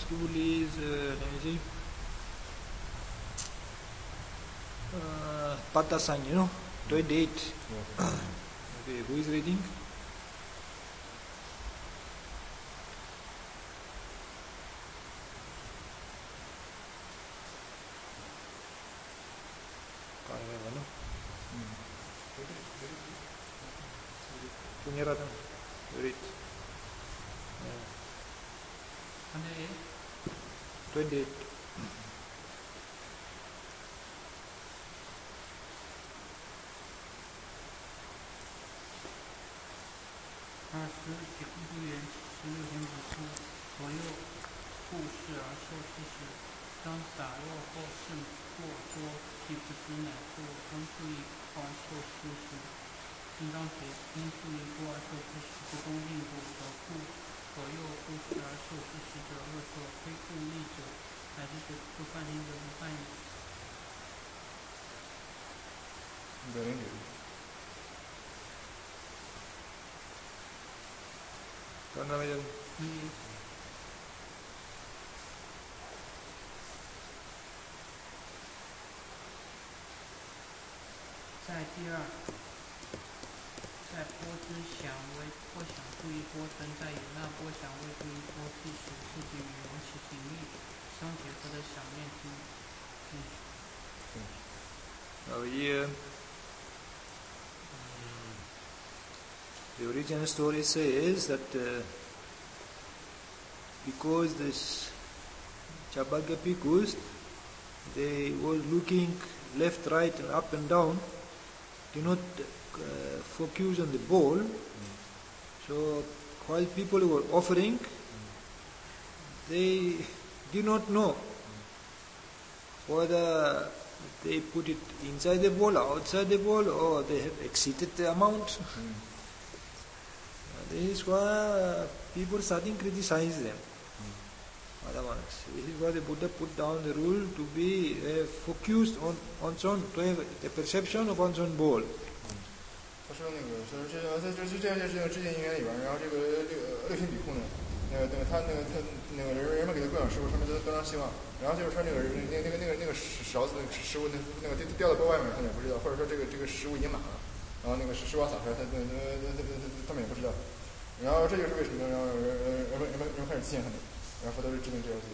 school is, let me see, Patasan, 28. Okay, who is reading? Punyaratan, read. 28. 几公布员16天不出，左右护士而受刺时，当打落后甚过多，岂不知乃过？当注意而受刺时，应当随因注意过而受刺时不恭敬故，左右护士而受刺时者恶作，非故意者，乃是指不犯令者不犯也。在第二，在波之响为波响注意波存在有那波响为注意波之时，是指与容其频率相结合的响面之。 Now here, the original story says that because this Chabagya Bhikkhus, they were looking left, right and up and down, do not focus on the bowl. So while people were offering, they did not know whether they put it inside the bowl, outside the bowl, or they have exceeded the amount. This is why people starting criticize them. This is why the Buddha put down the rule to be focused on one's own, to have the perception of one's own bowl. 他说这这件事情之前因缘里边，然后这个六星比库呢，他人们给他供养食物，他们都非常希望，然后就是说那个勺子食物那个掉到锅外面，他们也不知道，或者说这个食物已经满了，然后那个食物洒出来，他们也不知道，然后这就是为什么，然后人们开始纪念他们，然后佛陀就制定这条规。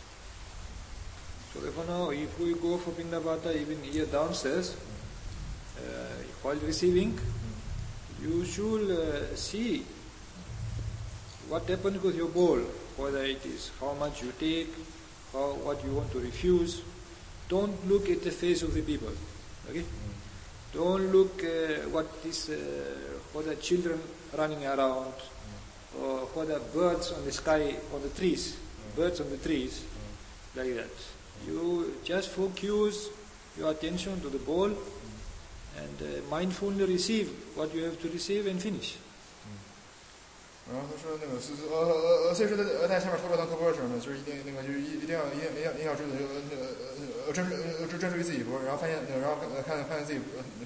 So therefore now, if we go for Pindapata even here downstairs, while receiving, you should see what happens with your bowl, whether it is how much you take, what you want to refuse. Don't look at the face of the people. Okay? Don't look what is whether children running around, or whether birds on the sky, on the trees, birds on the trees, like that. You just focus your attention to the bowl and mindfully receive what you have to receive and finish. 然后他说那个所以说在下面托钵当托钵的时候呢，就是一定要专注于自己钵，然后看自己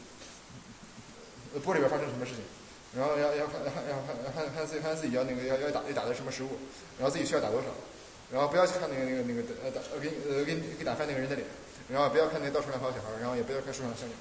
钵里边发生什么事情，然后要看自己要打的什么食物，然后自己需要打多少，然后不要去看给打饭那个人的脸，然后不要看那到处乱跑小孩，然后也不要看树上香鸟。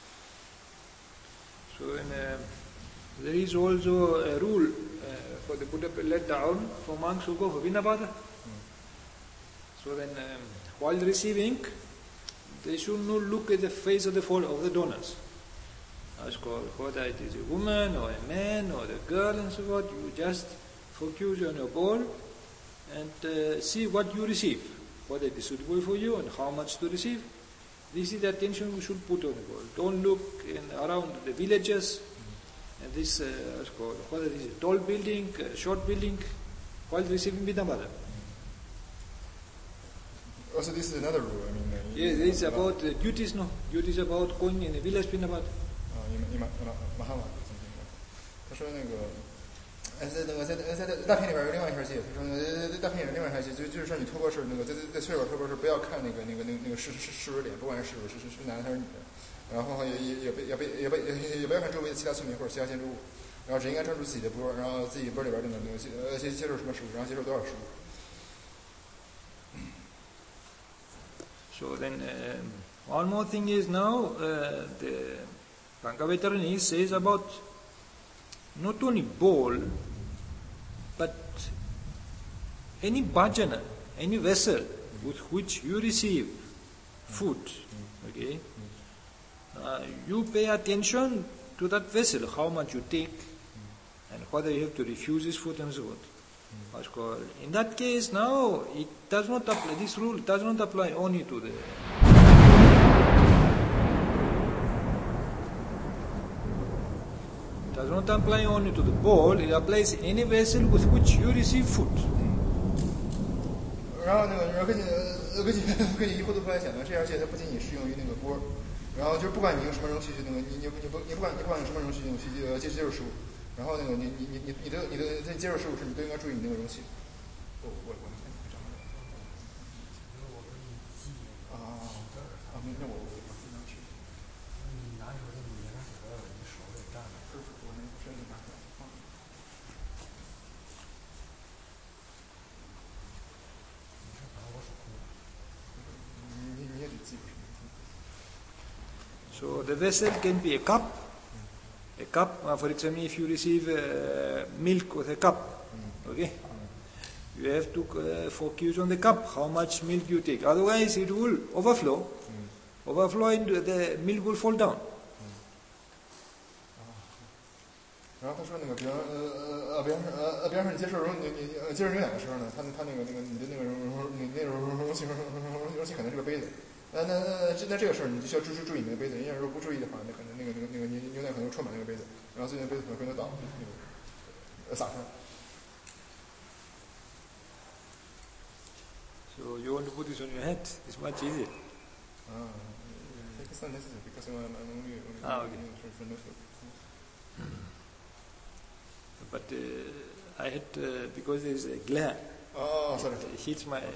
So there is also a rule for the Buddha let down for monks who go for Vinapata. So then while receiving, they should not look at the face of the donors. As called, whether it is a woman or a man or a girl and so forth, you just focus on your bowl and see what you receive, whether it is suitable for you and how much to receive. This is the attention we should put on the bowl. Don't look around the villages and this, whether it is a tall building, a short building, while receiving Vinapata. Also, this is another rule. Yes, this is about duties, no? Duties about going in a village Vinapata. 马哈马，他说那个。在大片里边有另外一条戒，他说在大片里有另外一条戒，就是说你托钵时那个在岁数托钵时不要看那个事主脸，不管是事主是男的还是女的，然后也不要看周围的其他村民或者其他建筑物，然后只应该专注自己的钵，然后自己钵里边接受什么食物，然后接受多少食物。 So then, one more thing is now, the Bhagavatarani says about not only bowl, but any bhajana, any vessel with which you receive food, okay? You pay attention to that vessel, how much you take, and whether you have to refuse this food and so on. In that case, now it does not apply. This rule does not apply only to the. Does not apply only to the bowl. It applies in any vessel with which you receive food. 然后根据一户的后来讲呢，这而且它不仅仅适用于那个锅，然后就是不管你用什么容器去你不管用什么容器去接受食物，然后你在接受食物时，你都应该注意你那个容器。我那我经常去。你拿手你拿手的，你手得蘸着。我那身体拿出来放。你是把我手空了。你也得记住。 So the vessel can be a cup. A cup, for example, if you receive milk with a cup, okay, you have to focus on the cup, how much milk you take. Otherwise, it will overflow. Overflow and the milk will fall down. 然后他说那个，比方说你接受牛奶的时候呢，他那个你的那个容器可能是个杯子。那这个事儿你就需要注意你的杯子，因为如果不注意的话，那可能那个牛奶可能充满那个杯子，然后最近杯子可能倒，洒出来。 So you want to put this on your head? It's much easier. It's not necessary because I'm only okay. For notebook. But I had because there is a glare. Oh, sorry. It hits my.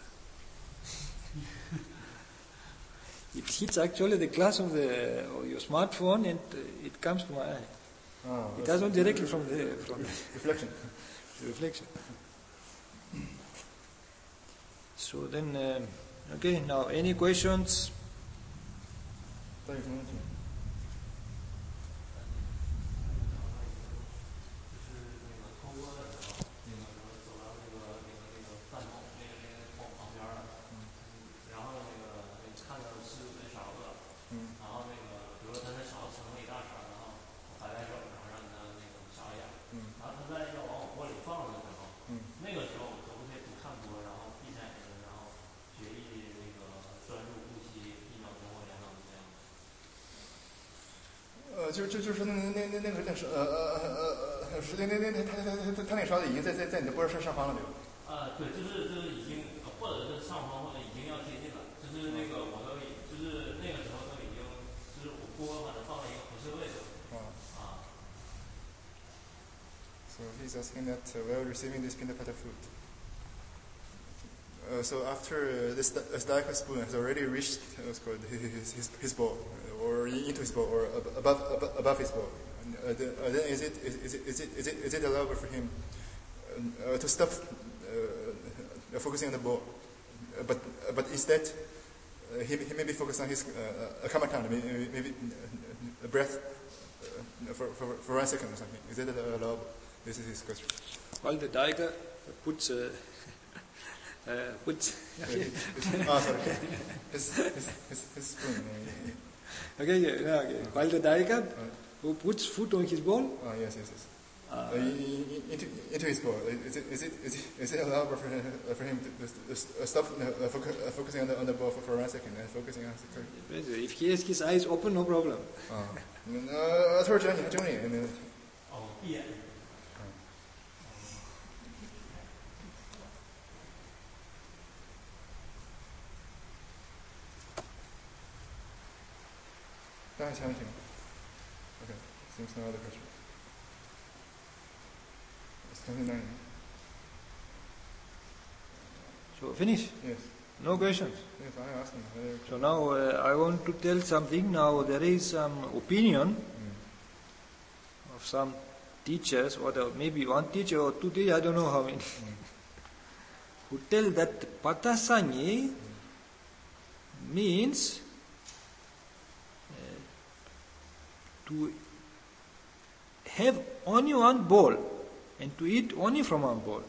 It hits actually the glass of your smartphone and it comes to my eye. It doesn't directly from the reflection. Reflection. So then, okay. Now, any questions? 就是那个是他那勺子已经在你的脖子上方了，对吧？ 对，就是已经或者是上方或者已经要接近了，就是那个我都就是那个时候都已经就是我锅把它放在一个合适的位置。 So he's asking that while receiving this pindapata food. So after this daika spoon has already reached his bowl, or into his bowl, or above his bowl, then is it allowable for him to stop focusing on the bowl, but instead he may be focused on his kamatana, maybe breath for 1 second or something. Is that allowable? This is his question. Well, the daika puts. Sorry. His spoon. Okay. While the daika who puts food on his bowl. Yes. Into his bowl. Is it allowable for him to stop focusing on the bowl for 1 second and focusing on his curry? If he has his eyes open, no problem. 他说只要你还睁着眼就没问题。 闭眼。 大家想一想。Okay, seems no other question. It's 29. So finish? Yes. No questions? Yes, I asked him. So now I want to tell something. Now there is some opinion of some teachers, or maybe one teacher or two teachers, I don't know how many, who tell that Patasani means to have only one bowl and to eat only from one bowl.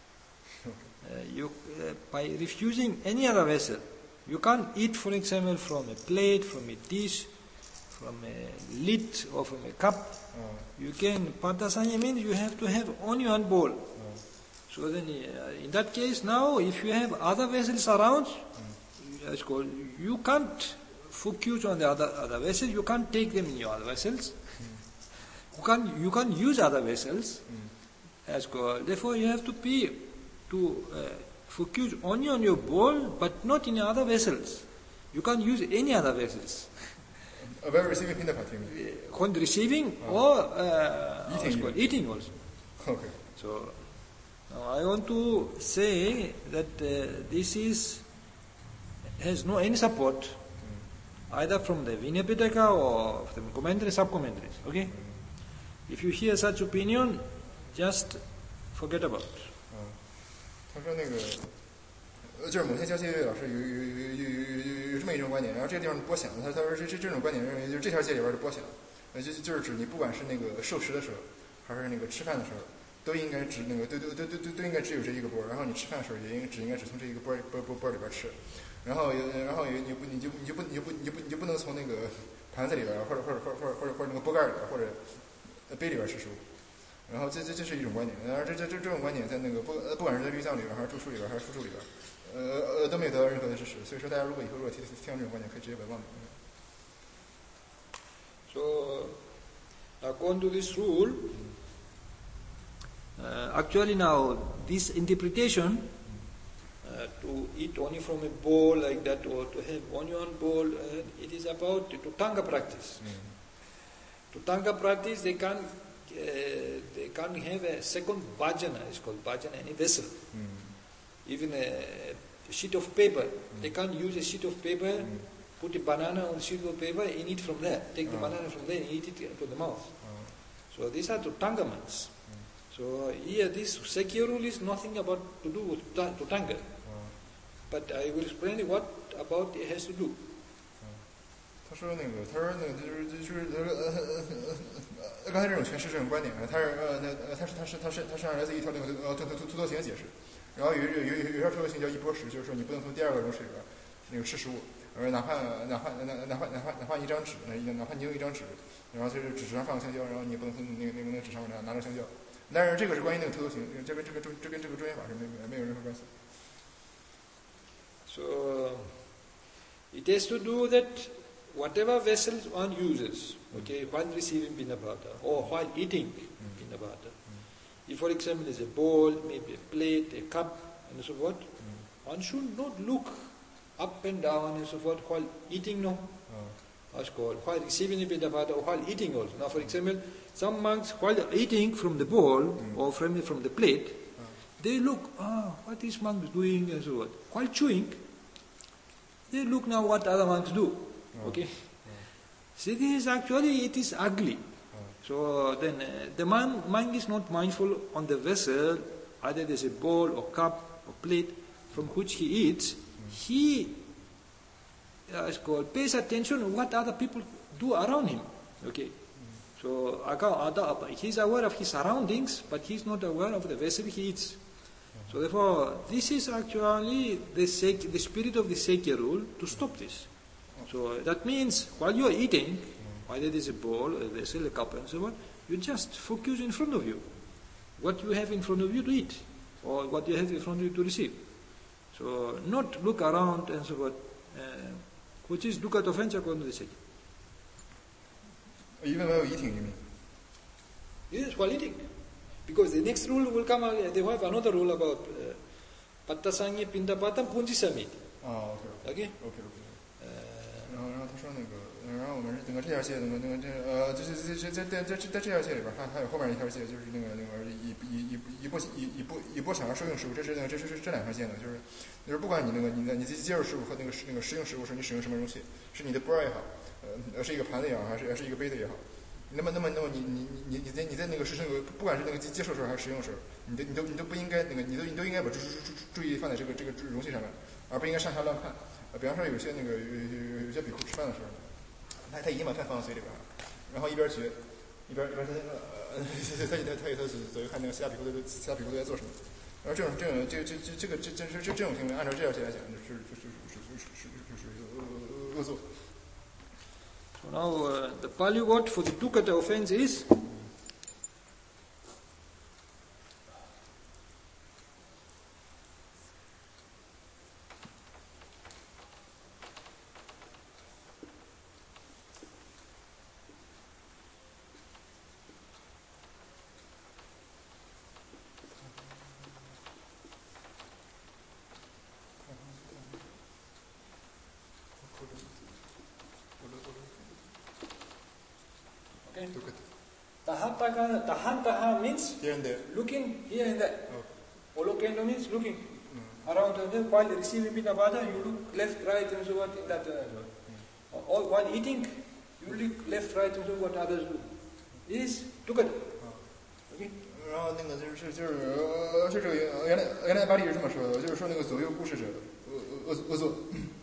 By refusing any other vessel, you can't eat, for example, from a plate, from a dish, from a lid, or from a cup. You can, Patasanya means you have to have only one bowl. So then, in that case, now, if you have other vessels around, you can't focus on the other vessels, you can't take them in your other vessels. You can't use other vessels. Therefore, you have to focus only on your bowl, but not in other vessels. You can't use any other vessels. About receiving Pindapata, you mean? When receiving or eating also. Okay. So, now I want to say that this has no any support, either from the Vinaya Pitaka or from commentaries, sub-commentaries. Okay? If you hear such opinion, just forget about it. 他说那个，就是某些教界老师有这么一种观点，然后这个地方波响，他说这种观点认为就是这条界里边的波响，就是指你不管是那个受食的时候，还是那个吃饭的时候，都应该只那个都应该只有这一个波，然后你吃饭的时候也只应该只从这一个波里边吃，然后你就不能从那个盘子里边或者那个钵盖里边或者杯里边吃食物。然后这是一种观点，然后这种观点在那个不管是在律藏里边还是著书里边还是附注里边，都没有得到任何的支持。所以说大家如果以后听到这种观点，可以直接把它忘掉。 So, according to this rule, actually now this interpretation to eat only from a bowl like that or to have only one bowl, it is about Tutanga practice. Tutanga practice, they can't have a second bhajana, it's called bhajana, any vessel. Even a sheet of paper, they can't use a sheet of paper, put a banana on a sheet of paper and eat from there. Take the banana from there and eat it into the mouth. So these are Tutangamans. So here this Sakya rule is nothing about to do with Tutanga. But I will explain what about it has to do. 他说就是刚才这种诠释这种观点呢，他是来自一条那个图多行的解释，然后有一条图多行叫一波食，就是说你不能从第二个容水里边那个吃食物，哪怕一张纸，哪怕你用一张纸，然后就是纸上放个香蕉，然后你也不能从那个纸上面拿着香蕉，但是这个是关于那个图多行，这跟这个中间法是没有任何关系。 So it has to do that whatever vessels one uses, okay, while receiving Pindapata or while eating Pindapata, if for example is a bowl, maybe a plate, a cup, and so forth, one should not look up and down and so forth while eating, no. That's called while receiving the Pindapata or while eating also. Now for example, some monks while eating from the bowl or from the plate, they look, what is monk doing and so forth. While chewing, they look now what other monks do. Okay? See, this is actually, it is ugly. So then the monk is not mindful on the vessel, either there's a bowl or cup or plate from which he eats. He pays attention to what other people do around him. Okay? So he's aware of his surroundings, but he's not aware of the vessel he eats. So therefore, this is actually the spirit of the Sakya rule to stop this. So that means while you are eating, whether it is a bowl, a vessel, a cup and so on, you just focus in front of you. What you have in front of you to eat, or what you have in front of you to receive. So not look around and so on, which is dukkha offense according to the Sakya. Even while eating, you mean? Yes, while eating. Because the next rule will come, they have another rule about Pattasangya Pindapatam Punjisamiti. Okay? Okay. 然后他说那个，然后我们整个这条线，就是在这条线里边，还有后面一条线，就是那个一波想要受用食物，这是这两条线的，就是不管你接受食物和那个食用食物时，你使用什么容器，是你的钵也好，是一个盘子也好，还是一个杯子也好，那么你在那个不管是那个接受时候还是使用时候，你都不应该那个你都应该把注意力放在这个容器上面，而不应该上下乱看。 比方说有些那个有些比库吃饭的时候，他已经把饭放到嘴里边了，然后一边嚼，一边他左右看那个其他比库都在做什么。然后这种行为，按照这条线来讲，就是恶作。 So now the Pali word for the dukkata offense is Tahantaha means here and there. looking here and there. Okay. Olokendo means looking around and then while receiving Pinnapata, you look left, right, and so what in that. Or while eating, you look left, right, and so what others do. This is dukkata. Okay. 然后那个就是这个原来巴利是这么说的，就是说那个左右故事者恶作。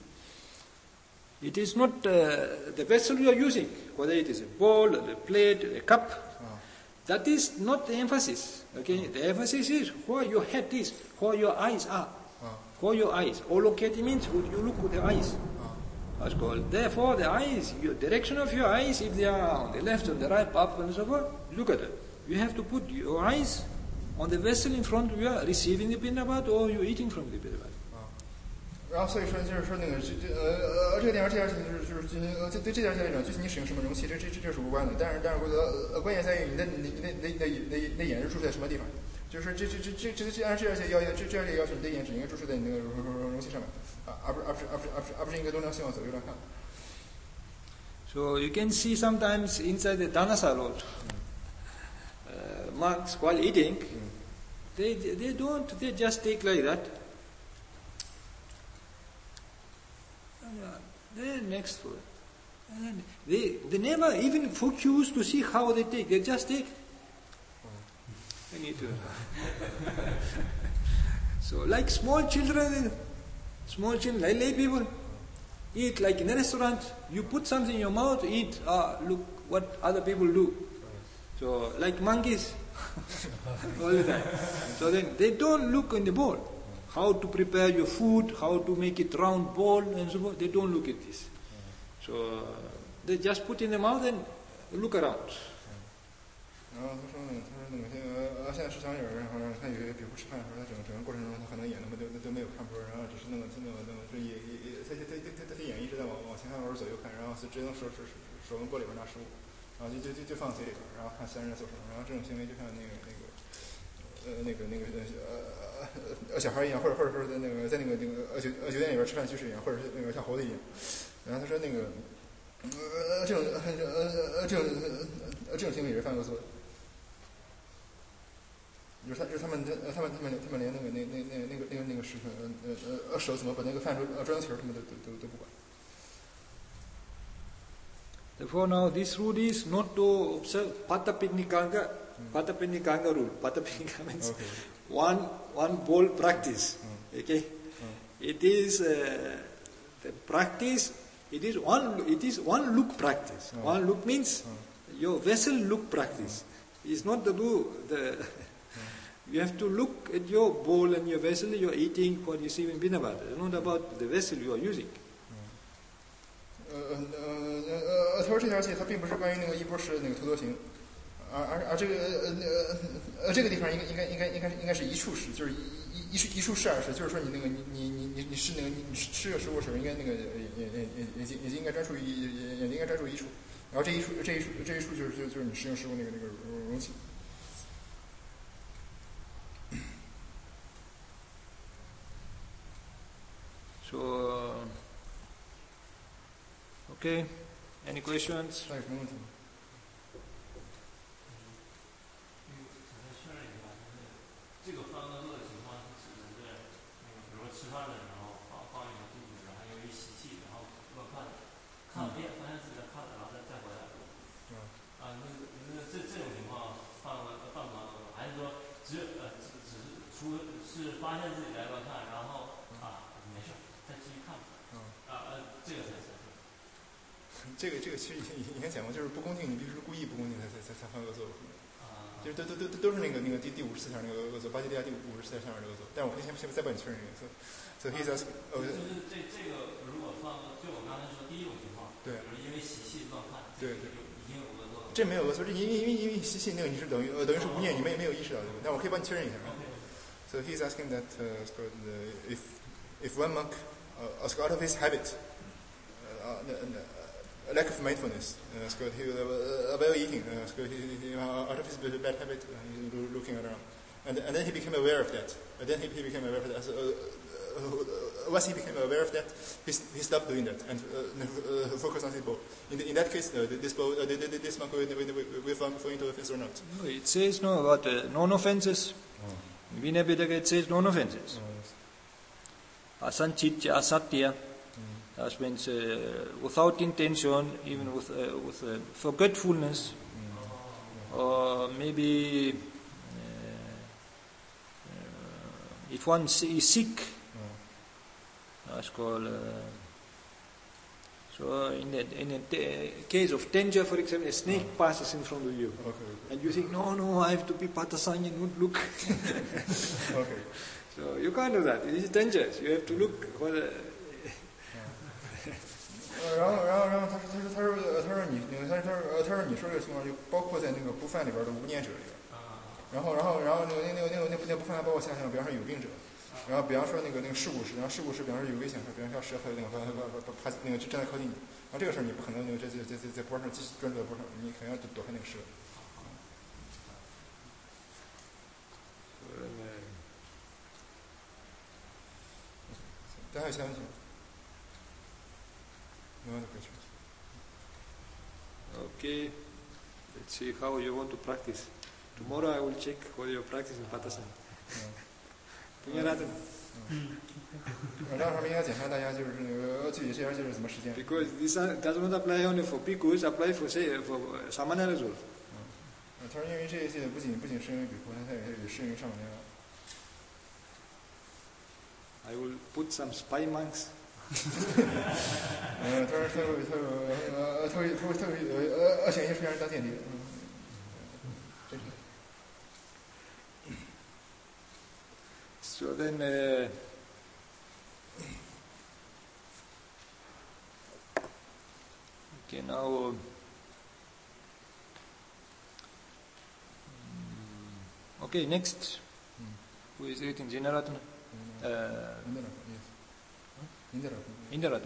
It is not the vessel you are using, whether it is a bowl, a plate, a cup. That is not the emphasis. Okay, the emphasis is where your head is, where your eyes are, where your eyes. Oloketi means you look with the eyes. That's called. Therefore, the eyes, your direction of your eyes, if they are on the left or the right, up and so forth, look at it. You have to put your eyes on the vessel in front of you are receiving the pinnabat or you eating from the pinnabat. 然后所以说就是说那个这个地方这条线就是进行对这条线来讲，具体你使用什么容器，这是无关的。但是关键在于你的眼是注在什么地方。就是说这按这条线要求，你的眼只应该注视在你那个容器上面，而不是应该都能向左右来看。 So you can see sometimes inside the Dhanasala, monks while eating, they just take like that. Then next food. And they never even focus to see how they take. They just take. I need to. So like small children, like lay people, eat like in a restaurant. You put something in your mouth, eat. Look what other people do. So like monkeys, all the time. So then they don't look in the bowl. How to prepare your food, how to make it round bowl and so forth. They don't look at this. So they just put in the mouth and look around. 然后他说现在市场有人，然后他有些比如吃饭的时候，他整个过程中他可能眼都没有看谱，然后只是他眼一直在往前看或者左右看，然后只能手往锅里边拿食物，然后就放嘴里边，然后看其他人在做什么，然后这种行为就像小孩一样，或者说在那个酒店里边吃饭趋势一样，或者是那个像猴子一样。然后他说这种行为也是犯恶作的。就是他们连那个手怎么把那个饭装起来，他们都不管。 Therefore now this rule is not to observe Patapinnikanga. Patapinnikanga rule. Patapinnikanga means one bowl practice. Okay, it is the practice. It is one look practice. One look means your vessel look practice. It's not to do the. You have to look at your bowl and your vessel. You are eating what you see in Binabata. It's not about the vessel you are using. 他说这条线它并不是关于那个一波式那个头陀行，而这个地方应该是一处式，就是一处式二式，就是说你那个你是那个你吃个食物的时候，应该那个眼睛应该专注一处，然后这一处就是你食用食物那个容器。 So, okay, any questions? 还有什么问题吗？ 这个放恶作的情况是指的是那个，比如说吃饭的人，然后放一个肚子，然后由于习气，然后乱看，看了发现自己在看了，然后再回来。那这种情况犯不犯恶？还是说只是发现自己在乱看，然后没事，再继续看。 这个才是。 这个其实以前讲过，就是不恭敬，你必须是故意不恭敬才犯恶作。就是都是那个第54条那个恶作，巴基利亚第54条下面的恶作。但我可以先再帮你确认一个。So he's asking， 就是这个如果犯，就我刚才说第一种情况， 对， 因为习气乱判， 对， 已经有恶作。 这没有恶作，这因为习气那个你是等于是无念，你没有意识到这个。那我可以帮你确认一下。So he's asking that if one monk out of his habit, a lack of mindfulness, he while eating, out of his bad habit, he's looking around, and then he became aware of that. And then he became aware of that. Once he became aware of that, he stopped doing that and focused on his bowl. In that case, this monk will fall into offense or not? No, it says no about non-offenses. Vinaya it says non-offenses. Asanchitya, asatya. That means without intention, even with forgetfulness, or maybe if one is sick, that's called. So in the case of danger, for example, a snake passes in front of you, and you think, no, I have to be patasanya, not look. Okay. So you can't do that. It is dangerous. You have to look for the. 然后他说你说这个情况就包括在那个不犯里边的无念者里边。然后那个不犯还包括其他情况，比方说有病者，然后比方说那个事故时，然后事故时比方说有危险，比方说蛇和那个就站在靠近你，然后这个事儿你不可能在坡上继续专注在坡上，你肯定要躲开那个蛇。大家有其他问题吗？No other questions. Okay, let's see how you want to practice. Tomorrow I will check whether you practice in Patasana. Because this does not apply only for bhikkhus, apply for samanera as well. 他说因为这一届不仅适用于比丘，它也适用于上门的。 I will put some spy monks. 他选一些出家人当间谍。 So then, okay, now, okay, next, who is reading Jinaratana? Indaratana.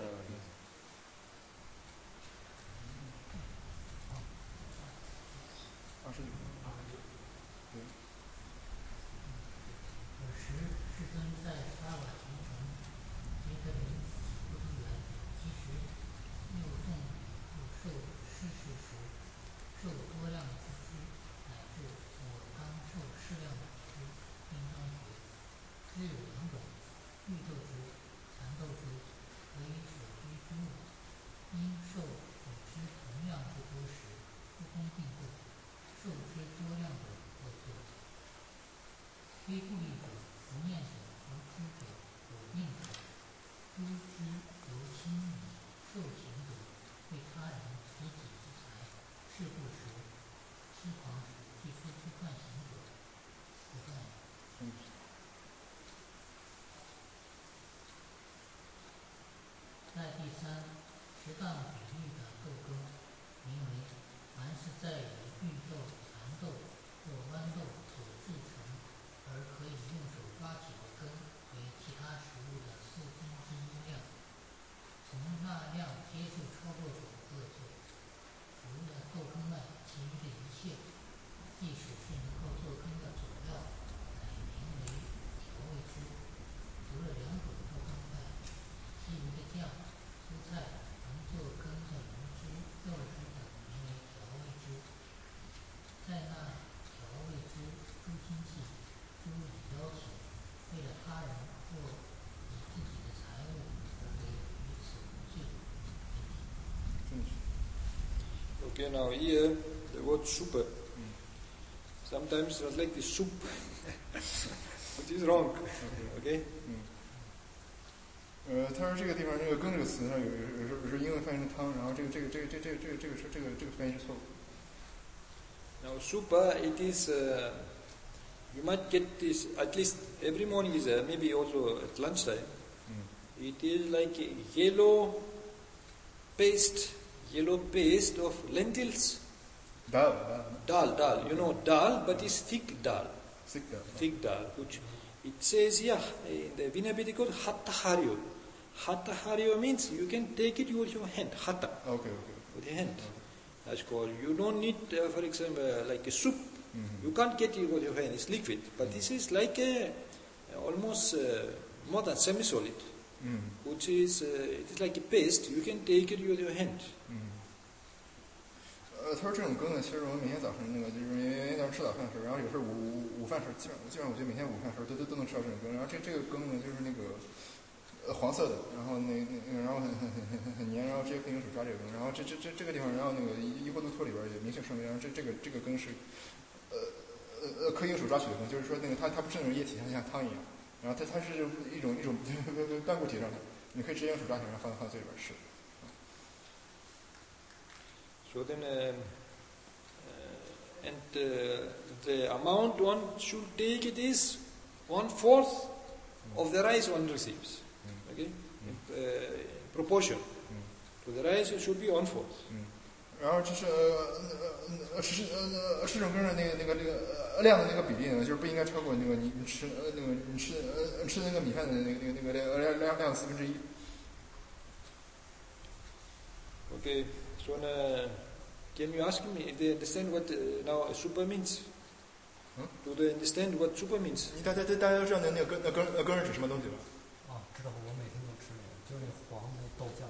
Okay, now here, the word super. Sometimes translate the soup, which is wrong. Okay? 他说这个地方这个羹这个词呢，有时候英文翻译成汤，然后这个翻译是错误。 Now super, it is, you might get this, at least every morning is maybe also at lunchtime. It is like a yellow paste of lentils. Dal, you know dal, but it's thick dal. Thick dal, which it says here, in the Vinaya called hatta hario. Hatta hario means you can take it with your hand, hatta. Okay. With your hand. That's called, you don't need, for example, like a soup. You can't get it with your hand, it's liquid. But this is like a, almost more than semi-solid. Which is, it is like a paste, you can take it with your hand. 他说这种羹呢，其实我们每天早上就是每天早上吃早饭的时候，然后有时候午饭时候，基本上我觉得每天午饭时候都能吃到这种羹。然后这个羹呢，就是那个黄色的，然后然后很黏，然后直接可以用手抓这个羹。然后这个地方，然后那个一货度托里边也明确说明，然后这个羹是可以用手抓取的羹，就是说那个它不是那种液体，像汤一样，然后它是一种半固体状态，你可以直接用手抓起来，然后放嘴里边吃。 So then, the amount one should take it is 1/4 of the rice one receives. Okay, in proportion to the rice, it should be 1/4. 然后就是吃这种羹的那个量的那个比例呢，就是不应该超过那个你吃那个米饭的那个量的1/4。 Okay, so can you ask me if they understand what now super means? Do they understand what super means? 大家都知道那个羹是指什么东西吧？ 知道，我每天都吃那个，就是那黄的豆酱。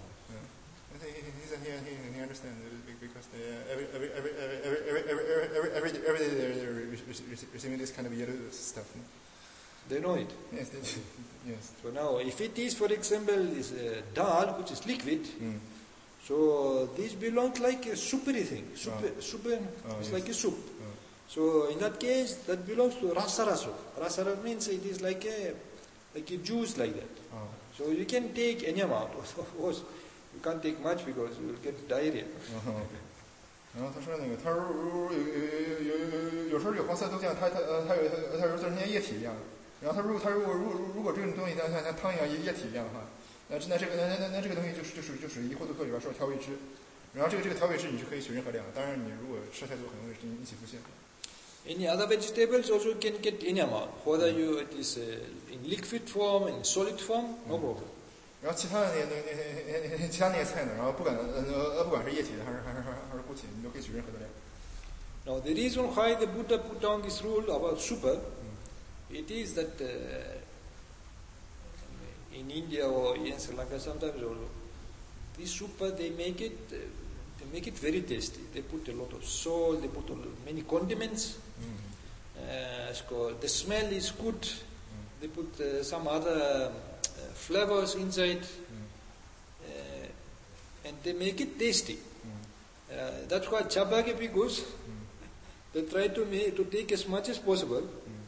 He understands because every day they're receiving this kind of yellow stuff. They know it. Yes, yes. So now, if it is, for example, this dal, which is liquid, so this belongs like a soupy thing. Soup, it's like a soup. So in that case, that belongs to rasarasu. Rasara means it is like a juice like that. So you can take any amount. Of course, you can't take much because you will get diarrhea. 然后他说有时候有黄色豆酱，它有做成像液体一样的。然后如果这种东西像汤一样液体一样的话，那这个东西就属于一货度托里边说调味汁。然后这个调味汁你是可以取任何量的，当然你如果吃太多很容易引起腹泻。 Any other vegetables also can get any amount, whether it is in liquid form, in solid form, no problem. 然后其他的那些菜呢，然后不管是液体的还是固体，你都可以取任何的量。 Now the reason why the Buddha put down this rule about super, it is that in India or in Sri Lanka sometimes also, this super they make it very tasty. They put a lot of salt, they put many condiments. It's called, the smell is good. They put some other flavors inside, and they make it tasty. That's why Chabagi bhikkhus, they try to take as much as possible.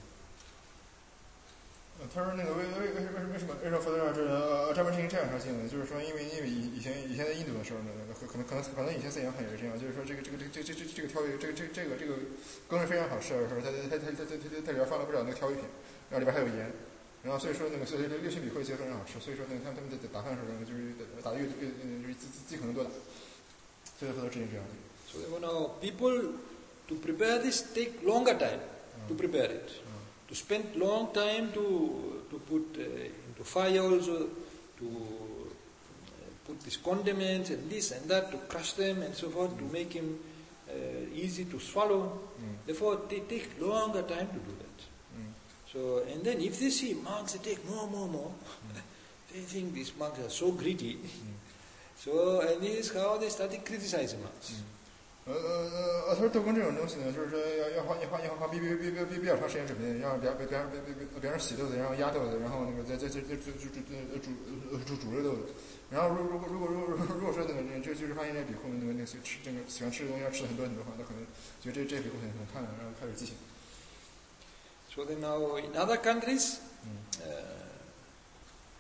他说那个为什么佛陀让专门进行这样一条经文？就是说，因为以前在印度的时候呢，可能以前饲养汉也是这样，就是说这个调味这个羹是非常好吃的时候，它里边放了不少那个调味品，然后里边还有盐，然后所以说六旬比会觉得非常好吃，所以说他们在打饭的时候呢，就是打的越就是尽可能多打，所以佛陀制定这样的。 So now people to prepare this take longer time to prepare it. To spend long time to put into fire also, to put these condiments and this and that, to crush them and so forth, to make him easy to swallow. Therefore, they take longer time to do that. So, and then if they see monks, they take more. They think these monks are so greedy. So, and this is how they started criticizing monks. 他说豆羹这种东西呢，就是说要花比较长时间准备，要比方洗豆子，然后压豆子，然后那个再煮热豆子。然后如果说那个人就是发现这比库那个吃这个喜欢吃的东西要吃很多的话，那可能觉得这比库很贪婪，然后开始畸形。 So then now in other countries,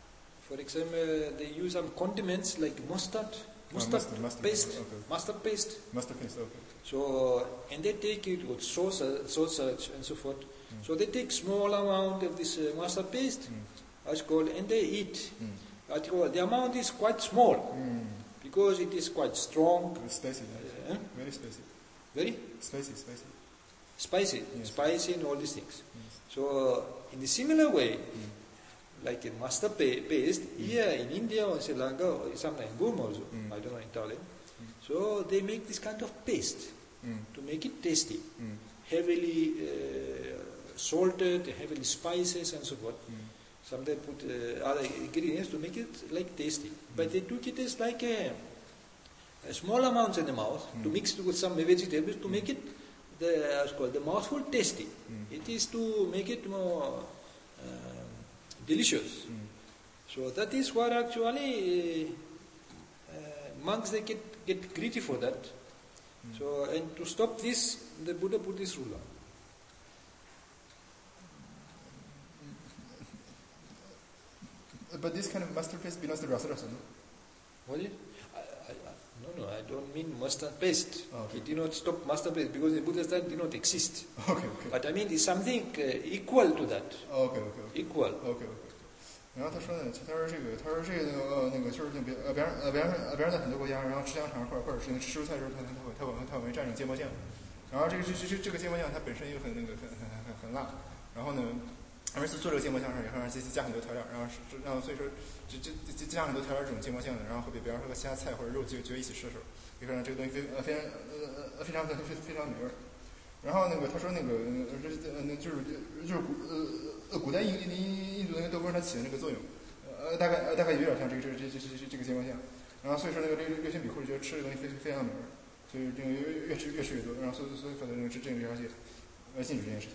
For example, they use some condiments like mustard mustard paste, okay. mustard paste. Mustard paste, okay. So, and they take it with sausage and so forth. So they take small amount of this mustard paste, as called, and they eat. The amount is quite small because it is quite strong. Spicy, very spicy. Very Spicy. spicy, Yes. spicy, and all these things. Yes. So, in a similar way, like in mustard paste, here in India or Sri Lanka, or sometimes Burma also, I don't know in Thailand. So they make this kind of paste to make it tasty, heavily salted, heavily spices and so forth. Sometimes put other ingredients to make it like tasty. But they took it as like a small amounts in the mouth to mix it with some vegetables to make it the mouthful tasty. It is to make it more delicious. So that is what actually monks they get greedy for that. So and to stop this, the Buddha put this rule on. But this kind of mustard paste belongs to rasa, no? What is it? No, I don't mean mustard paste. Okay. It did not stop mustard paste because in Buddha's time did not exist. Okay. But I mean it's something equal to that. Okay. Equal. Okay. 然后他说呢，他说这个那个就是别人在很多国家，然后吃香肠或者是吃蔬菜的时候，他会蘸上芥末酱，然后这个芥末酱它本身又很辣，然后呢，每次做这个芥末酱上也会让加很多调料，然后所以说加很多调料这种芥末酱的，然后会比方说和其他菜或者肉就一起吃的时候，也会让这个东西非常美味。然后那个他说那个就是古代印度那个豆干它起的那个作用，大概有点像这个芥末酱，然后所以说那个六旬比库觉得吃这个东西非常美味，所以这个越吃越多，然后所以否则这个而且禁止这件事情。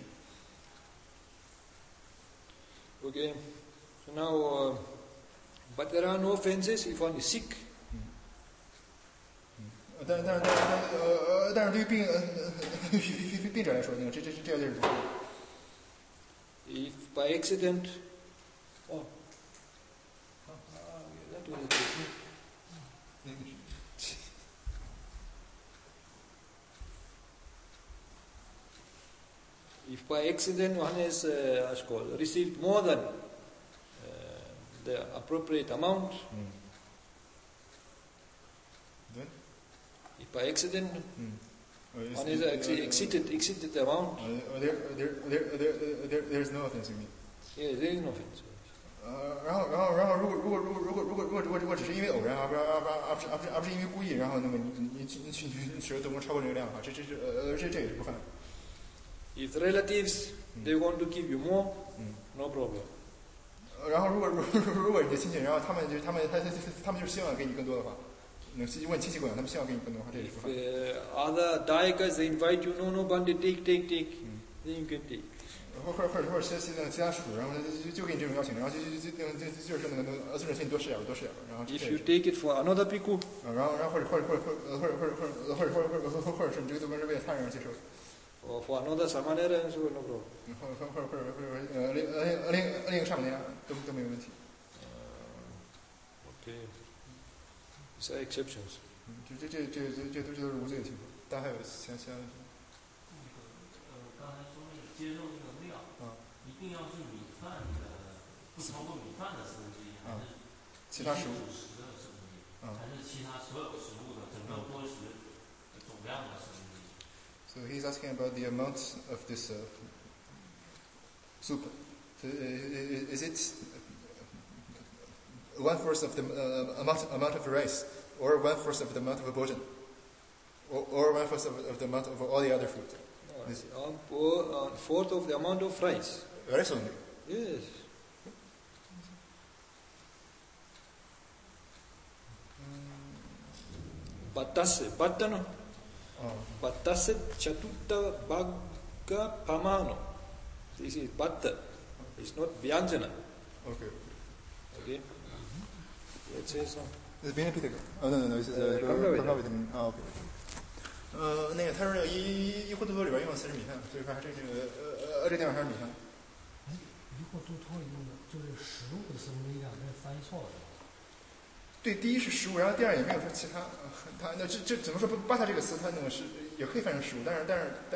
Okay, so now, but there are no offenses if one is sick. 但是对于病者来说，那个这就是。 If by accident, that was it. If by accident one has received more than the appropriate amount, then? If by accident one has exceeded the amount, there is no offense in me. Yeah, there is no offense. 然后如果只是因为偶然，而不是因为故意，然后那么你取得超过这个量的话，这也是不犯。 If the relatives they want to give you more, no problem. 然后如果你的亲戚，然后他们就是希望给你更多的话，问亲戚供养，他们希望给你更多的话，这也是不犯。 Other diekas they invite you, no, Bande, take, then you can take. 或者其他属，然后就给你这种邀请，然后就是那个尊者请你多吃点，然后。 If you take it for another bhikkhu, 然后或者是你这个豆干是为了他人而接受的。 or for another samanera and so no problem. 或者另一个上面都没有问题。 Okay. These are exceptions. 这都是无罪的情况，但还有其他问题。 刚才说那个接受那个量，一定要是米饭的，不超过米饭的4分之1，还是其他食物主食的1/4，还是其他所有食物的整个多食总量的1/4。 So he's asking about the amount of this soup. So is it 1/4 of the amount of rice, or 1/4 of the amount of bhojan, or 1/4 of the amount of all the other food? 1/4 of the amount of rice. Rice only. Yes. Battano. Battase Chatutta Bhagga Pamano. This is Batta. It's not Vyanjana. Okay. Let's say so. It's been repeated. Oh, no. This is okay. 那个他说一壶多里边用的40米饭，所以说这个这地方还是米饭。 或都托用的就是食物的四分之一量，这是翻译错了是吧？ 对，第一是食物，然后第二也没有说其他，它那这怎么说巴塔这个词，它那个是也可以翻成食物，但是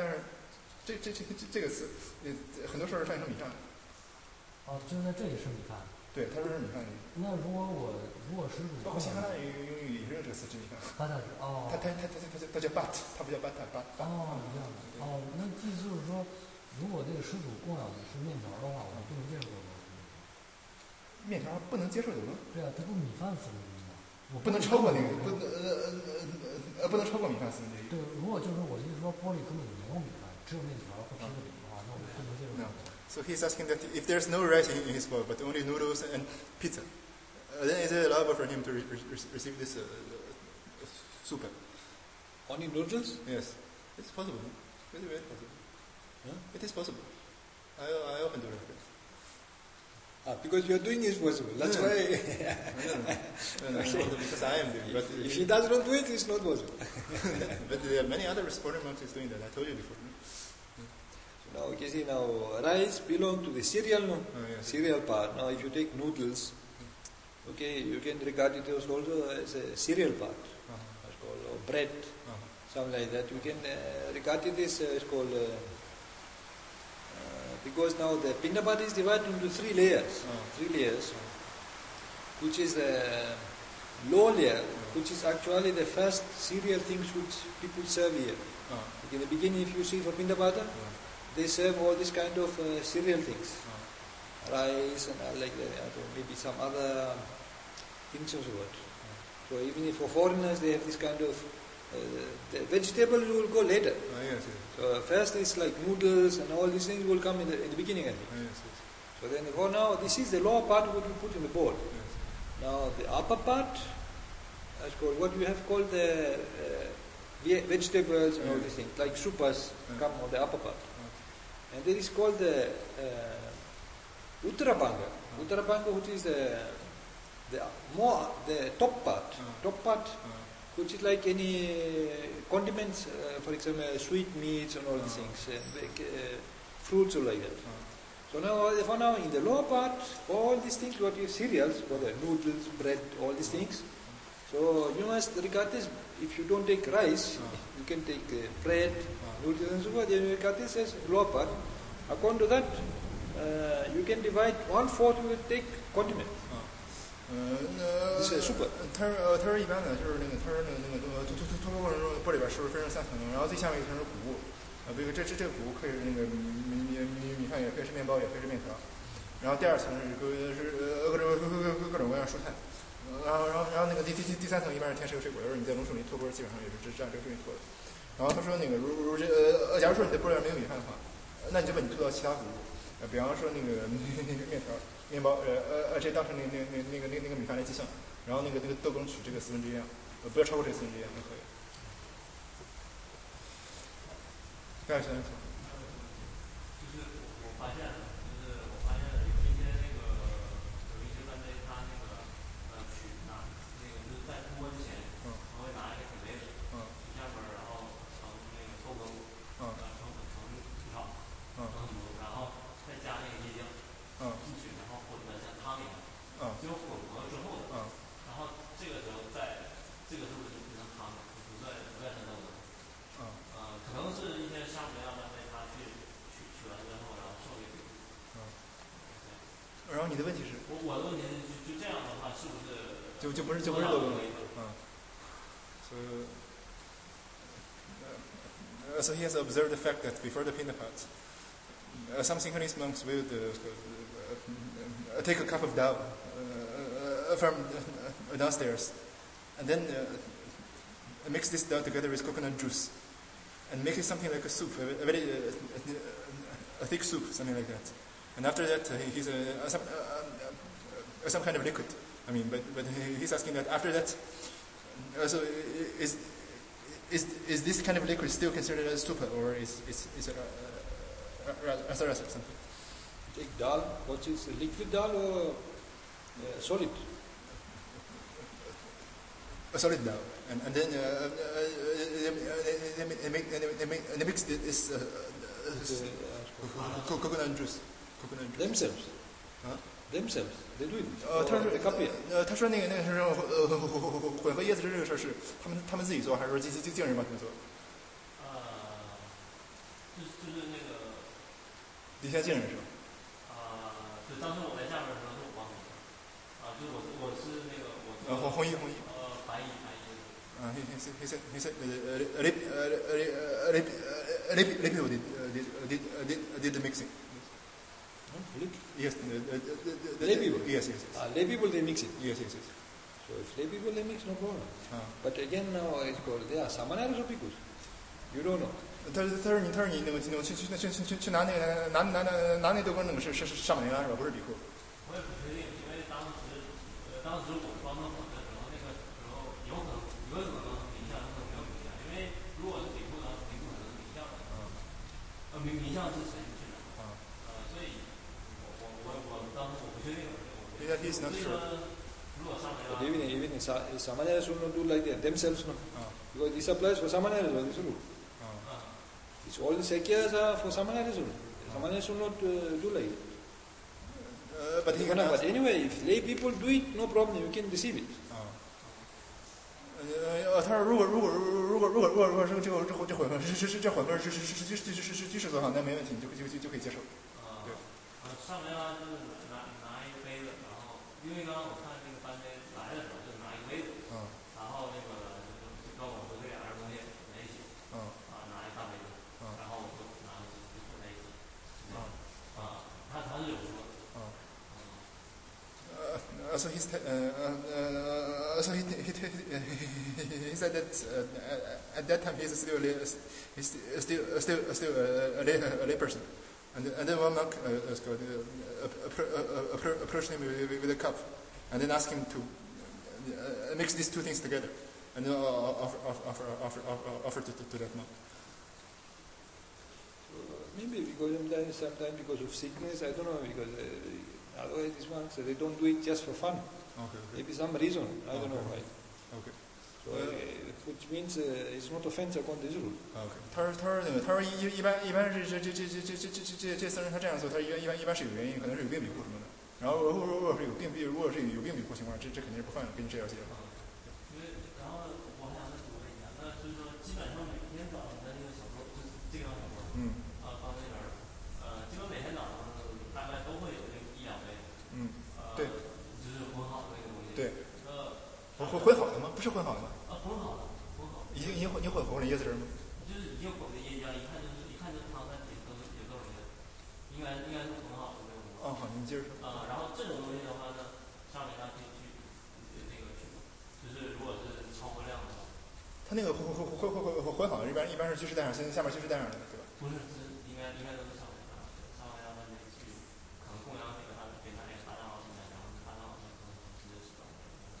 这个词，很多时候是翻译成米饭。 哦，就是在这里是米饭。 对，他说是米饭。 那如果是乳， 包括希腊语也是用这个词指米饭。 巴塔是哦。 他叫 bat， 他不叫 bat。 哦，一样的。哦，那意思就是说，如果这个施主供养的是面条的话，我不能接受德国。 面条不能接受德国？ 对啊，它不是米饭四分之一吗？我不能超过那个，不能超过米饭四分之一。 对，如果就是我的意思说，锅里根本没有米饭，只有面条或披萨饼的话，那我不能接受。 So he's asking that if there's no rice in his bowl, but only noodles and pizza, then is it allowable for him to receive this soup? Only noodles? Yes, it's possible. Very, very possible. Huh? It is possible. I often do that. Because you are doing is possible. That's why. No, because I am doing. But if he does not do it, it's not possible. But there are many other sporting monks doing that. I told you before. Now, you see, now rice belong to the cereal, no? Yes. Cereal part. Now, if you take noodles, okay, you can regard it also as a cereal part. It's called or bread, something like that. You can regard it as it's called because now the Pindapat is divided into 3 layers. 3 layers, which is the low layer, which is actually the first cereal things which people serve here. Like in the beginning, if you see for Pindapata, they serve all these kind of cereal things, rice and like that, maybe some other things also. So even if for foreigners they have this kind of the vegetables will go later. Yes. So first is like noodles and all these things will come in the beginning, I think. Yes. So then for now, this is the lower part what we put in the bowl. Now the upper part, that's called what you have called the vegetables and all these things, like soupas come on the upper part. And that is called the Uttarabanga. Uttarabanga, which is the top part, which is like any condiments, for example, sweet meats and all these things, fruits or like that. So now in the lower part, all these things, what you cereals, for the noodles, bread, all these things. So you must regard this, if you don't take rice, you can take bread, noodles and so forth, then you regard this as lower part. According to that, you can divide 1/4 you will take condiment. 这是 super。 它是一般的，就是它是脱过程中玻璃边是分成3层，然后最下面一层是谷物，比如这个谷物可以是那个米饭，也可以是面包，也可以是面条，然后第2层是各种各样蔬菜，然后那个第3层一般是甜食和水果，就是你在农村里脱锅基本上也是这样这个顺序脱的。然后他说那个假如说你的玻璃边没有米饭的话，那你就把你脱到其他谷物，比方说那个面条。面包，这当成那个米饭来计算，然后那个豆羹取这个1/4样，不要超过这1/4样就可以。第2层。 就是我发现有一些那个有一些专家他那个取拿那个就是在脱之前，他会拿一个铁杯子，下边然后盛那个豆羹，盛土炒，盛卤，然后再加那个椰浆，进去。混在像汤一样，只有混合之后的，然后这个时候这个是不是就变成汤了？不再是豆子？可能是一些项目要单位他去取完之后，然后授给你。 然后你的问题是？ 我的问题是，就这样的话，是不是就不是豆羹？So he has observed the fact that before the Pindapat, some Sinhalese monks will take a cup of dal from downstairs, and then mix this dal together with coconut juice, and make it something like a soup, a very thick soup, something like that. And after that, he's some kind of liquid. I mean, but he's asking that after that. So is this kind of liquid still considered as soup, or is rather something? Take dal, what is liquid dal or solid? A solid dal, and then they mix this coconut juice. Themselves. Themselves, they do it. 他说 they copy it. 他说那个是混合椰子汁这个事儿是他们自己做，还是说经人帮他们做？ 就是那个。 底下经人是吧？ 对，当时我在下边的时候是我帮他们。就是我是那个我。 红衣。 白衣。 he said people did the mixing. Yes, lay people. Yes. Lay people they mix it. Yes. So if lay people they mix, no problem. But again now it's called they are samanas or bhikkhus. You don't know. 他说你那个去拿那豆羹那个是上门啊是吧？不是比库。 我也不确定，因为当时我帮他混的时候，那个时候有可能名相，有可能没有名相，因为如果是比库呢，比库可能是名相的。名相是谁去的？所以我当时我不确定。 That is not sure. 如果上门啊。 But even samanas will not do like that themselves, no. Because this applies for samanas, this rule. It's all the sakyas are for samanas rule. Samanas will not do like it. But anyway, if lay people do it, no problem. You can receive it. 他说如果是这混合是居士做好，那没问题，你就可以接受。对。 上面啊，就是拿一个杯子，然后因为刚刚我看那个班杯来的时候，就是拿一个杯子，然后那个就跟我说这俩人东西混在一起，拿一大杯子，然后我就拿就混在一起，他是有说的。 So he said that at that time he's still a lay person, and then one monk approached him with a cup, and then asked him to mix these two things together, and then offer to that monk. Maybe because sometimes because of sickness, I don't know, because otherwise these monks they don't do it just for fun. Okay. Maybe some reason, I don't know why. Okay. So which means it's not offense upon this rule. Okay. 他说一般是这僧人他这样做，他一般是有原因，可能是有病比库什么的。然后如果是有病比库情况，这肯定是不犯跟你这条戒的。 因为然后我还想再补问一下，那就是说基本上每天早上在那个小桌，就是这个小桌，放那边，基本每天早上大概都会有1-2杯， 对， 就是混好的那个东西。 对。混好的吗？不是混好的吗？ 混好的。 已经混了椰子汁吗？ 就是已经混的椰浆，一看就是唐三铁都是椰子，应该是混好的那种。 好，你接着说。 然后这种东西的话呢，上面它可以去那个去，就是如果是超过量的话。 他那个混好的一般是居士带上，下面居士带上的，对吧？ 不是，应该都是上面让他们去，可能供养给他那个大长老什么的，然后大长老可能直接使用。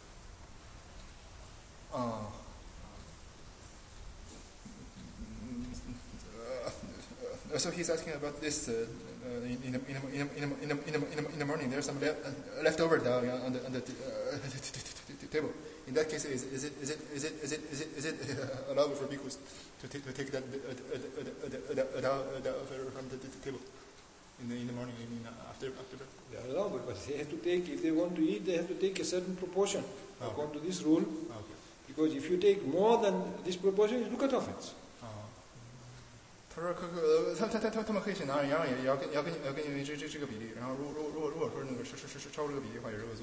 So he's asking about this in the morning. There's some leftover down on the table. In that case, is it allowable for bhikkhus to take that from the table in the morning after breakfast? They are allowed, but they have to take, if they want to eat, they have to take a certain proportion according to this rule. Okay. Because if you take more than this proportion, it's dukkha offense. 他说他们可以去拿，然后也要根据这个比例，然后如果说那个是超过这个比例的话，也是恶作。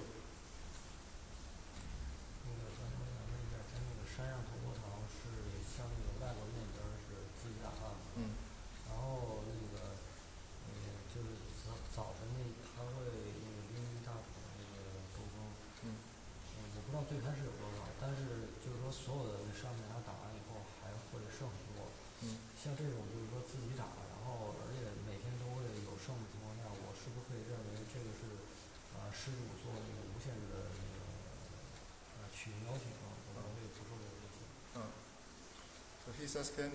那个咱们想问一下，他那个山上头陀堂是像那个外国那边是自己打饭的，然后那个就是早晨他会那个拎一大桶那个豆羹，我不知道最开始有多少，但是就是说所有的上面他打完以后还会剩很多。像这种就是说自己打，然后而且每天都会有剩的情况下，我是不是可以认为这个是施主做那个无限制的那个取邀请啊，我会不受这个影响。 So he's asking,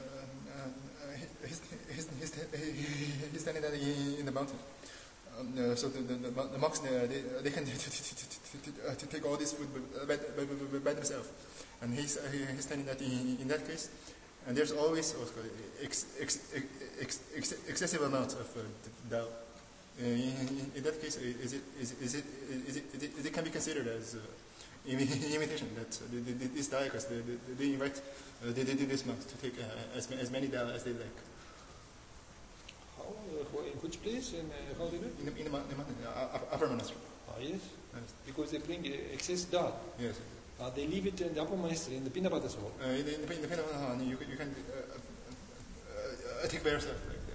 he's standing there in the mountain. So the monks they can take all this food by themselves, and he's standing that in that case. And there's always excessive amounts of dao in that case, it can be considered as imitation that these diehards they invite these monks to take as many dal as they like. How? In which place? How they do it? In the mountain, upper monastery. Yes. Because they bring excess dal. Yes. They leave it in the upper monastery in the Pindapatas hall. In the Pindapatas you can take by yourself.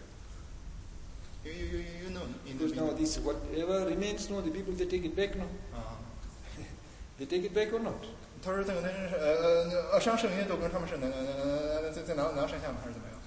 You know. Because now this whatever remains, no, the people they take it back, no. They take it back or not? 他说等上圣爷都跟他们是在拿剩下吗还是怎么样？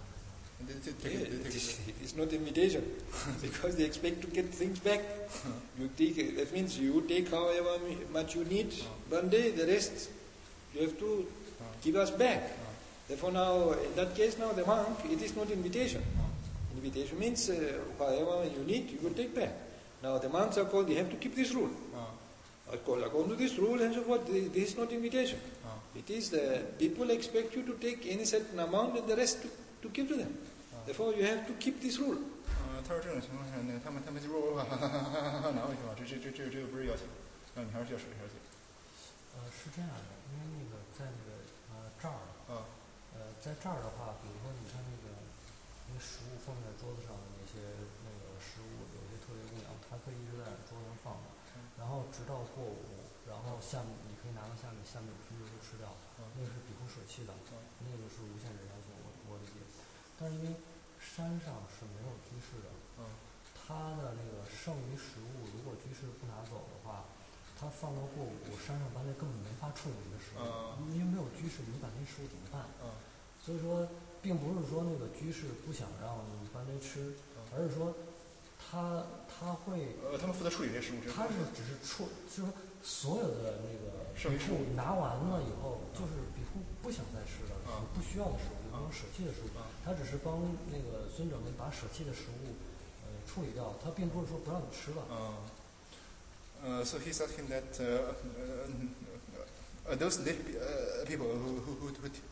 It's not invitation because they expect to get things back. You take that means you take however much you need one day, the rest you have to give us back. Therefore now in that case now the monk it is not invitation. Invitation means however you need you will take back. Now the monks are called, they have to keep this rule. According to this rule and so forth, this is not invitation. It is the people expect you to take any certain amount and the rest to give to them. Therefore you have to keep this rule. 他说这种情况下呢，他们就如果拿回去吧，这个不是要求，那你还是要守一下自己。 是这样的，因为那个在那个这儿在这儿的话，比如说你看那个食物放在桌子上的那些那个食物，有些特别供养，它可以一直在桌子上放着，然后直到过午，然后下面你可以拿到下面居士都吃掉，那个是比丘舍弃的，那个是无限制要求，我理解。但是因为山上是没有居士的，他的那个剩余食物，如果居士不拿走的话，他放到过午，山上班队根本没法处理你的食物，因为没有居士，你把那食物怎么办？所以说，并不是说那个居士不想让你班队吃，而是说他会他们负责处理这食物， 他是只是就是说所有的那个食物拿完了以后，就是比丘不想再吃了，不需要的食物，比如说舍弃的食物，他只是帮那个尊者们把舍弃的食物处理掉，他并不是说不让你吃了。 So he's asking that those people who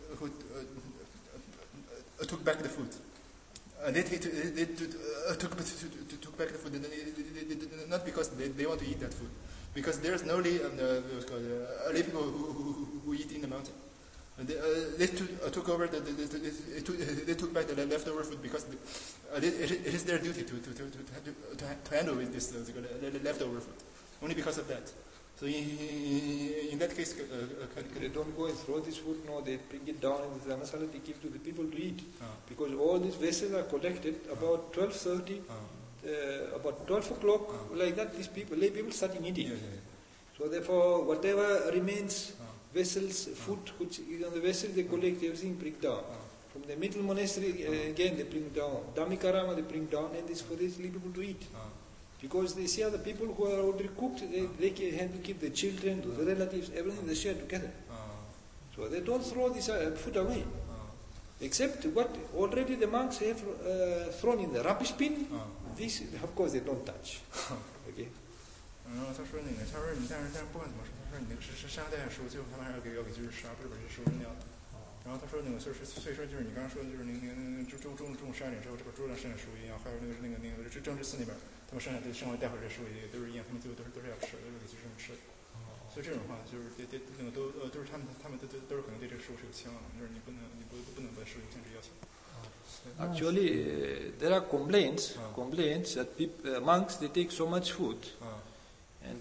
took back the food. They took back the food not because they want to eat that food, because there's no lay people who eat in the mountain. They took over they took back the leftover food because it is their duty to handle with this leftover food. Only because of that. So in that case, they don't go and throw this food. No, they bring it down in the dharmasala. They give to the people to eat, because all these vessels are collected about 12:30, about 12 o'clock, like that. These people, lay people, starting eating. So therefore, whatever remains, vessels, food which is on the vessel, they collect everything, bring down. From the middle monastery, again they bring down. Dhammikarama they bring down, and this for these people to eat. Because they see other people who are already cooked, they can have to keep the children, the relatives, everything they share together. So they don't throw this food away. Except what already the monks have thrown in the rubbish bin, this of course they don't touch. Okay. 然后他说你但是不管怎么说，他说你那个是山带食物，最后他们还是要给居士吃，不是把这食物扔掉的。然后他说所以说就是你刚刚说的就是中午12点之后，这个桌上剩下食物一样，还有那个政治寺那边，他们剩外带回来的食物也都是一样，他们最后都是要吃，都是给居士们吃的。所以这种话就是都是他们都是可能对这个食物是有期望的，就是你不能把食物限制要求。 Actually, there are complaints that monks they take so much food, and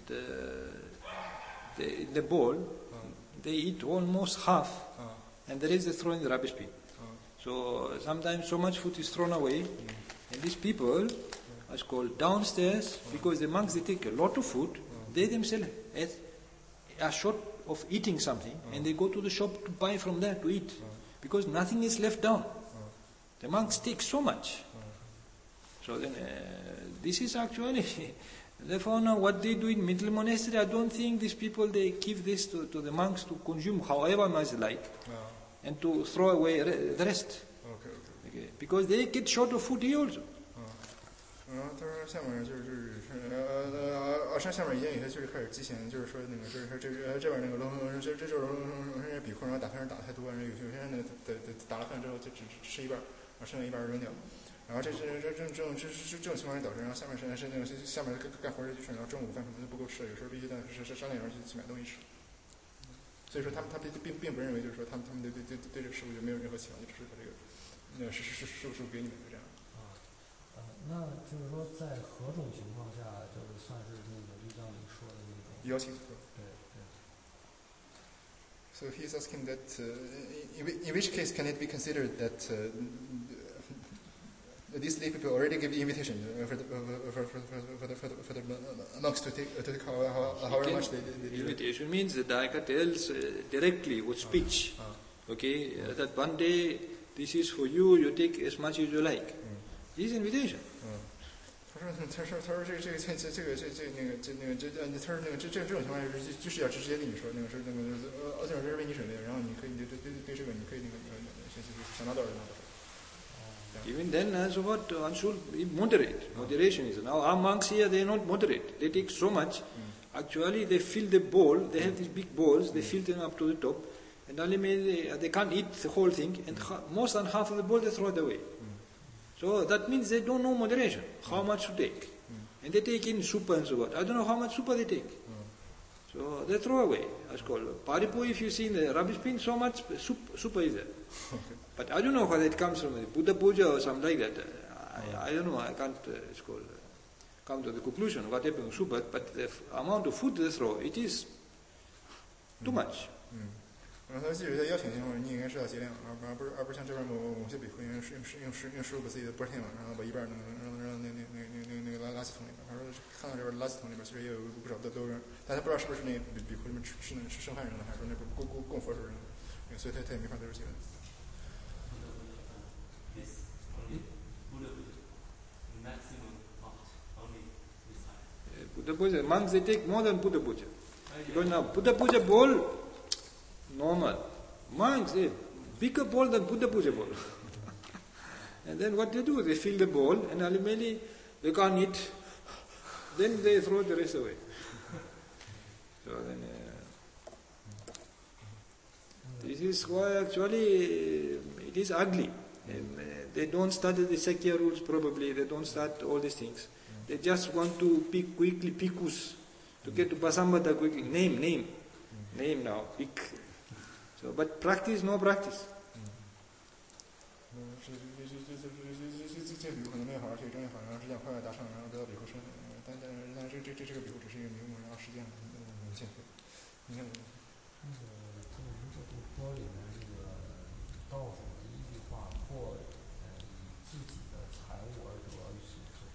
in the bowl they eat almost half, and the rest they throw in the rubbish bin. So sometimes so much food is thrown away, and these people are called downstairs because the monks they take a lot of food. They themselves are short of eating something, and they go to the shop to buy from there to eat, because nothing is left down. The monks take so much. So then this is actually therefore now what they do in middle monastery, I don't think these people they give this to the monks to consume however much they like, and to throw away the rest. Okay. Because they get short of food here also. 然后他说下面就是山下面已经有些就是开始激情，就是说那个就是这边那个这就是比库，然后打饭打太多，然后有些人那个打了饭之后就只吃一半，然后剩下一半扔掉。 然后这种情况就导致，然后下面是那个下面干活就然后中午午饭可能就不够吃，有时候必须在商店里去买东西吃。所以说他并不认为就是说他们对这个事物就没有任何期望，就只是把这个事物给你们就这样。 那就是说在何种情况下就是算是那个律教里说的那种邀请？ 对。 So he's asking that in which case can it be considered that these lay people already give the invitation for the monks to take however much they invitation means the Dayaka tells directly with speech, okay, that one day this is for you, you take as much as you like. This is invitation. 他说这种情况就是要直接跟你说，那个是那个这是为你准备，然后你可以对这个你可以那个想拿多少就拿多少。 Even then, so what? One should be moderate. Moderation is now our monks here. They are not moderate. They take so much. Actually, they fill the bowl. They have these big bowls. They fill them up to the top, and only they can't eat the whole thing. And more than half of the bowl they throw it away. So that means they don't know moderation. How much to take, and they take in soup and so on. I don't know how much soup they take. So they throw away. That's called paripu. If you see in the rubbish bin, so much soup is there. But I don't know whether it comes from Buddha Puja or something like that. I don't know. I can't come to the conclusion what happened to soup. But the amount of food they throw, it is too much. 然后他继续在邀请情况，你应该是要节量，而不是像这边某些比丘用食物把自己的钵填满，然后把一半扔那个垃圾桶里面。他说看到这边垃圾桶里面其实也有不少的都扔，但他不知道是不是那比丘里面是剩饭扔的，还是说那供佛时候扔的，所以他也没法得出结论。 Buddha Puja, monks they take more than Buddha Puja. Because now Buddha Puja bowl, normal. Monks, they bigger bowl than Buddha Puja bowl. And then what they do, they fill the bowl and ultimately they can't eat. Then they throw the rest away. So then, this is why actually it is ugly. And, they don't study the Sakya rules probably, they don't start all these things. They just want to pick quickly, pikus, to get to Basambata quickly. Name now, pick. So, but practice, no practice. 这比喻可能没有好好去争议好，然后只想快快达成，然后得到比丘身份。但这个比喻只是一个名目，然后实践很欠缺。你看， 这部歌里面这个倒数第一句话，或以自己的财物而得损失。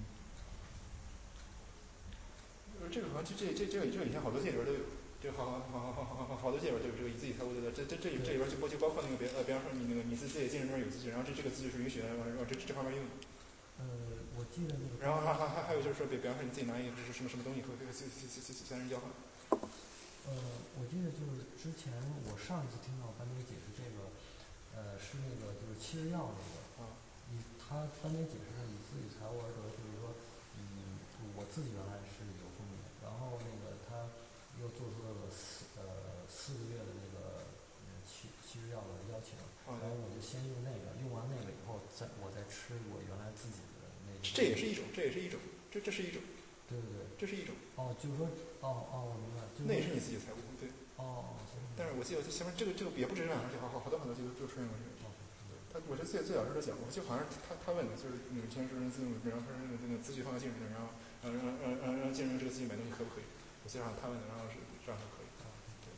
这个好像这个以前好多戒里边都有，这好多戒里边都有这个以自己财物得这里边就包括那个比方说你那个你自己精神中有字据，然后这个字据是允许的，这方面用的。 我记得那个。 然后还有就是说，比方说你自己拿一个什么东西和其他人交换。 我记得就是之前我上一次听到班尼解释这个，是那个就是七日药那个。他班尼解释的以自己财物而得，就是说，我自己原来是有风险，然后那个他又做出了4个月的那个七日药的邀请，然后我就先用那个，用完那个以后，我再吃我原来自己的那个。 这也是一种，这是一种。 对， 这是一种。 就是说，我明白。 那也是你自己的财物，对。但是我记得前面这个也不止这样，而且好多就出现过这个。我是最早时候讲过，就好像是他问的，就是那个前世人自，比方说那个资据放在镜上，然后让镜人这个资据买东西可不可以？我记得好像他问的，然后是这样说可以。对。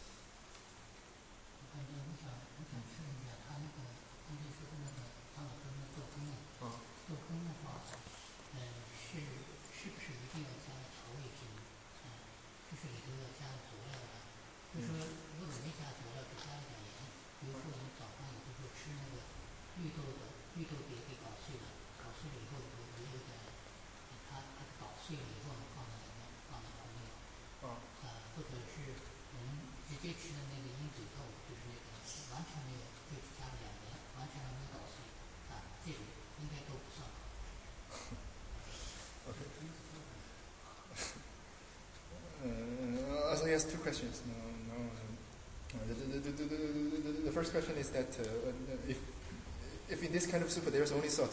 我想确认一下，他那个刚才说的那个张老师那做羹做羹的话，是不是一定要加调味品？就是里头要加佐料的。就说如果没加佐料，就加一点盐。比如说我们早上有时候吃那个绿豆碟给捣碎了，捣碎了以后有点，它捣碎了以后呢放到调味料。或者是我们直接吃的那个鹰嘴豆，就是那个完全没有，就只加了2盐，完全没捣碎，这种应该都不算。 So he has 2 questions. The first question is that if in this kind of soup there's only salt,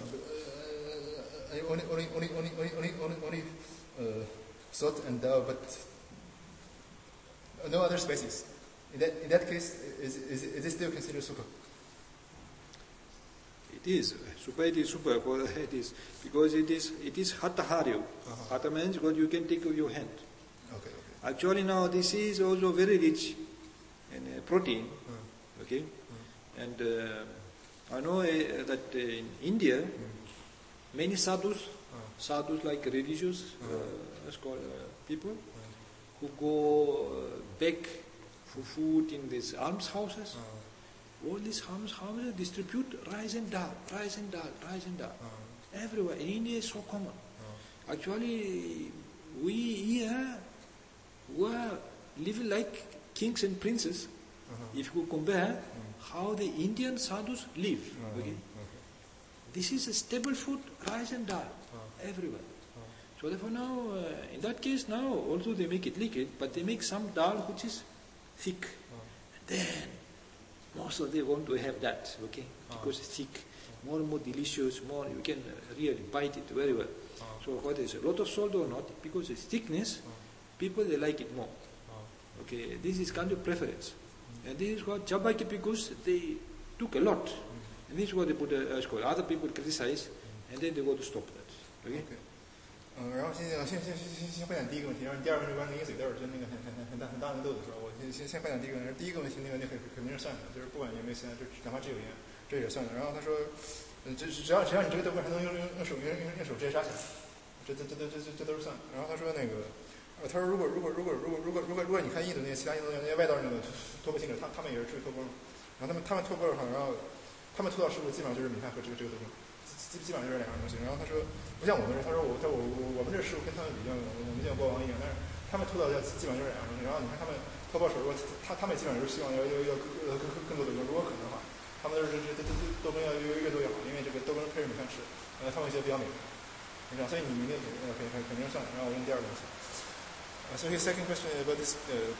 only salt and dal, but no other spices. In that case, is it still considered supa? It is. Supa it is supa. It is because it is hatha haryo. Hatha means what you can take with your hand. Okay. Actually now this is also very rich in protein. Okay. And I know that in India, many sadhus like religious people who go beg for food in these almshouses. All these almshouses distribute rice and dal. Everywhere. In India is so common. Actually, we here were living like kings and princes. If you compare how the Indian sadhus live, okay? This is a staple food, rice and dal, everywhere. So therefore now, in that case now, also they make it liquid, but they make some dal which is thick. And then, most of them want to have that, okay? Because it's thick, more and more delicious, more, you can really bite it very well. So whether it's a lot of salt or not, because it's thickness, people they like it more. Okay, this is kind of preference. And this is what Jabaki, because they took a lot. And this is what they put other people criticize, and then they go to stop that. Okay? 然后先回答第一个问题，然后第二个问题关于那个水豆，就是那个很大的豆子，是吧？我先回答第一个问题。第一个问题那肯定是算的，就是不管有没有咸，就哪怕只有盐，这也算的。然后他说，只要你这个豆腐还能用手直接扎起来，这都是算的。然后他说那个。他说：“如果你看印度那些其他印度那些外道那个托钵行者，他们也是吃托钵嘛。然后他们托钵的话，然后他们托到食物基本上就是米饭和这个豆腐，基本上就是两样东西。然后他说不像我们这，他说我们这食物跟他们比较，我们像国王一样，但是他们托到基本上就是两样东西。然后你看他们托钵手，他们基本上就是希望要更多的如果可能的话，他们是豆羹要越多越好，因为这个豆羹配着米饭吃，他们一些比较美味。所以你肯定是算的。然后我问第二个问题。” So his second question about this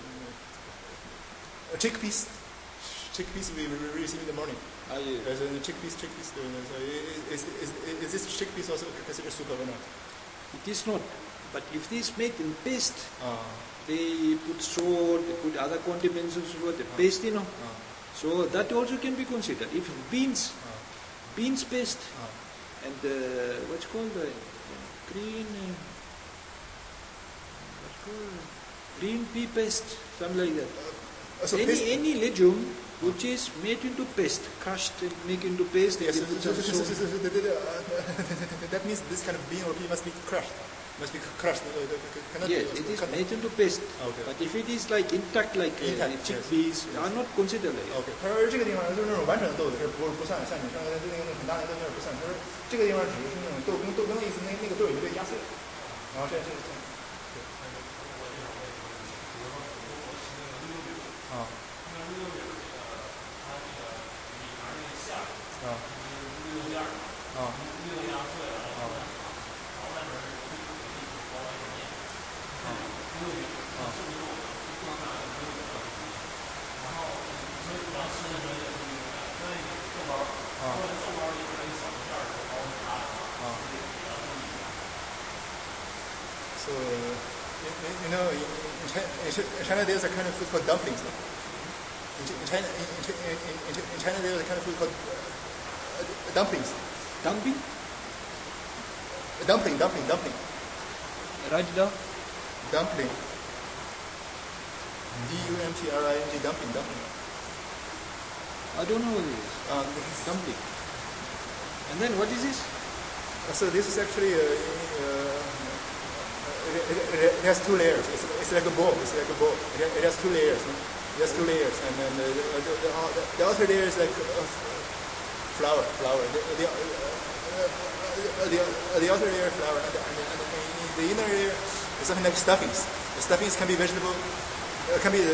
chickpeas we receive in the morning. Yes. So the chickpeas. So is this chickpeas also considered supa or not? It is not. But if it is made in paste, they put salt, they put other condiments and so forth, the paste, So that also can be considered. If beans paste, and what's called the green pea paste, something like that. So any legume which is made into paste, crushed and made into paste. Yes, that means this kind of bean or pea must be crushed. Yes, it is made into paste. Okay. But if it is like intact, like chickpeas, are not considered like that. Okay. 他说这个地方就是那种完整的豆子是不算，像你说的那个很大的豆子不算。他说这个地方只是那种豆羹的意思，那个豆已经被压碎了，然后这是。So, in China there's a kind of food called dumplings. In China there's a kind of food called dumplings. Dumpling? Dumpling. Write it down. Dumpling. D-U-M-P-R-I-N-G, dumpling. I don't know what it is. Dumpling. And then what is this? So this is actually it has two layers. It's like a bowl. It has two layers. And then the outer layer is like flour. The outer layer is flour, and the inner layer is something like stuffings. The stuffings can be vegetable, can be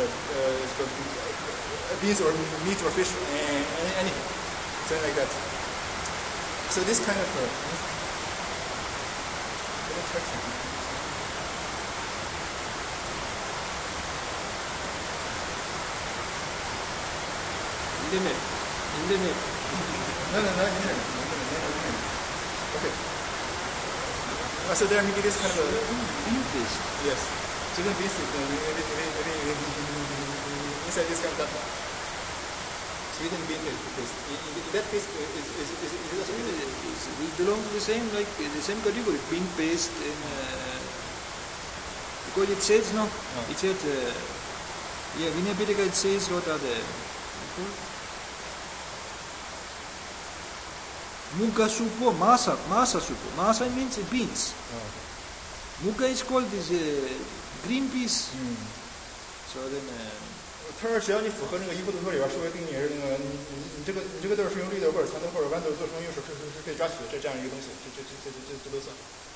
beans or meat or fish, anything, something like that. So this kind of Internet. Okay. So there maybe this kind of bean paste. yes. Chicken paste inside this kind of data. Sweden bean paste. In that case, is also We belong to the same category. Bean paste and because it says no. It said Vinaya Pitaka it says what are the Muga supo, masa supo. Masa means beans. Muga is called this green peas. So then. 他说只要你符合那个一步图里边说定义是那个你这个豆是用绿豆或者蚕豆或者豌豆做成用是可以抓取的这样一个东西，这都算。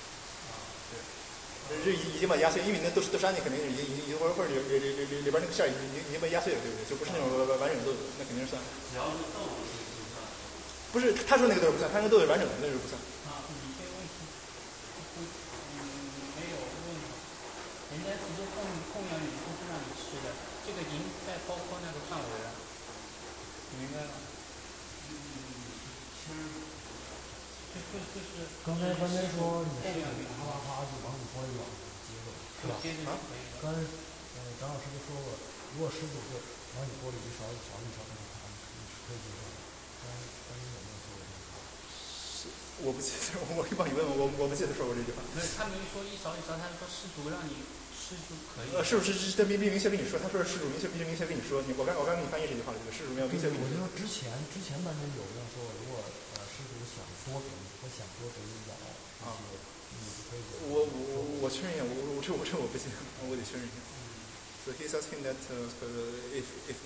对，已经把压碎，因为那豆沙你肯定已经或者里边那个馅已经被压碎了，对不对？就不是那种完整的豆子，那肯定是算。 只要是豆子就不算。 不是，他说那个豆不算，他那个豆是完整的，那就不算。 你这个问题没有问题，人家直接供养你不是让你吃的，这个银在包括那个范围了，明白吗？就是刚才说你是啪就往你锅里舀接着，是吧？刚才张老师就说过，如果15个往你锅里一勺一勺你是可以接受的。刚才有没有说过这个？ 我不记得，我可以帮你问问，我不记得说过这句话。 没有，他没说一勺一勺，他说施主让你吃就可以。 是不是这明确跟你说？他说施主明确跟你说，我刚给你翻译这句话了，这个施主明确跟你说。 我就说之前版本有人说，如果施主想多给你，或想多给你舀一些，你就可以。 我确认一下，我不信，我得确认一下。So he's asking that if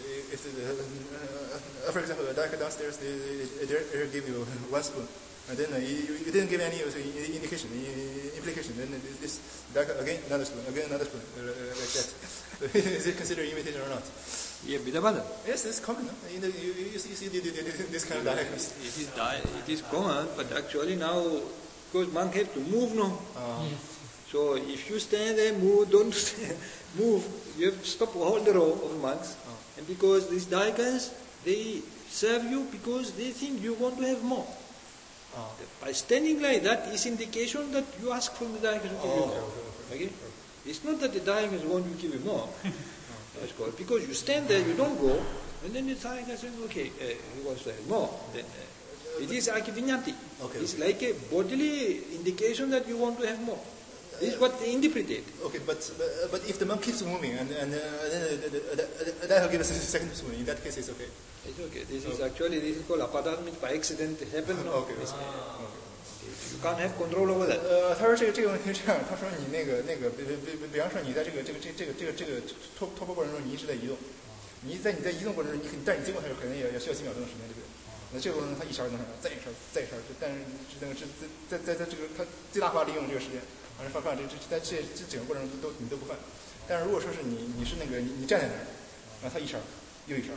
for example, the doctor downstairs they give you 1 spoon, and then you didn't give any implication, then this doctor again another spoon, like that. Is it considered imitation or not? Yeah, bidabada. Yes, it's common. No? You see this kind of diagrams. It is common, but actually now because monk have to move no. So if you stand there, don't move. You have to stop all the row of monks. And because these daikans, they serve you because they think you want to have more. By standing like that is indication that you ask from the daikans to give you more. Okay? It's not that the daikans want to give you more. That's called because you stand there, you don't go, and then the daikans say, okay, he wants to have more. Then it is akivinyati. It's like a bodily indication that you want to have more. This is what they interpreted. Okay, but if the monk keeps moving and then that will give us a second spoon. In that case, it's okay. It's okay. This is called apadat, means by accident happened. Okay. You can't have control over that. 他说这个问题是这样，他说你那个，比方说你在这个脱播过程中，你一直在移动，你在移动过程中，但你经过它可能也需要几秒钟的时间，对不对？那这个过程中，他一勺能上，再一勺，但是在这个他最大化利用这个时间。放在这整个过程中你都不犯，但是如果说是你是那个你站在那儿，然后他一勺又一勺，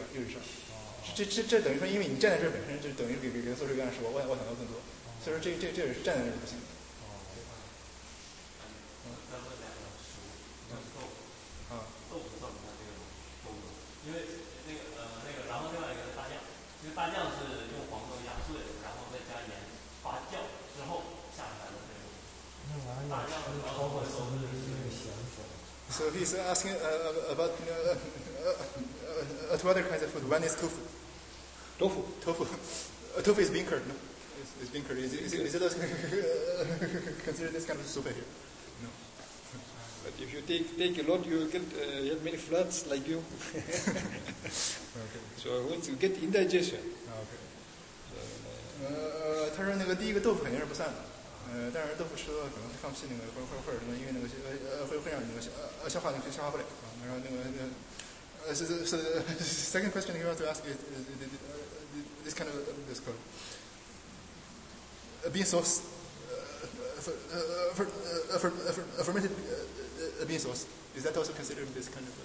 这等于说因为你站在这儿本身就等于给他做这个暗示，我想要更多，所以说这也是站在那儿不行的。 再问2个食物，豆腐算不算这个豆腐？因为然后另外一个是大酱，因为大酱是用黄豆压碎，然后再加盐发酵之后下出来的那种。 So he's asking about two other kinds of food. One is tofu. Tofu is bean curd, no? It's bean curd. Is it consider this kind of soup here? No. But if you take a lot, you will get have many floods like you. So once you get indigestion. Okay. 他说那个第一个豆腐肯定是不算的。但是豆腐吃了可能放屁那个或者什么，因为那个会让你那个消化不了啊。然后那个so second question you want to ask is this kind of this called bean sauce, fermented bean sauce. Is that also considered this kind of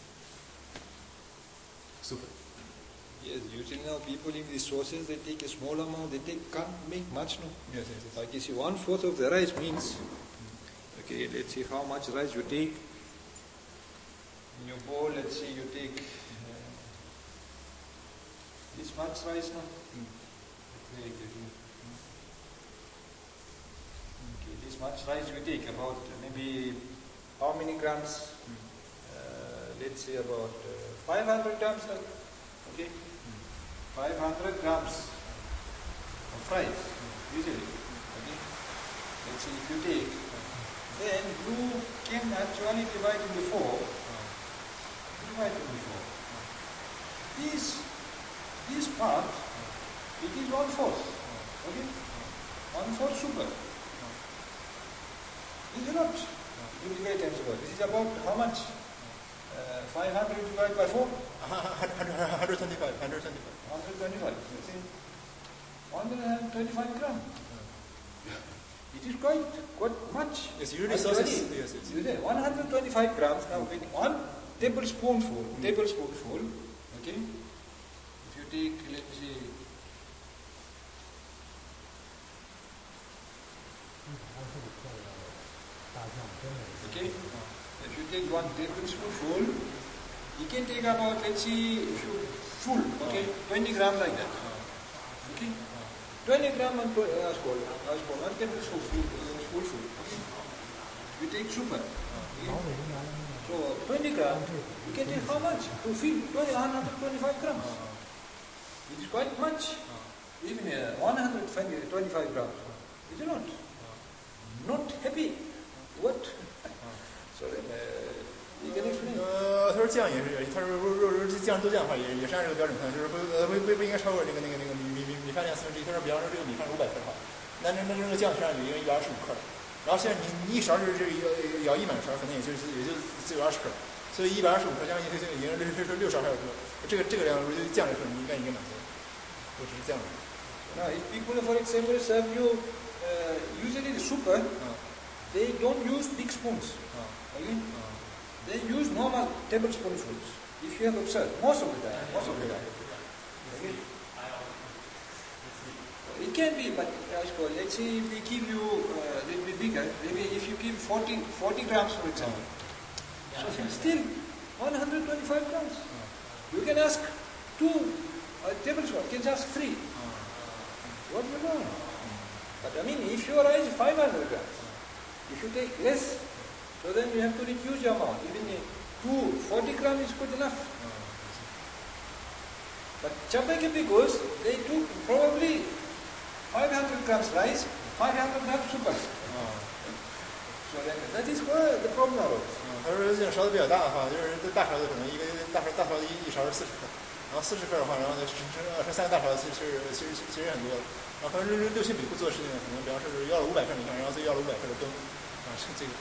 soup? Yes, usually now people in these sauces, they take a small amount, can't make much, no? Yes. Like you see, 1/4 of the rice means, okay, let's see how much rice you take. In your bowl, let's say you take this much rice, no? Very good. Okay, this much rice we take, about maybe how many grams? Let's say about 500 grams. Okay, 500 grams of rice usually. Okay, let's say if you take, then you can actually divide into 4. Divide into 4. This part, it is 1/4. Okay, 1/4 sugar. Is it not? You divide times 4. This is about how much? 500 divided by 4? 125. 125. You see? 125 grams. It is quite much. Yes, usually sauces. Yes. You say 125 grams. Now with 1 tablespoonful, okay? If you take, let me see, okay? If you take 1 tablespoonful, you can take about, let's see, if you full, okay, 20 grams like that. Okay? 20 grams and 1 tablespoonful. Okay? You take sugar. Okay? So 20 grams, you can take how much? To fill 125 grams. It is quite much. Even 125 grams. Is it not? Not happy. What? So then, you can explain. 他说酱也是，他说如果酱都酱的话，也是按这个标准看，就是不应该超过那个米饭量1/4。他说，比方说这个米饭是500克的话，那这个酱实际上也有25克了。然后现在你一勺是舀1满勺，可能也就只有20克，所以125克将近已经6勺还有多。这个量如果酱的时候，你应该满足。我只是这样。 Now, if people, for example, serve you usually the super, they don't use big spoons. Okay? They use normal tablespoonfuls. If you have observed, most of the time. Okay? It can be, but let's say we give you a little bit bigger. Maybe if you give 40 grams, for example. So still 125 grams. You can ask 2 tablespoons. You can ask 3. What you know? But I mean, if your rice is 500 grams, if you take less, so then you have to reduce your amount. Even 40 grams is good enough. But Champakepi goes, they took probably 500 grams rice, 500 grams super. So then that is where the problem arose. 他说这种勺子比较大的话，就是大勺子可能一个大勺子一勺是40克，然后40克的话，然后呢剩3个大勺子其实很多的。然后他说六亲比库做的事情呢，可能比方说是要了500克米饭，然后再要了500克的羹，是这个。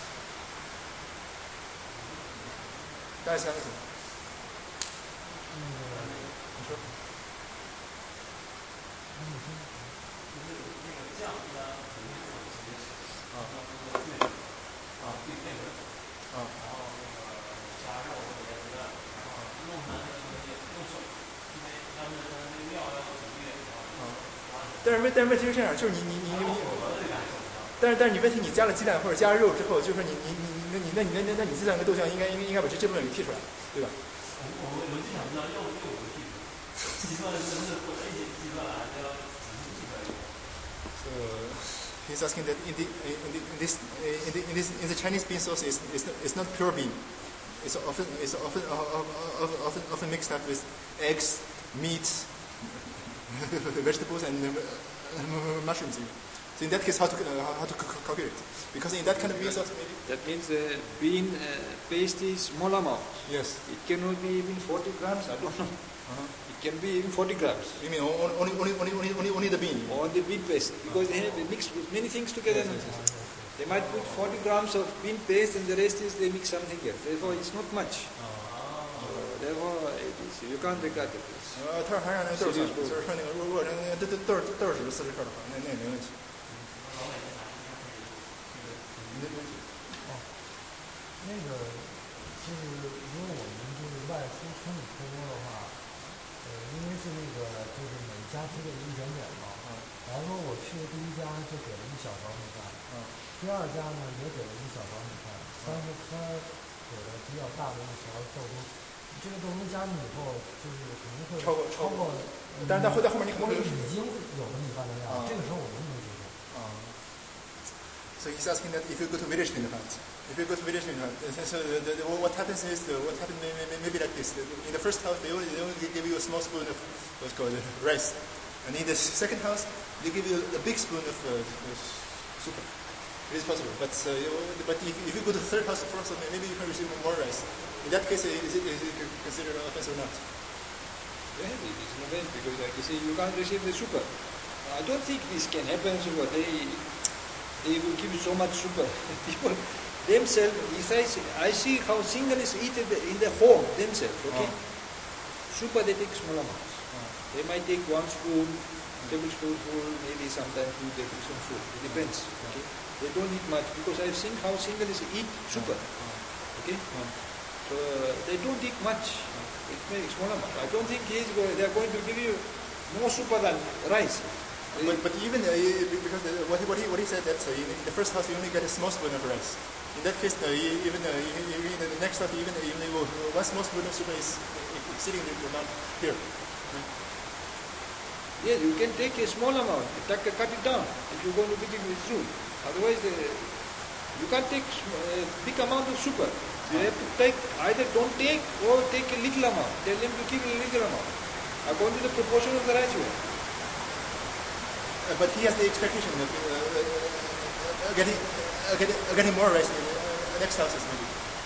大概3个字。你说。 就是那个酱一般肯定是直接吃，对配合，然后那个加肉或者加鸡蛋，然后弄它那个东西用手，因为要是它那个料要煮一点的话， 但是问题是这样，就是但是你问题你加了鸡蛋或者加了肉之后，就是你这2个豆酱应该把这部分给剔出来，对吧？ 我就想知道肉不剔出来，计算真是或者一起计算还是要仔细计算一下。 He's asking that in the Chinese bean sauce is not pure bean. It's often mixed up with eggs, meat, vegetables, and mushrooms. So in that case, how to calculate? Because in that kind of bean sauce, maybe that means the bean paste is small amount. Yes. It cannot be even 40 grams. I don't know. It can be even 40 grams. You mean only the bean? Only bean paste, because they have mixed with many things together. Yes. They might put 40 grams of bean paste, and the rest is they mix something else. Therefore, it's not much. Therefore, you can't regard it. 他还让那个豆酱，就是说那个如果那个豆只是40克的话，那也没问题。 那个就是因为我们就是外出村里出锅的话，因为是那个就是每家提给1点点嘛，然后说我去的第一家就给了1小勺米饭，第2家呢也给了1小勺米饭，但是他给了比较大的1勺豆这个豆腐加进以后，就是肯定会超过，但是在后面你可能已经有的米饭的量，这个时候我们能接受。 So he's asking that if you go to village Minhut, so what happens is maybe like this. In the first house, they only give you a small spoon of what's called rice, and in the second house, they give you a big spoon of soup. It is possible, but if you go to the third house, first, maybe you can receive more rice. In that case, is it considered an offense or not? Yeah, it is an offense because, like you say, you can't receive the super. I don't think this can happen. So they will give you so much super. People themselves, I see how singles eat in the home themselves. Okay, super they take small amounts. They might take 1 spoon, tablespoon full, maybe sometimes 2 tablespoons full. It depends. Okay, they don't eat much because I've seen how singles eat super. Okay, so they don't eat much. It may small amount. I don't think they are going to give you more super than rice. But even because what he said that in the first house you only get a small spoon of rice. In that case, even in the next house, even 1 small spoon of soup is exceeding the amount here. Right? Yes, you can take a small amount, cut it down if you're going to be eating with soup. Otherwise, you can't take a big amount of super. You have to take either don't take or take a little amount. Tell them to keep a little amount according to the proportion of the rice you have. But he has the expectation of getting more rice in the next houses, maybe.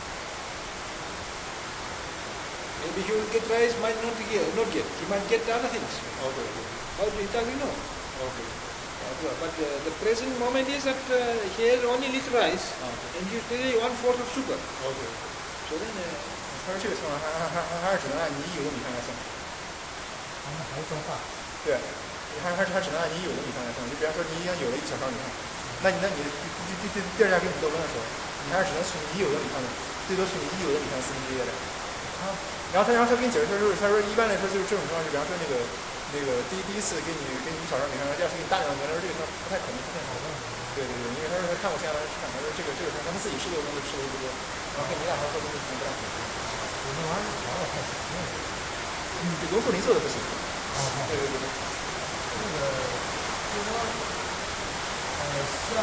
Maybe he will get rice, might not get. He might get other things. Okay. How do you know? Okay. But the present moment is that he has only little rice, and you take 1/4 of sugar. Okay. So then, 他说这个情况还是只能按你有的米饭来算。 他们还算饭。 对。他只能按你有的米饭来算，就比方说你已经有了1小勺米饭，那你第二家给你豆羹的时候，你还是只能取你有的米饭的，最多取你已有的米饭1/4的量。然后他给你解释，他说一般来说就是这种情况，就比方说那个第一次给你1小勺米饭，第二次给你大量的米饭，他说这个不太可能出现好的。对，因为他说他看过其他人吃饭，他说这个他们自己吃豆羹就吃的不多，然后给你1大勺豆羹就不大可能。 我那玩意儿调的太少了。 罗富林做的不行。对。 就是说，像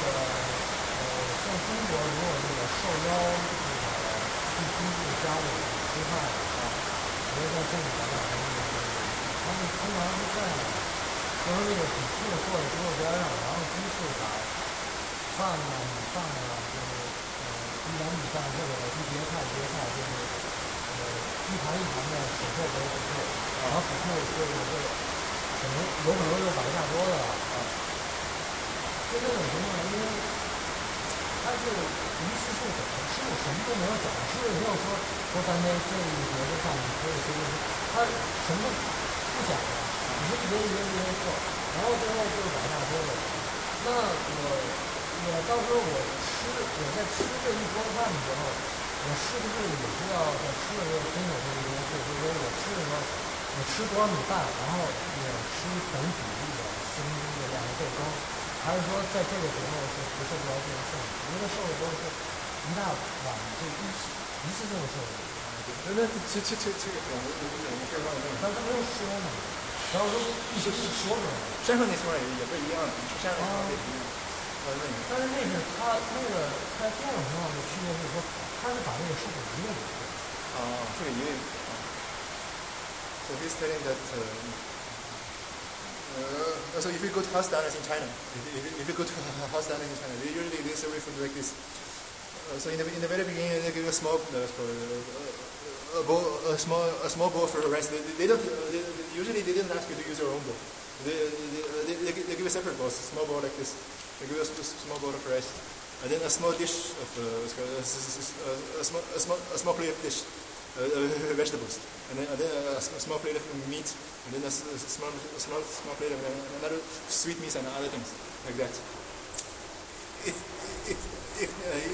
中国如果受邀去亲自家里吃饭比如像中国他们通常是这样的，就是主妇坐在桌子边上，然后鸡翅把饭米饭就是一碗米饭或者一碟菜，就是一盘的尺寸为尺寸，然后尺寸可能有就摆下桌子了就这种情况，因为他是一次性整，师傅什么都没有整，师傅没有说咱们这一碟子饭你可以随便吃，他什么都不讲了，你就一碟做，然后最后就摆下桌子。那我到时候我在吃这一锅饭的时候，我是不是也是要在吃的时候遵守这一件事？就是说我吃的时候。我吃多少米饭，然后也吃等比例的1/4的量的豆羹，还是说在这个时候是不受不了这个限制？因为受的都是一大碗，就一次性的受的。 那这个但他没有说嘛，然后都一说出来。 山上那情况也不一样的，你吃山上那情况也不一样。 但是那是他那个在这种情况的区别是说，他是把那个数给一个人。 数给一个人。So he's telling that. So if you go to house diners in China, if you go to house diners in China, usually they serve food like this. So in the very beginning, they give you a small bowl for rice. They don't usually they didn't ask you to use your own bowl. They give you a separate bowl, a small bowl like this. They give you a small bowl of rice, and then a small dish of a small plate of dish. Vegetables, and then a small plate of meat, and then a small plate of another sweet meats and other things like that. If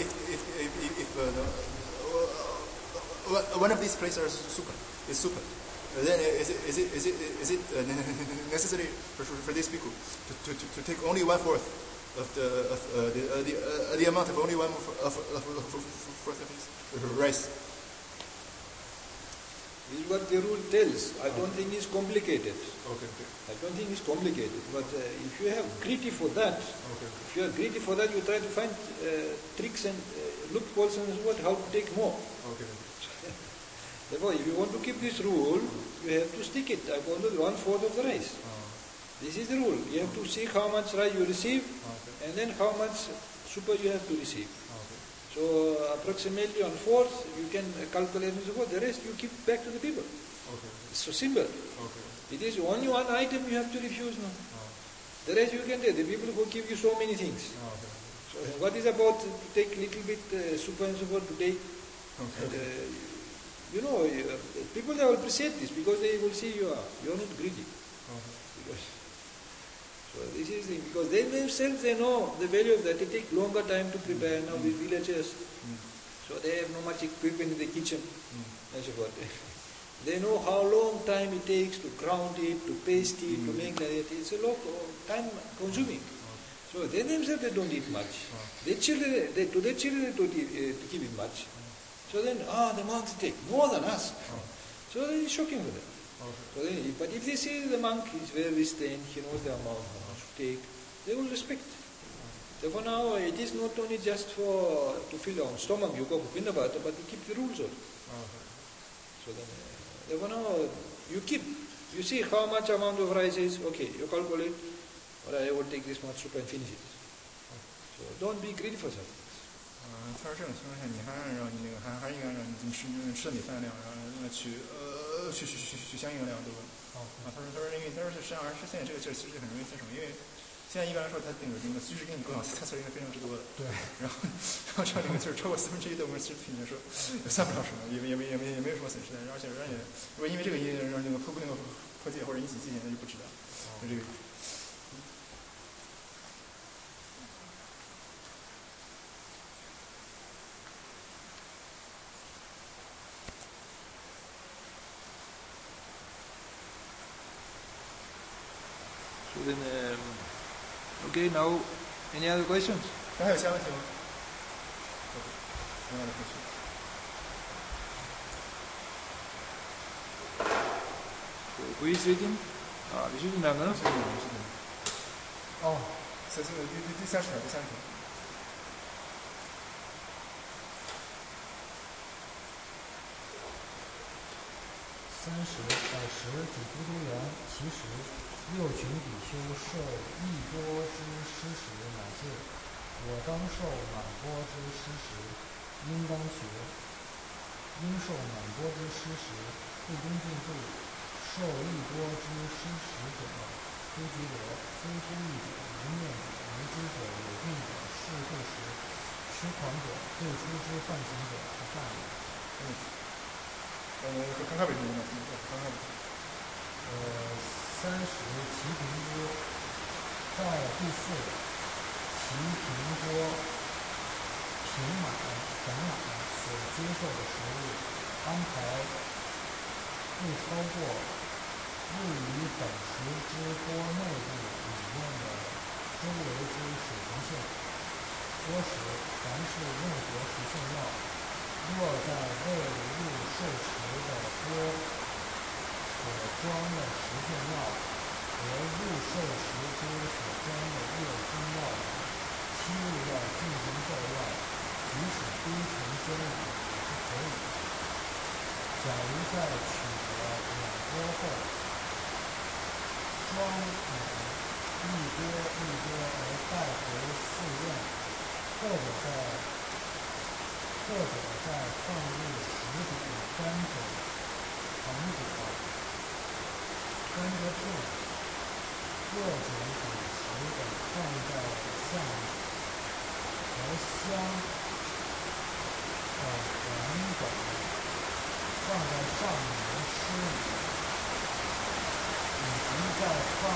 one of these plates is super, then is it necessary for these people to take only 1/4 of the amount of only 1/4 of rice? This is what the rule tells. I don't think it's complicated. Okay. I don't think it's complicated. But if you have greedy for that, if you are greedy for that, you try to find tricks and loopholes and what, how to take more. Okay. Therefore, if you want to keep this rule, you have to stick it. I call it 1/4 of the rice. This is the rule. You have to see how much rice you receive, and then how much super you have to receive. So approximately 1/4, you can calculate and so forth. The rest you give back to the people. It's so simple. It is only one item you have to refuse now. The rest you can take. The people who give you so many things. So what is about to take little bit super and so forth to take? People they will appreciate this because they will see you are not greedy. So this is the, because they themselves they know the value of that. They take longer time to prepare. Now the villagers, so they have not much equipment in the kitchen and so forth. They know how long time it takes to ground it, to paste it, to make that. It's a lot of time consuming. So they themselves they don't eat much. Their children, to their children they don't give it much. So then, the monks take more than us. So it's shocking for them. So then, but if they see the monk is very restrained, he knows the amount how much to take, they will respect. Therefore now it is not only just to fill your own stomach, you go for Pindabata, but you keep the rules also. So then, therefore now you see how much amount of rice is, okay, you calculate, or I will take this much soup and finish it. So don't be greedy for something. 他说这种情况下，你还让你那个还应该让你吃的米饭量，然后取相应的量，对吧？他说因为他说实际上是现在这其实很容易分手，因为现在一般来说他那个随时给你多少菜色应该非常之多的。对。然后这样那个就是超过1/4的，我们其实对你来说也算不了什么，也没有什么损失的，而且如果因为这个因让那个破戒或者引起忌嫌，那就不值得。就这个。 So then, okay, now, any other questions? 还有其他问题吗？ Who is reading? Visuddhananda? 第30条。 30时主都督员，其实6群比丘受益钵之施食，乃至我当受满钵之施食，应当学。应受满钵之施食，不恭敬度。受益钵之施食者，诸吉罗，非诸意者，无念者，无知者，有病者，是不食，痴狂者，最初之犯行者，不犯也。 看看为什么呢？看看。 30其平波，在第4，其平波平满等满所接受的食物，安排不超过入于本食之钵内部里面的周围之水平线。多时，凡是任何食性药，若在未入受持的钵所装的食性药和入受持之所装的液中药7入药进行奏药，即使低沉坚硬也是可以的。假如在取得满钵后，装满一钵而带回寺院，或者在放入10种甘蔗、糖果、甘蔗片、各种果实等放在下面，而香黄等放在上面为施礼，以及放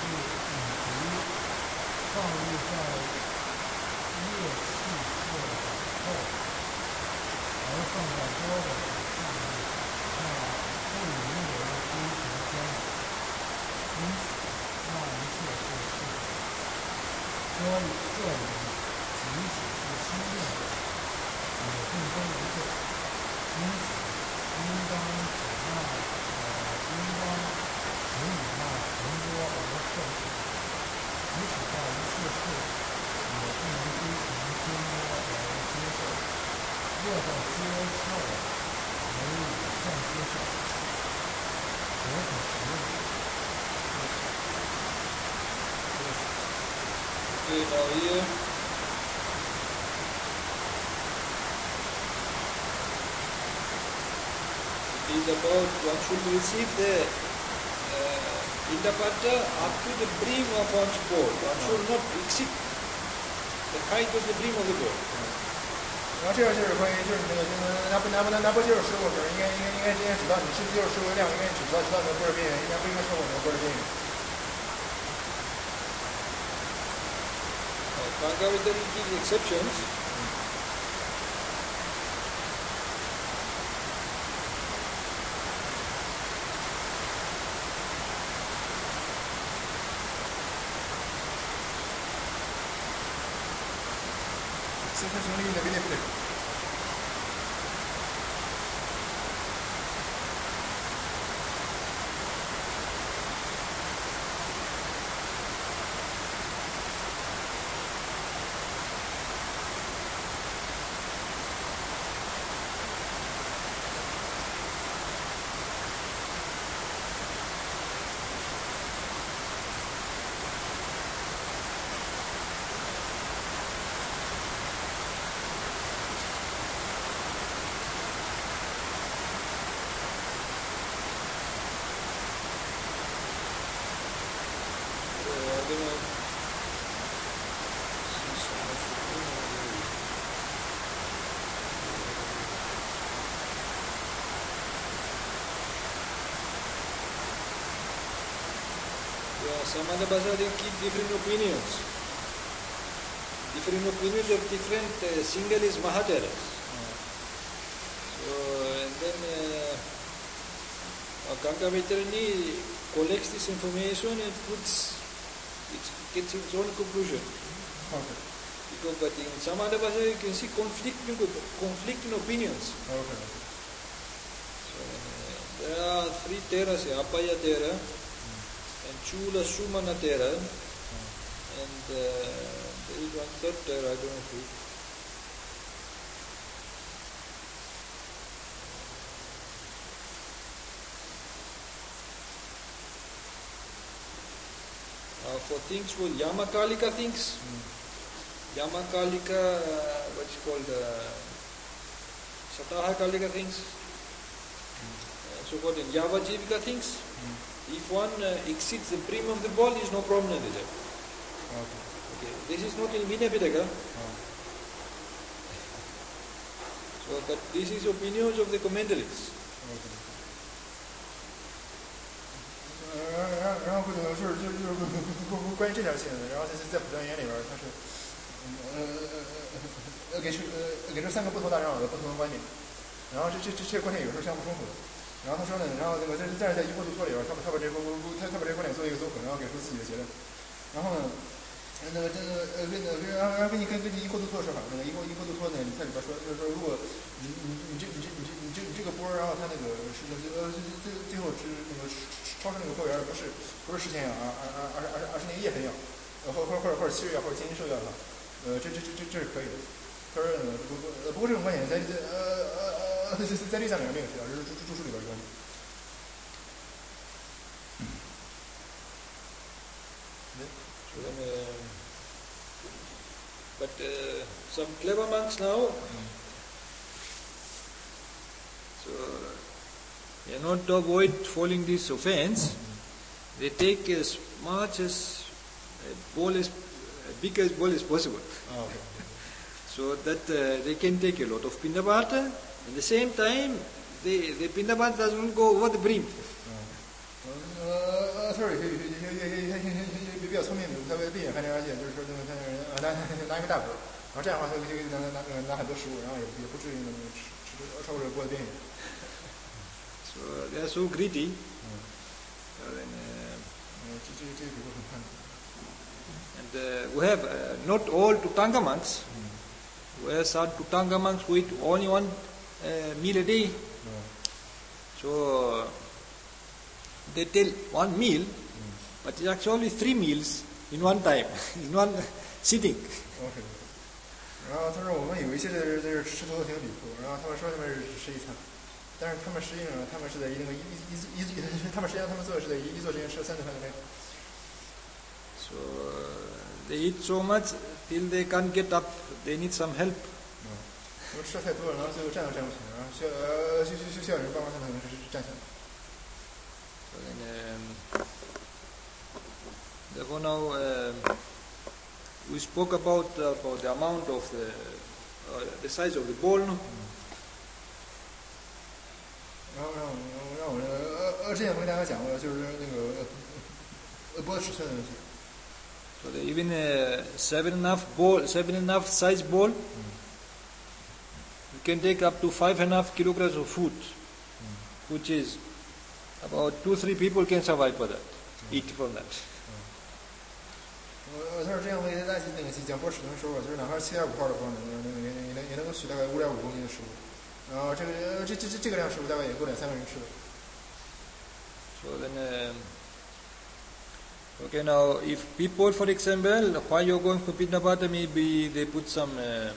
入在乐器座的后，而放在钵的下面，那不名为低沉坚硬。因此，那一切是事实。这里即使是修炼者，也并非无罪。因此，应当只应当使你那蓬多而克制，即使在一切事也不能追从颠多而接受，若在接受为有限接受，则可耻辱。 Okay, now here it is about one should receive the Pindapata up to the brim of one's bowl. One should not exceed the height of the brim of the bowl. 然后这样就是关于就是拿钵就是食物时，应该知道你是不是就是食物量，应该知道你的钵的边缘，应该不应该超过你的钵的边缘。 Bhagavatam gives exceptions. Exceptionally in the benefit. Some other Bhasa they keep different opinions. Different opinions of different singalis Mahacharas. So, and then Ganga Vaitarani collects this information and gets its own conclusion. Okay. Because, but in some other Bhasa you can see conflicting opinions. Okay. So, there are three teras, Apaya Tera, and Chula Sumana Tera, and there is one third Tera, I don't know who. For things called Yamakalika things, Yamakalika, what's called Satahakalika things, so-called Yavajivika things. If one exceeds the brim of the bowl, there is no problem with it. Okay. This is not in Vinaya Pitaka. So, but this is opinions of the commentaries. 然后就是关于这条线的，然后在普陀言里边，它是给出三个不同大长老的不同的观点，然后这观点有时候相互冲突的。然后他说呢，然后但是在一波度托里边，他把这个观点做一个综合，然后给出自己的结论。然后呢，根据一波度托的说法，那个一波度托呢，在里边说，就是说，如果你这个波，然后它那个是最后是那个超出那个波源，不是10千氧，而是那个叶粉氧，或者稀释药或者金受药的话，这是可以的。他说不过这种观点在历藏里面没有提到，这是注释里边的观点。 But some clever monks now, so in order to avoid falling this offense, they take as much as big as bowl as possible. Oh, okay. So that they can take a lot of Pindapata. At the same time, the Pindapata doesn't go over the brim. 他也比较聪明的，他为避免犯这条线，就是说拿一个大盆，然后这样的话他就拿很多食物，然后也不至于吃超过这个锅的边缘。 So they are so greedy. 这比较很叛逆。 And we have not all Tutanga monks. We have some Tutanga monks who eat only one meal a day. So So they tell one meal, but it's actually 3 meals in one time, in one sitting. OK。然后他说我们有一些就是吃头头型比库，然后他们说他们是只吃一餐，但是他们实际上他们是在他们实际上他们做的是在一座之间吃了3顿饭的量。 So they eat so much till they can't get up. They need some help. 我们吃的太多了，然后最后站都站不起来，然后需要人帮忙才能站起来。 So then, therefore now we spoke about the amount of the size of the ball. 然后让我之前我跟大家讲过，就是那个波尺寸的问题。 So even a 7.5 size ball, you can take up to 5.5 kilograms of food, which is about 2-3 people can survive for that, eat from that. 他说这样为大家讲波尺寸的时候，就是哪怕是7.5号的波，也能够取大概5.5公斤的食物，然后这个量食物大概也够2-3个人吃的。 So then, okay, now if people, for example, while you're going for Pindapata, maybe they put some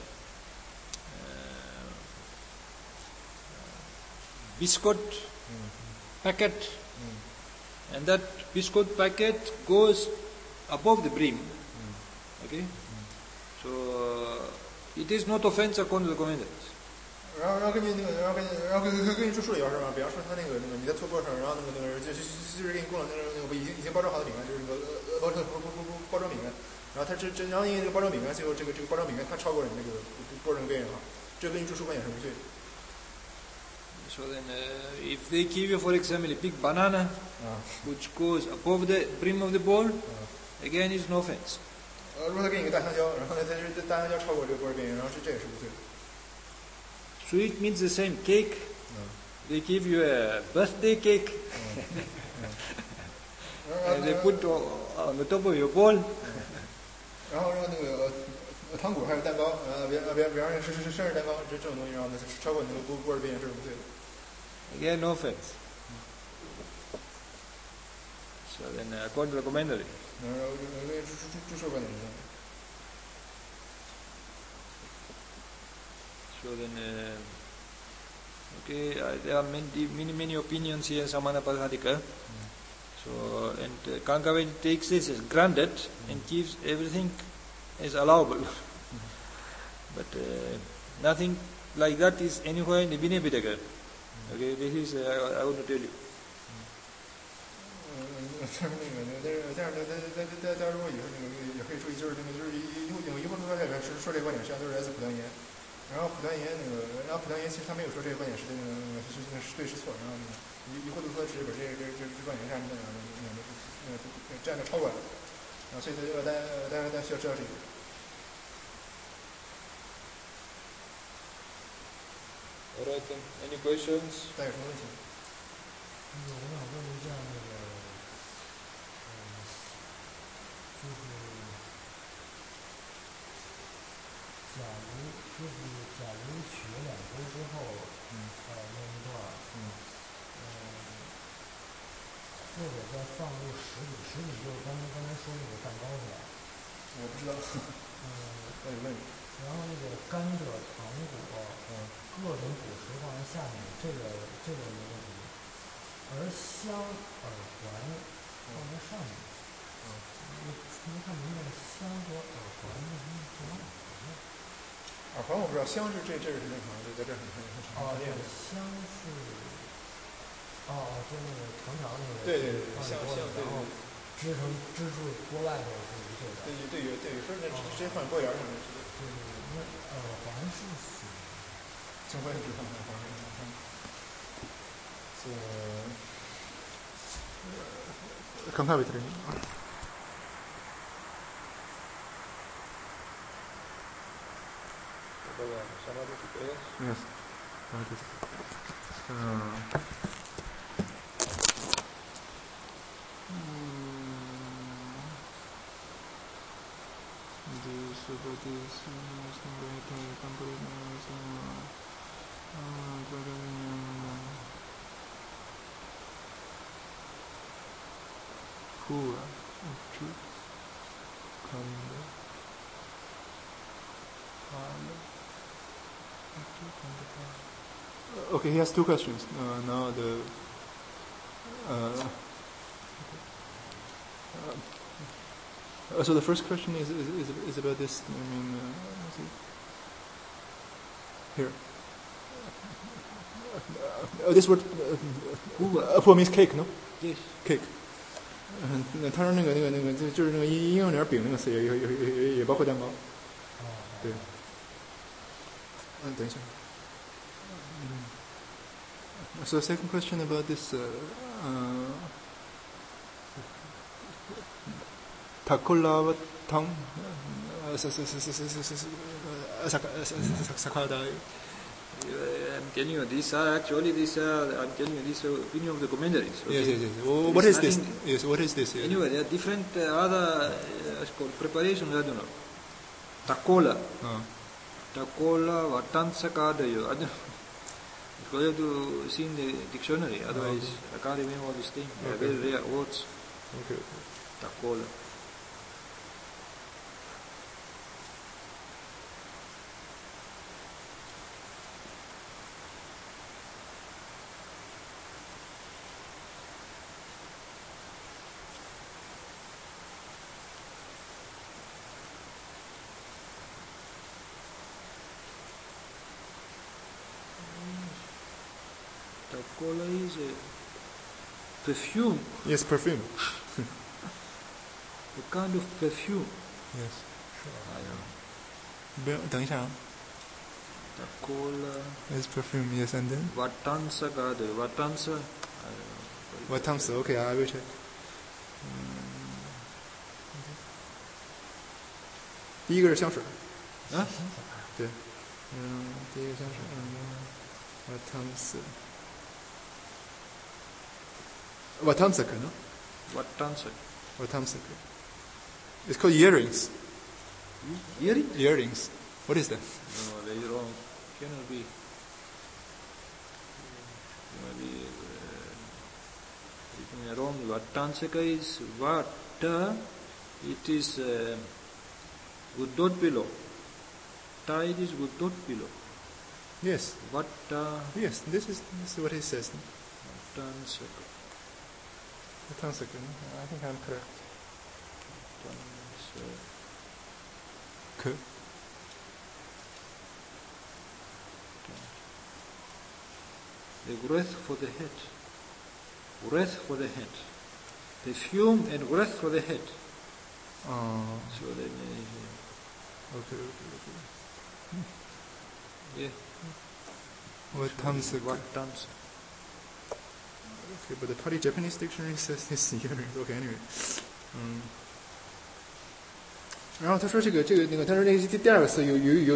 biscuit packet, and that biscuit packet goes above the brim. Okay, so it is not offense according to the commentators. 然后根据注释里边是吧？比方说他那个你在托钵上，然后就是给你供了那个已经包装好的饼干，就是那个包装饼干，然后然后因为这个包装饼干最后这个包装饼干它超过了你那个钵这个边缘哈，这跟注释观点是不对的。 So then, if they give you, for example, a big banana, which goes above the brim of the bowl, again is no offense. 如果他给你一个大香蕉，然后呢，这大香蕉超过这个钵边缘，然后这也是不对的。 Sweet means the same cake. They give you a birthday cake, and they put on the top of your bowl. 然后那个糖果还有蛋糕，比方说是生日蛋糕这种东西，然后呢超过你那个钵边缘，这是不对的。 Again, no offense. So then, according to the commentary. 注释观点是这样。 So then, okay, there are many opinions here in Samanapadhadika. So, and Kankavedi takes this as granted and gives everything as allowable. But nothing like that is anywhere in the Vinaya Pitaka. Okay, this is I want to tell you. 但是大家如果以后也可以注意，就是有一部分在里边说这个观点，实际上都是来自普陀岩。然后普陀岩其实他没有说这个观点是对是错，然后一会都说只是把这观点站着超过来，啊，所以大家需要知道这个。 Alright then, any questions? 大家有什么问题？ 我想问一下那个，假如取了2周之后，那一段，或者再放入食品就是刚才说那个蛋糕是吧？ 我不知道。我得问你。 然后那个甘蔗、糖果，各种果实放在下面，这个没问题。而香耳环放在上面，没看明白香和耳环为什么是不一样？ 耳环我不知道，香是这是正常的，在这很常见的。 香是，就那个长长那个， 对，香， 然后支柱锅外头是一对的。 对，说那直接放锅沿上面是的。 对，那耳环是属于， 这我也不知道耳环是什么。看看这里。Yes. Kura. Okay, he has two questions. Now so the first question is about this. I mean, let's see. Here. This word "pu" means cake, no? Yes. Cake. 他说那个就是那个英文里边饼那个词也包括蛋糕。对。等一下。So second question about this takola tang sakada. I'm telling you, these are I'm telling you, these are opinion of the commentaries. Okay? Yes. What is this? Yes, what is this? Anyway, there are different other preparations. I don't know. Takola, vatansakadayo. I don't know. You have to see in the dictionary. Otherwise, I can't remember all these things. They are very rare words. Okay. Takola. Takola is a perfume. Yes, perfume. A kind of perfume. Yes. I don't know. 等一下啊。 Takola. Yes, perfume. Yes, and then. Vatansa gada. Vatansa. I don't know. Vatansa. Okay, I will check. 第一个是香水。 啊？ 对。第一个香水。Vatamsak, no? Vatamsak. It's called earrings. Earrings? Earrings. What is that? No, that is wrong. Cannot be. Wrong. Vatansaka is vata. It is with dot below. Ta it is with dot below. Yes. Vata. Yes, this is what he says. Vatansaka. Vatansaka. I think I'm correct. Vatansaka. The breath for the head. Breath for the head. Perfume and breath for the head. So they may. Okay. Yeah. Vatamsak. Vatamsak. Okay, but the Pali Japanese dictionary says this earrings. Okay, anyway. 然后他说他说那个第二个词有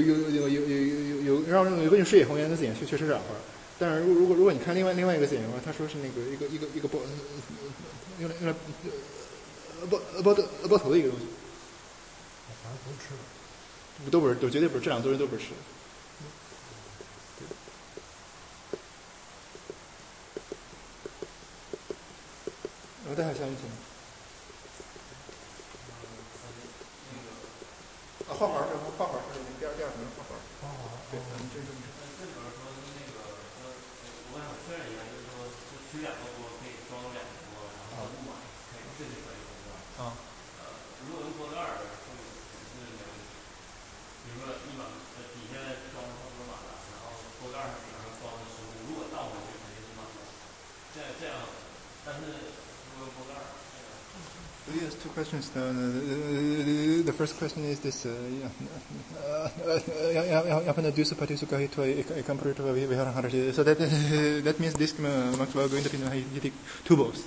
让有个水野红颜的字眼确实是染花，但是如果你看另外一个字眼的话，他说是那个一个用来包头的一个东西。 反正不是吃的。 都不是，绝对不是，这两个东西都不是吃的。我再还下面请。画环是第二什么画环？对，这里边说那个我想确认一下，就是说取两个锅可以装2个锅，然后不满可以这就可以了，如果用锅盖的是没问题。比如说底下装差不多满了，然后锅盖上顶上装的食物，如果倒回去肯定是满的。这样，但是如果用锅盖。 Yes, two questions. The first question is this: So that means this monks were going to take 2 bowls.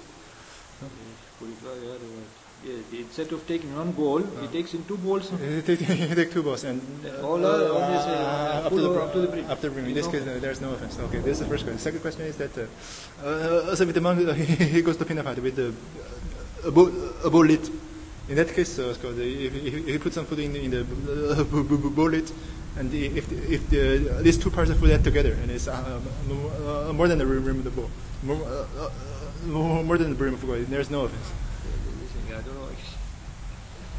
Instead of taking 1 bowl, he takes in 2 bowls. He take 2 bowls and all up to the brim. Up to the brim. In this case, there's no offense. Okay, this is the first question. Second question is that also with the monk, he goes to Pindapat with a bowl lid. In that case, if he puts some food in the bowl lid, and if these 2 parts of food add together, and it's more than the rim of the bowl, more than the brim of the bowl, there's no offense.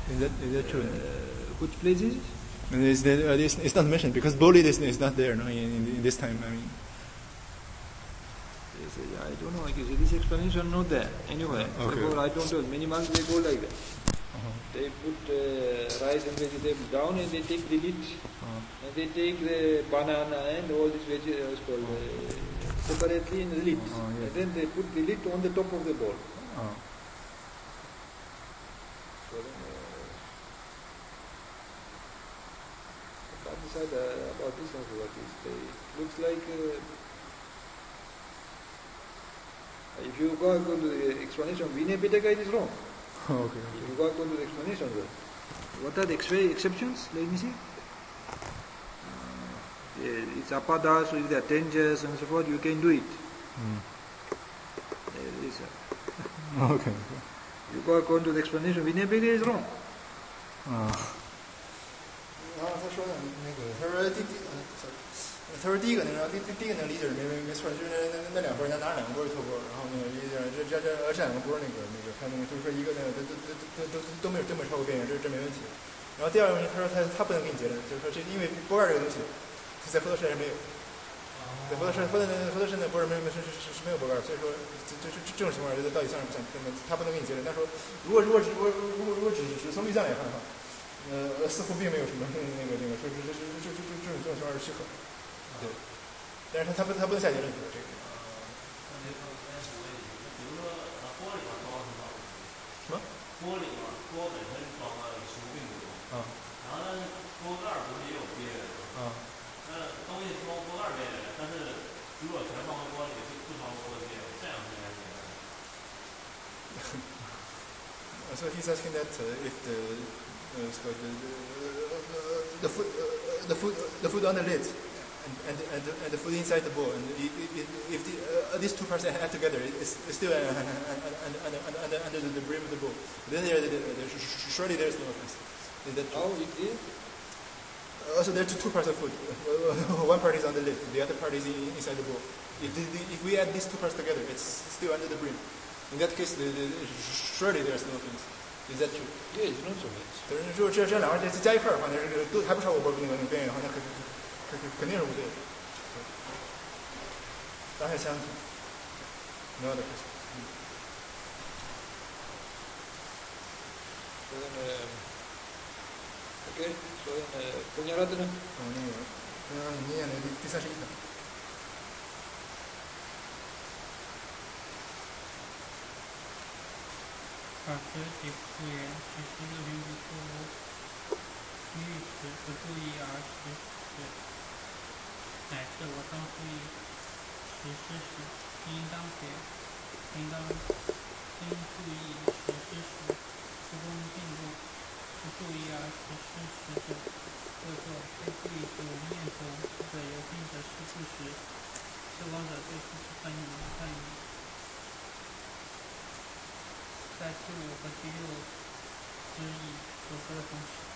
Is that true? Which place is it? And it's not mentioned because Boli is not there, no, in this time. I mean, I don't know. This explanation not there anywhere. Okay. Therefore, I don't know. Many monks they go like that. They put rice and vegetables down and they take the lid. And they take the banana and all these vegetables separately in the lid. Yes. And then they put the lid on the top of the bowl. So then, I can't decide about this also what is. It looks like if you go according to the explanation, Vinaya Pitaka, it is wrong. Okay. If you go according to the explanation, what are the exceptions? Let me see. It's apada, so if there are 10 jars and so forth, you can do it. There is Okay. you go according to the explanation, Vinaya Pitaka is wrong. 然后他说的他说他说第一个第一个理解没错，就是那两波人家拿着两个波是托钵，然后这两个波他就是说一个都没有超过边缘，这没问题。然后第二个问题，他说他不能给你结论，就是说这因为钵盖这个东西在佛陀山上没有，在佛陀山的钵是没有钵盖，所以说这种情况到底像什么？他不能给你结论。但是说如果只从律象来看的话。似乎并没有什么说这种情况是许可，对，但是他不能下结论说这个。 比如说锅里面装什么？ 什么？ 锅里面锅本身装的食物并不多。然后呢，锅盖不是也有边缘吗？那东西从锅盖边缘，但是如果全放到锅里，不超过锅的边缘，这样是应该是。 So he's asking that if the food on the lid and the food inside the bowl, and if these two parts add together, it's still under the brim of the bowl. Then surely there is no offense. How it is? Also, there are two parts of food. One part is on the lid, the other part is inside the bowl. If we add these two parts together, it's still under the brim. In that case, surely there is no offense. Is that true? Yeah, it's not so bad. 如果这两块加一块的话，那都还不超过波边缘的话，那肯定是不对的。当然相信。No other question. Okay, so then Punyaratana. 你念的第31条。 尔时己复言，只是六旬比丘如欲使不注意而食时，乃是我当注意食之时，应当解，应当应注意食之时，不公进入，不注意而食之时者，或者非注意者无念者，或者有病者食不时，受亡者对父之犯语。在第5和第6之意所说的东西。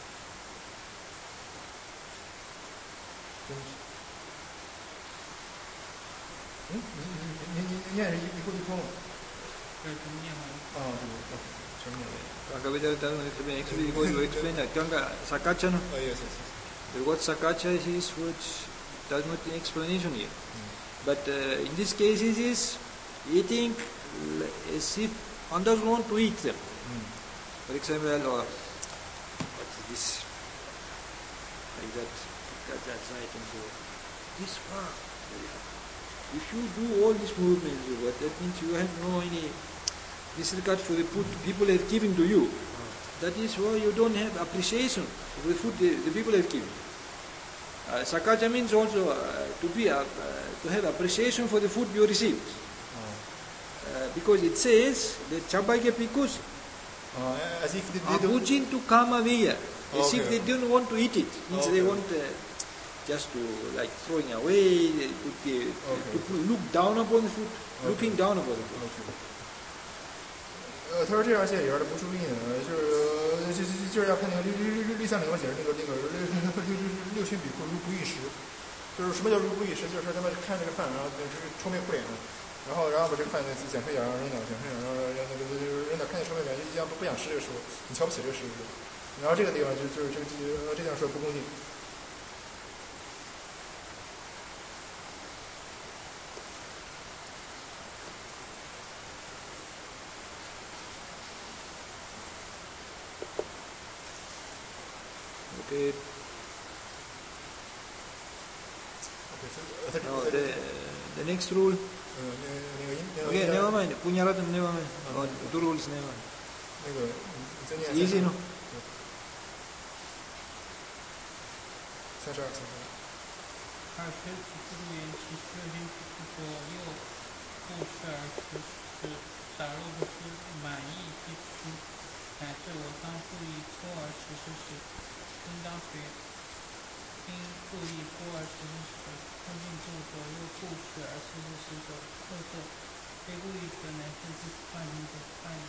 你念是一过一空吗？ 这是念好了。 对，全念了。 Actually, you explain that. Sakacha, no? Oh, yes. The word Sakacha is which does not need explanation here. But in this case, it is eating as if one doesn't want to eat them. For example, what is this? Like that side and so this far. If you do all these movements, that means you have no any disregard for the food people have given to you. That is why you don't have appreciation for the food the people have given. Sakacha means also to have appreciation for the food you received. Because it says that Chabhagya Bhikkhus as if are pushing to come away, as if they don't want to eat it. Means they want just to like throwing away, to look down upon the food, looking down upon the food. 他说这样写里边的不注意呢，就是要看那个律象里面写的那个六旬比丘如不异食，就是什么叫如不异食？就是说他们看这个饭，然后就是愁眉苦脸的， 然后把这个饭捡出一点，然后扔掉，扔掉，看见说明员就一样不想吃这个食物，你瞧不起这个食物。然后这个地方就是这地方说不恭敬。 Okay. Now the next rule. Okay, never mind. Punyaratam, never mind. Or 2 rules, never mind. It's easy, no? 32。 而学习这个缘起，修行是左右不是而持是，假若不是满意必须，乃至我当故意脱而持是时，应当随因故意脱而持是时，恭敬住左右不是而持是时者特色，非故意者乃是自犯行者犯也。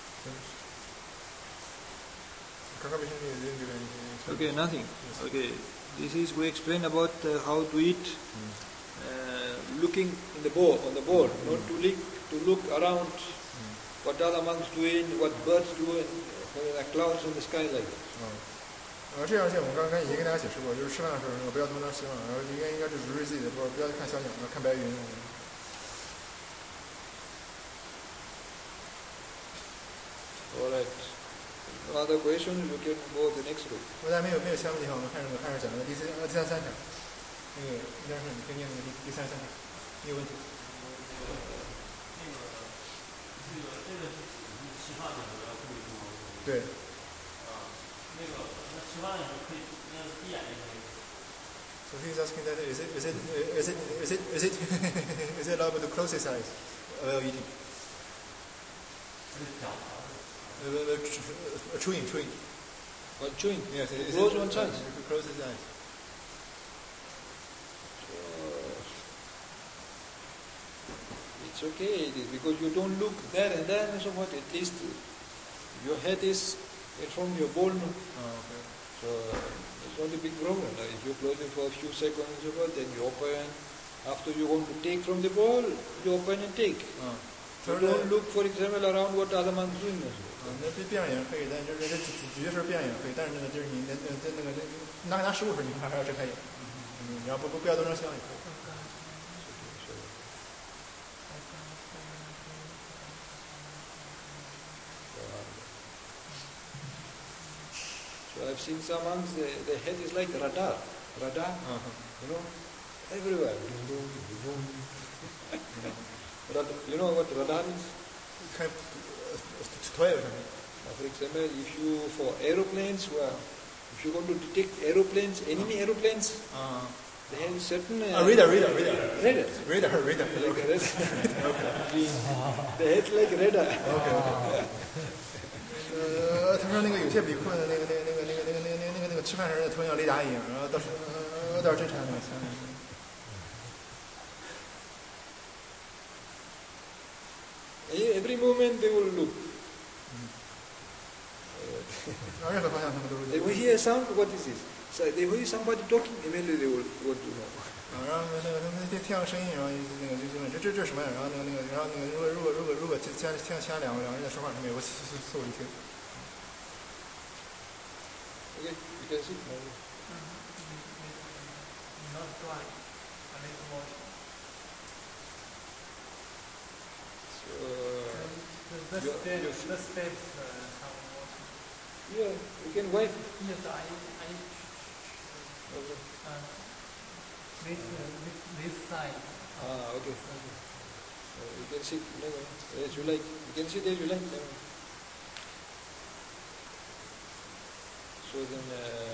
Okay, nothing. Okay, this is we explain about how to eat, looking in the bowl, on the bowl, not to look around what other monks doing, what birds do, the clouds in the sky like that. 这样我们刚才已经跟大家解释过，就是吃饭的时候不要东张西望，然后应该是注意自己的，不要看小鸟，看白云。 All right. Other questions, you can go to the next group. 如果大家没有其他问题的话，我们开始讲第三条。那个应该是你可以念那个第33条，没有问题。 这个是吃饭的时候要注意什么？ 对。 那吃饭的时候可以那闭眼睛可以。 So he's asking that is it allowed to close his eyes while eating? Chewing. While chewing? Yes. Close one's eyes. Close his eyes. It's okay, it is, because you don't look there and there and so forth. At least your head is in front of your bowl. No? Okay. So it's not a big problem. If you close it for a few seconds and so forth, then you open. After you want to take from the bowl, you open and take. You don't look, for example, around what other monks doing. 那闭上眼可以，但就是咀嚼时候闭上眼可以，但是就是你拿食物时候，你还是要睁开眼。你要不要东张西望也可以。 So I've seen some monks, the head is like radar, you know, everywhere. You know what radar is? For example, for aeroplanes, if you want to detect aeroplanes, enemy aeroplanes, they have certain... radar. Radar. Like radar. The head's like radar. Okay. 他说那个有些比库的那个吃饭时头像雷达一样，然后到时侦查那个。 Every moment they will look. They will hear a sound. What is this? So they will hear somebody talking. Immediately they will want to know. 然后听到声音，然后就问这什么呀？然后如果听两个人在说话，他们也会凑一听。 Okay, you can see. Not dry, a little water. The steps have water. Yeah, you can wipe. Yes, this side. Okay. You can sit as you like. You can sit as you like. So then,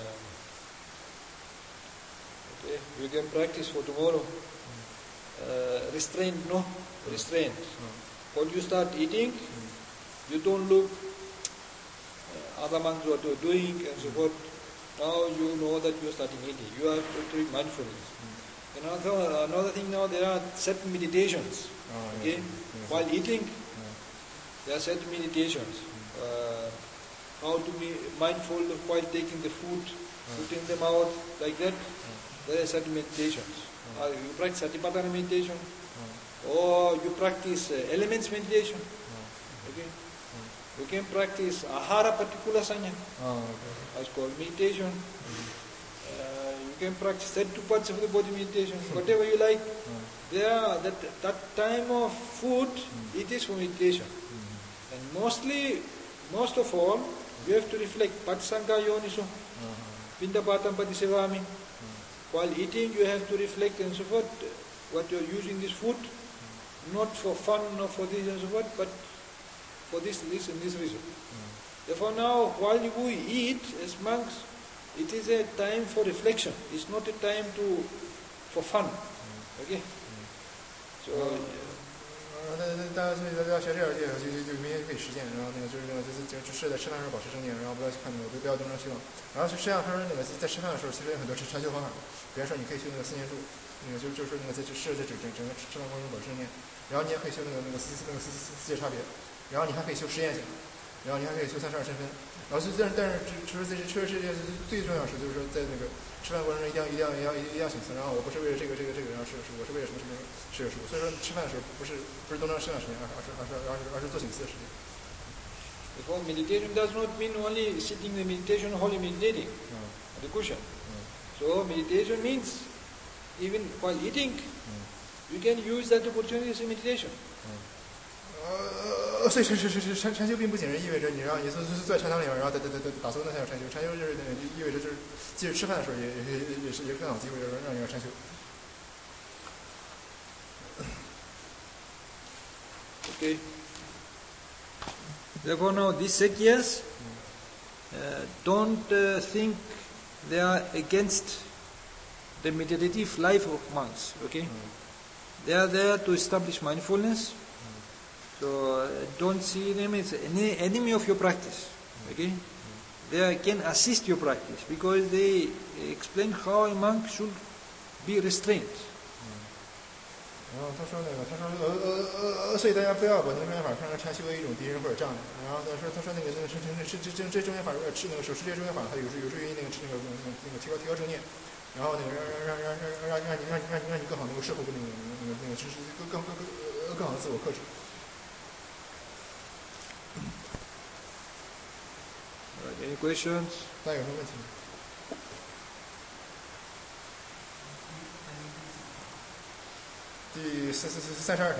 okay, you can practice for tomorrow. Restraint, no? Restraint. When you start eating, you don't look other monks what you're doing and so forth. Now you know that you're starting eating. You have to take mindfulness. And another thing now, there are certain meditations. Okay? While eating, there are certain meditations. How to be mindful while taking the food, put in the mouth, like that. There are certain meditations. You practice Satipatthana meditation. or you practice elements meditation. Okay. You can practice ahara particular sanya. That's called meditation. You can practice 32 parts of the body meditation. Whatever you like. There, that time of food, it is for meditation. And most of all, you have to reflect Patsanga Yoniso, Pindapatam Patisevami. While eating, you have to reflect and so forth, what you are using this food, not for fun or for this and so forth, but for this and this reason. Therefore now, while we eat as monks, it is a time for reflection. It's not a time for fun. Okay? So, 大家学这点就明显可以实践，然后就是在吃饭的时候保持正念，然后不要去看不要东张西望。然后实际上他说在吃饭的时候，其实有很多禅修方法，比方说你可以修四念住，就是说在整个吃饭过程中保持正念，然后你也可以修四界差别，然后你还可以修实验性，然后你还可以修32身分。然后但是确实这件事最重要是就是说在吃饭过程中一定要省思，然后我不是为了这个，然后我是为了什么，所以说吃饭的时候不是东张西望时间，而是做省思的时间。 Because meditation does not mean only sitting in meditation, only meditating on the cushion. So meditation means even while eating, you can use that opportunity as a meditation. 所以禅修并不仅是意味着你让你坐在禅堂里面，然后打坐那才有禅修。禅修就是意味着就是即使吃饭的时候也是更好机会让你要禅修。 Okay. Therefore now these Sakyas don't think they are against the meditative life of monks. Okay. They are there to establish mindfulness. So don't see them as any enemy of your practice. Okay? They can assist your practice because they explain how a monk should be restrained. 然后他说所以大家不要把那个中间法看成禅修的一种敌人或者障碍。然后他说这中间法如果手持这中间法，它有助于提高正念，然后让你更好能够摄护知识更好的自我克制。 Any questions? 大家有什么问题？第32条，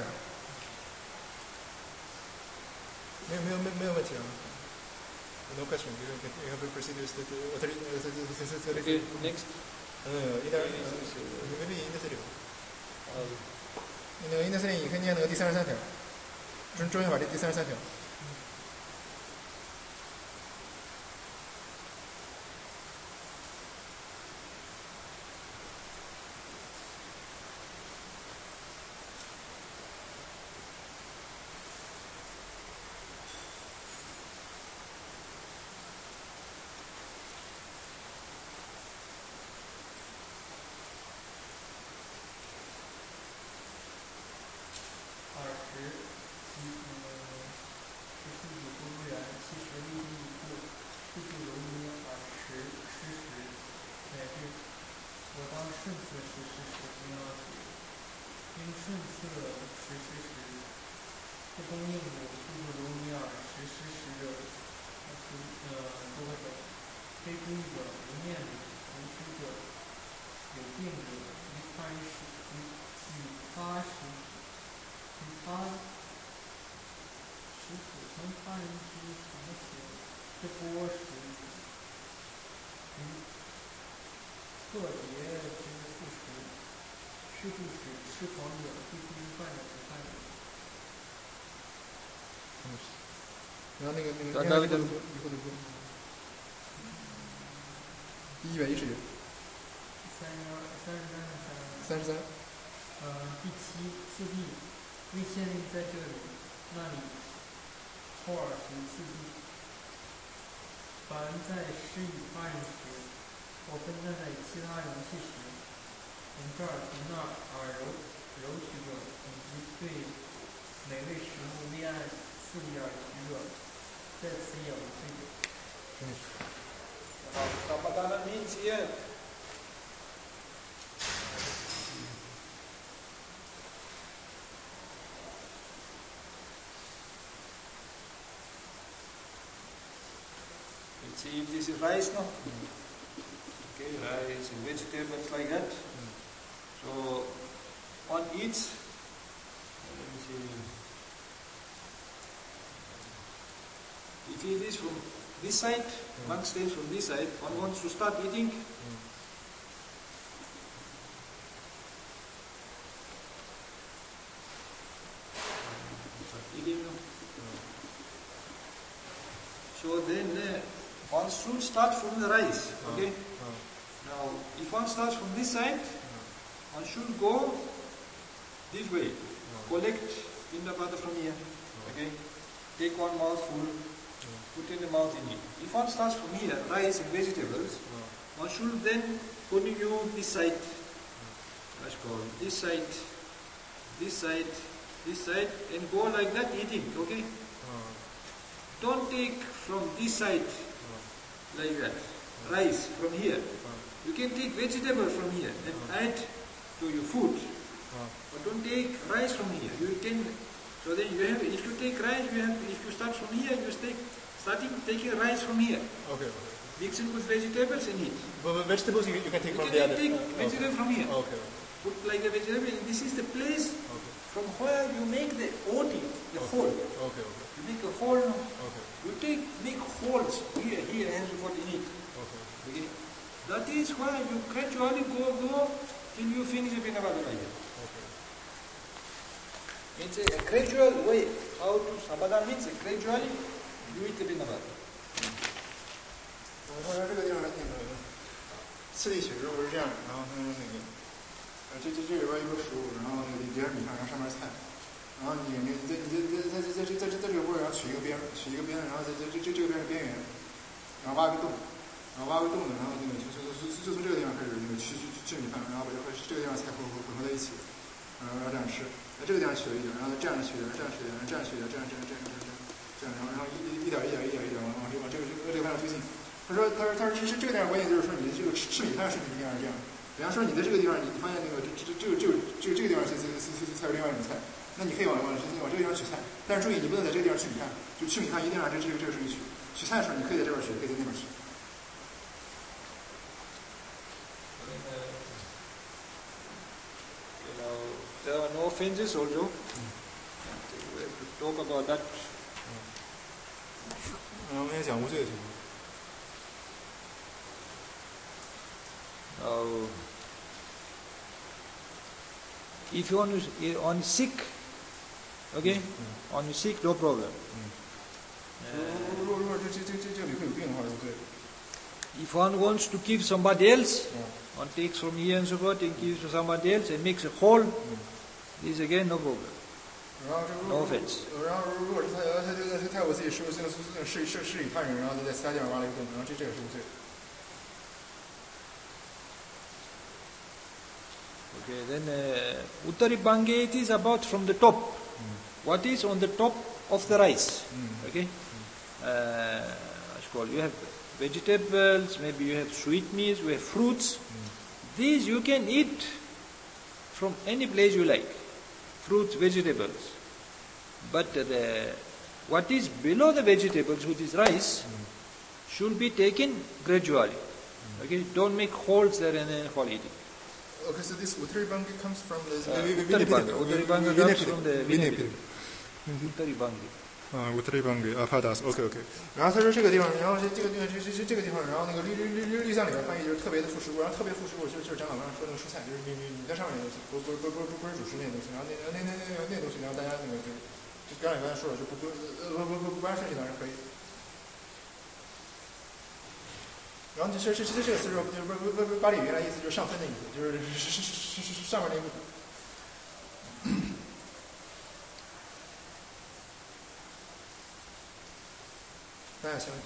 没有问题啊。No question. You have procedures that Okay, next. Maybe in the city. in the city 你可以念第33条，中原法第33条。然后那个110句，第110句。33。 第7次第，未限定在这里，那里，后耳时次第。凡在施以他人时，或分散在其他容器时，从这儿从那儿揉取者，以及对每位食物立案次第而取者，在此也无罪者。 Samadana means here see if this is rice now. Okay, rice and vegetables like that. So one eats, let me see, if it is from this side, one stays from this side, one wants to start eating. So then one should start from the rice, okay? Now, if one starts from this side, one should go this way, collect pindapata from here, okay? Take one mouthful, put in the mouth in it. If one starts from here, rice and vegetables, one should then continue this side, let's call this side, this side, this side, and go like that eating, okay? Don't take from this side like that, rice from here. You can take vegetable from here and add to your food, but don't take rice from here. You can, so then you have, if you take rice, you have, if you start from here, you taking rice from here. Okay. Mix it with vegetables and eat. But vegetables you can take You from can the other. take vegetable from here. Okay. Put like a vegetable. This is the place from where you make the oti, the hole. Okay. You make a hole. Okay. You make holes here, and you put in it. Okay. That is why you gradually go till you finish the pindapata like that. It's a gradual way. How to sabada means gradually you eat the pindapata. 我说这个地方那个四粒血肉是这样，然后它那个这里边一个食物，然后那个里边米饭，然后上面菜，然后你在这个锅上取一个边，然后在这个边是边缘，然后挖个洞，然后呢，然后那个就从这个地方开始那个取米饭，然后把这个地方菜混合在一起，然后这样吃，在这个地方取了一点，然后这样取一点，这样取一点，这样取一点，这样，然后一点往这个方向推进。他说这个地方关键就是说你这个吃米饭是一定要这样。比方说你在这个地方，你发现那个这个地方是另外一种菜，那你可以往这个地方取菜，但是注意你不能在这个地方取米饭，就取米饭一定要这个顺序取。取菜的时候你可以在这边取，也可以在那边取。 There are no offenses also. We have to talk about that. 我们也讲无罪的情况。 If you on sick, okay, on sick, no problem. If one wants to give somebody else, one takes from here and so forth and gives to somebody else and makes a whole, this again no problem. No offense. 然后如果是他我自己是以犯人，然后就在其他地方挖了一个洞，然后这个是无罪。 Okay, then Uttari Bangate is about from the top. What is on the top of the rice? Okay, you have vegetables, maybe you have sweetmeats, you have fruits. These you can eat from any place you like. Fruits, vegetables. But what is below the vegetables, which is rice, should be taken gradually. Okay, don't make holes there and then fall eating. Okay, so this Uttari Bangate comes from the Uttari Bangate comes from the Vinayapida. Uttari Bangate. Uttari Bangate, Padas. Okay. 然后他说这个地方，然后这个地方，然后那个绿象里面翻译就是特别的副食物，然后特别副食物就是长老刚才说那个蔬菜，就是你在上面那东西，不是主食那东西，然后那东西，然后大家那个就刚才说了，就不按顺序当然可以。然后这个词说不巴里原来意思就是上分的意思，就是上面那个。大家相信？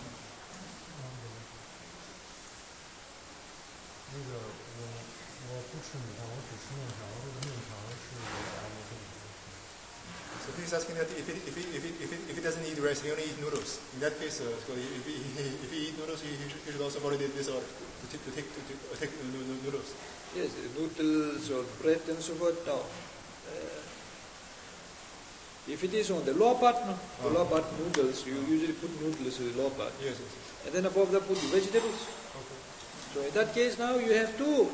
那个我不吃米饭，我只吃面条。这个面条是有癌的这个。 So he's asking that if he doesn't eat rice, he only eat noodles. In that case, if he eat noodles, he should also follow this order to take noodles. Yes, noodles or bread and so forth. No. If it is on the lower part, no, the lower part noodles, you usually put noodles in the lower part. Yes. And then above that put the vegetables. Okay. So in that case now you have to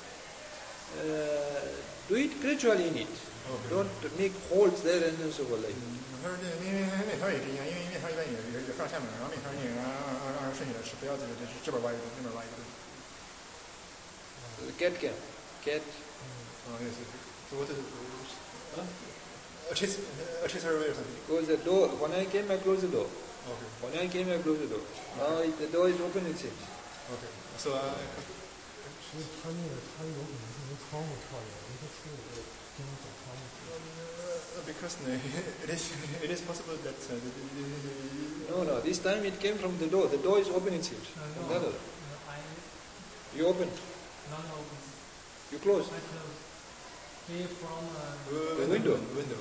do it gradually in it. Okay. Don't make holes there and so on like. 他说这个因为面条也是一样，因为面条一般也放下面，然后面条你让人顺起来吃，不要这边挖一个，那边挖一个。 The cat can. Cat. Yes. So what is it? A chaser or something. Close the door. When I came, I closed the door. Okay. When I came, I closed the door. Now the door is open, it seems. Okay. So 所以他有可能是从窗户跳下来，因为他出有个经常走窗户。 because it is possible that No, this time it came from the door. The door is open, it seems. From the other. You open. No, open. You close. I close. Maybe from The window. Window.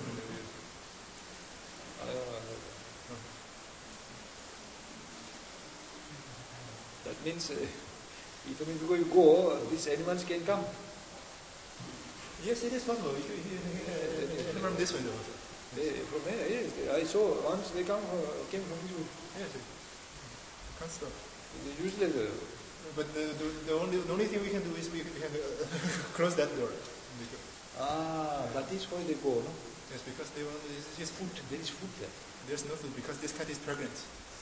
That means even before you go, these animals can come. Yes, it is possible. From this window. From here, yes. I saw once they came from this window. Yes. Can't stop. Usually, but the only thing we can do is we can close that door. that is why they go, no? Yes, because they want his food. There is food there. There's no food because this cat is pregnant.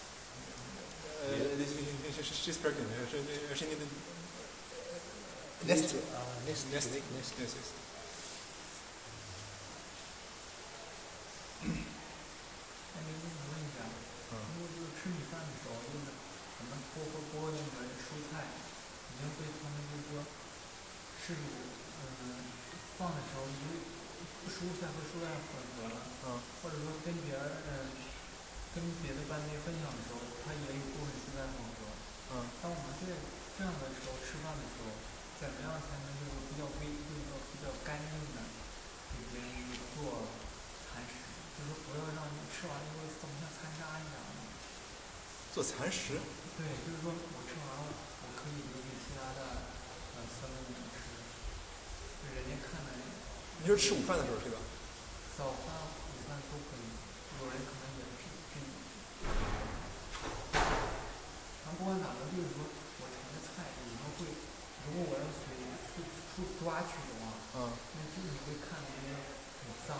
She's pregnant. She needs nest. Nest. Yes. 那您我问一下，如果就是吃米饭的时候，就是咱们剥那个蔬菜，已经被他们就是说师傅放的时候，已经蔬菜和蔬菜混合了，或者说跟别的班队分享的时候，它也有部分蔬菜混合。当我们这样的时候吃饭的时候，怎么样才能就是比较干净的给别人做餐食？就是不要让你吃完以后怎么像残渣一样。 做蚕食？ 对，就是说我吃完了，我可以留给其他的三个女吃，人家看了。 你说吃午饭的时候是吧？ 早饭、午饭都可以，有人可能也是这样。咱不管哪个，就是说我盛的菜里头会，如果我要随抓取的话，那这你会看着很脏。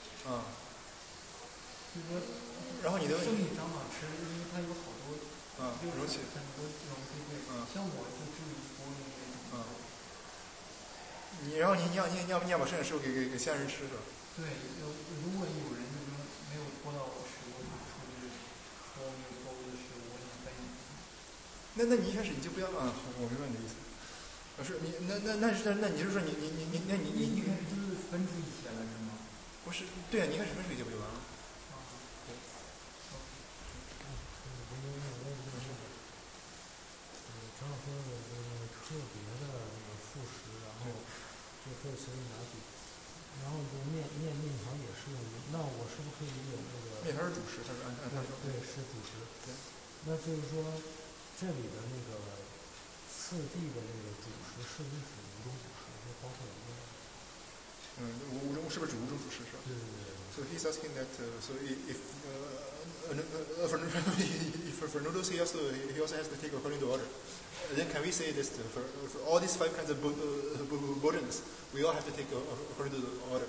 就是说， 然后你的生米长好吃，因为它有好多容器， 很多容器对。像我就只有一锅那种。 然后你要把剩下的食物给其他人吃是吧？ 对，如果有人就是说没有拖到我食物，就出去喝那个包的食物，我想分享。 那你一开始你就不要好，我明白你的意思。是你那你就是说你一开始就是分出一些了是吗？ 不是，对啊，你一开始分出一些不就完了？ 张老师特别的那个副食，然后就可以随意拿取。然后面条也是用，那我是不是可以有那个？ 面条是主食，它是按他说。 对，是主食。对。那就是说，这里的那个次第的那个主食是不是属于五种主食？就包括五种。 五种是不是五种主食是吧？ 对。 So he's asking that. So if for noodles he also has to take according to order. Then can we say this for all these 5 kinds of bodens, we all have to take according to the order?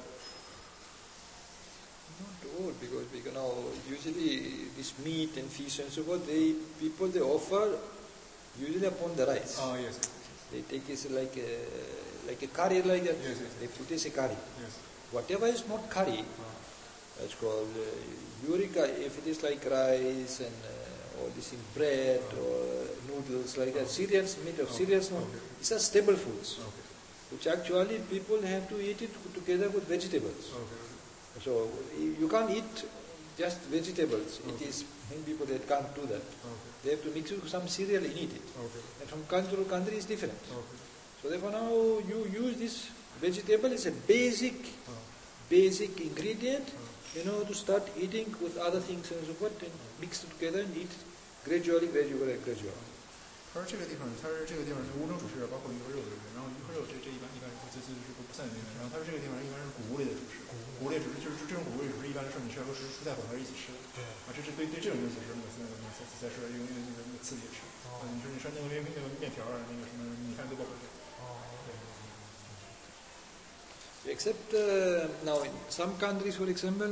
Not all, because usually this meat and fish and so forth, people offer usually upon the rice. Oh yes. They take it like a curry like that. Yes. They put it as a curry. Yes. Whatever is not curry, that's called eureka. If it is like rice and or this in bread or noodles like that, cereals, made of cereals, these are staple foods, which actually people have to eat it together with vegetables. So you can't eat just vegetables. It is many people that can't do that. They have to mix it with some cereal and eat it. And from country to country is different. So therefore now you use this vegetable as a basic ingredient, to start eating with other things and so forth, and mix it together and eat gradually. 他说这个地方是五种主食，包括鱼和肉的，然后鱼和肉这一般就是不算里面。然后他说这个地方一般是谷物类的主食，谷物类主食就是这种谷物类主食一般来说你是要和蔬菜混合一起吃的。啊，这是对这种东西是再说用那个刺激吃。你说那个面条啊，那个什么米饭都包括这。 Except now in some countries, for example,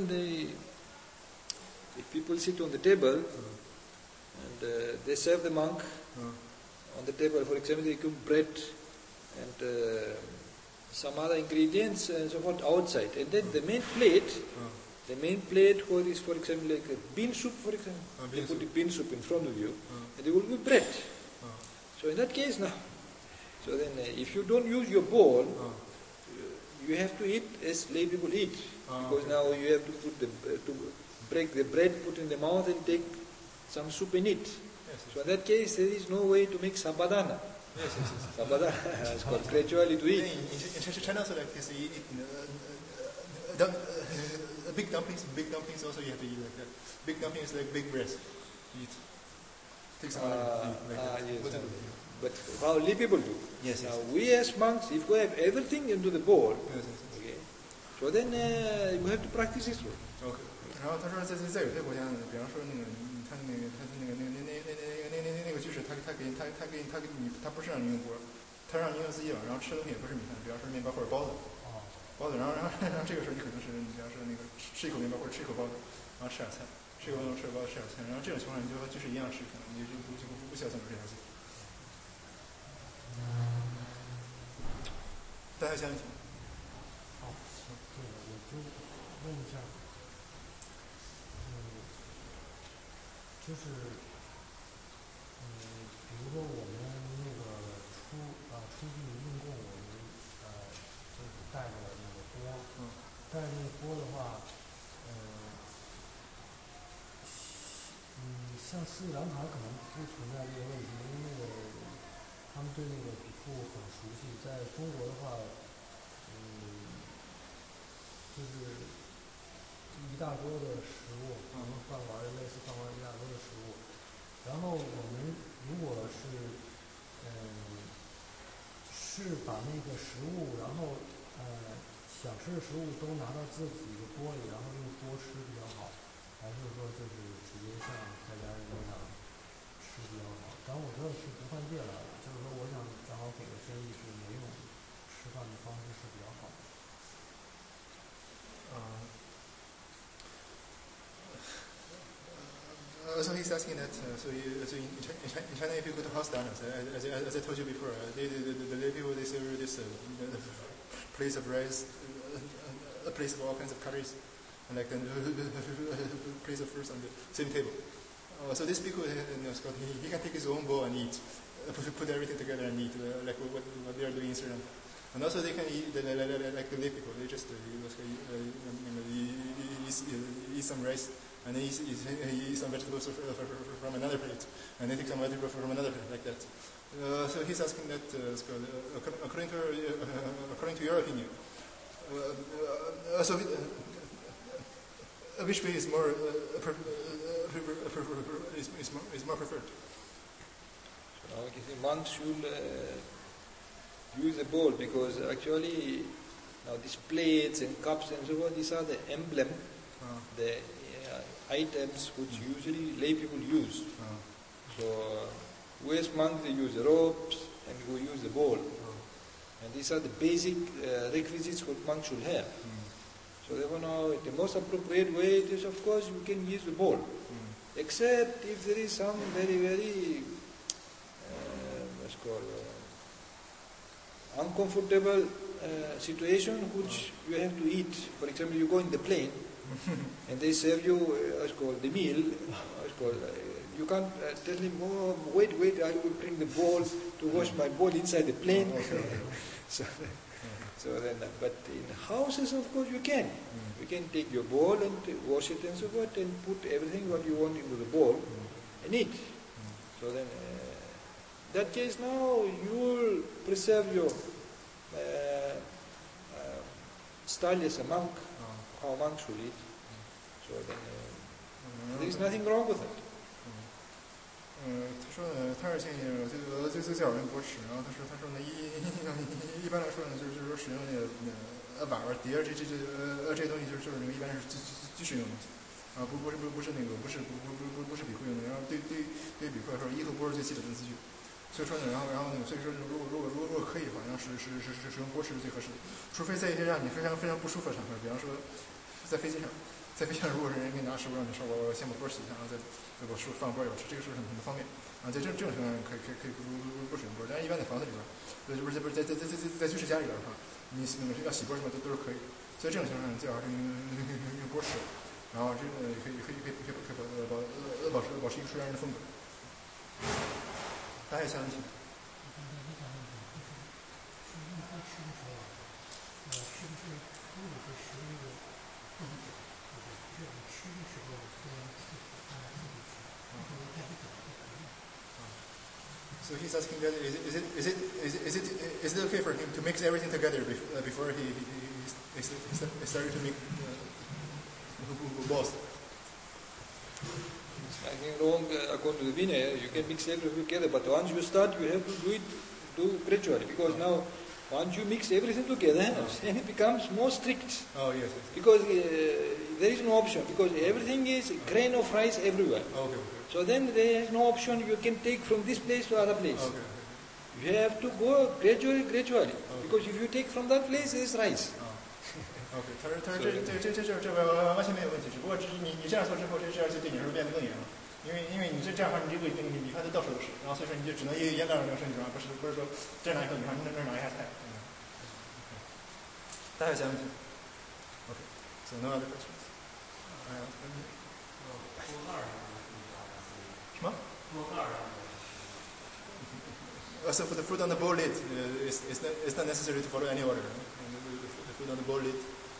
if people sit on the table and they serve the monk on the table, for example, they cook bread and some other ingredients and so forth outside, and then the main plate what is, for example, like a bean soup, for example, they put the bean soup in front of you, and there will be bread. So in that case now, so then if you don't use your bowl, you have to eat as lay people eat, because now you have to put to break the bread, put in the mouth, and take some soup and eat. So in that case, there is no way to make sabadana. Yes. Sabadana is called gradually to eat. In China also like this, you eat big dumplings also you have to eat like that. Big dumplings like big breast. Eat. Take some yes. But how lay people do. Yes. Now we as monks, if we have everything into the bowl, okay, so then we have to practice this way. Okay. 然后他说在有些国家呢，比方说那个他那个居士，他给你，他不是让你用锅，他让你用自己碗，然后吃的东西也不是米饭，比方说面包或者包子，然后这个时候你可能是你比方说那个吃一口面包或者吃一口包子，然后吃点菜，吃一口面包吃点包子吃点菜，然后这种情况你就和居士一样吃，你就不需要这么这样子。大家想一想。 好，对了，我就问一下，就是比如说我们那个出去运贡，我们就是带着那个钵，带着那个钵的话，像斯里兰卡可能不存在这个问题，因为那个他们对那个比库很熟悉。在中国的话，就是一大桌的食物，可能饭馆类似饭馆一大桌的食物。然后我们如果是把那个食物，然后想吃的食物都拿到自己的锅里，然后用锅吃比较好，还是说就是直接像在家人那样吃比较好？当然我知道是不犯戒了，就是说我想正好给个建议，是哪种吃饭的方式是比较好的。 So he's asking that. So in China, if you go to house dinners, as I told you before, the lay people they serve this place of rice, a place of all kinds of curries, and like then a place of fruits on the same table. So this people, he can take his own bowl and eat, put everything together and eat, like what they are doing in Sri Lanka. And also they can eat like the lay people. They just eat some rice. And then he eats some vegetables from another plate, and then take some vegetables from another plate, like that. So he's asking that, according to your opinion, which way is more preferred? Monks should use a bowl, because actually now these plates and cups and so forth, these are the emblem, the items which usually lay people use. So we as monks, they use ropes and we use the bowl. And these are the basic requisites what monks should have. So therefore now the most appropriate way is, of course, you can use the bowl. Except if there is some very what's called uncomfortable situation which you have to eat. For example, you go in the plane and they serve you what's called the meal. You can't tell him, oh, wait, I will bring the bowl to wash my bowl inside the plane. So then, but in houses, of course, you can. You can take your bowl and wash it and so forth, and put everything what you want into the bowl and eat. So then, in that case now, you will preserve your style as a monk, how monks should eat. So then, there is nothing wrong with it. 他说呢，他是建议最好用波尺，然后他说呢一般来说呢，就是说使用那个板儿碟这些东西就是那个一般是即时用的东西，啊不是那个不是笔会用的，然后对笔会来说，一和波是最基本的字句。所以说呢，然后呢，所以说如果可以的话，然后使用波尺是最合适的，除非在一些让你非常不舒服的场合，比方说在飞机上，如果是人给你拿食物让你说我先把波洗一下，然后再把食物放波里边吃，这个是很方便啊。在这种情况下可以不使用波，但是一般在房子里边，不是在居室家里边的话，你那个要洗波什么都是可以的。所以这种情况下最好是用波尺，然后这个可以保持一个自然的风格。大家想问题？So he's asking whether is it okay for him to mix everything together before he started to make balls? I think wrong according to the Vinaya. You can mix everything together, but once you start, you have to do gradually, because now once you mix everything together, then it becomes more strict. Oh yes. Because there is no option, because everything is grain of rice everywhere. Okay. So then there is no option. You can take from this place to other place. Okay. You have to go gradually, because if you take from that place, there is rice. OK， 他说这完全没有问题，只不过你这样做之后，这样就对你来说变得更严了，因为你这样的话，你这个米饭就到处都是，然后所以说你就只能一个那个剩下，不是说这拿一口米饭，那拿一下菜。大家有想问题 ？OK， so no other questions。什么？So for the food on the bowl lid, it's not necessary to follow any order. The food on the bowl lid.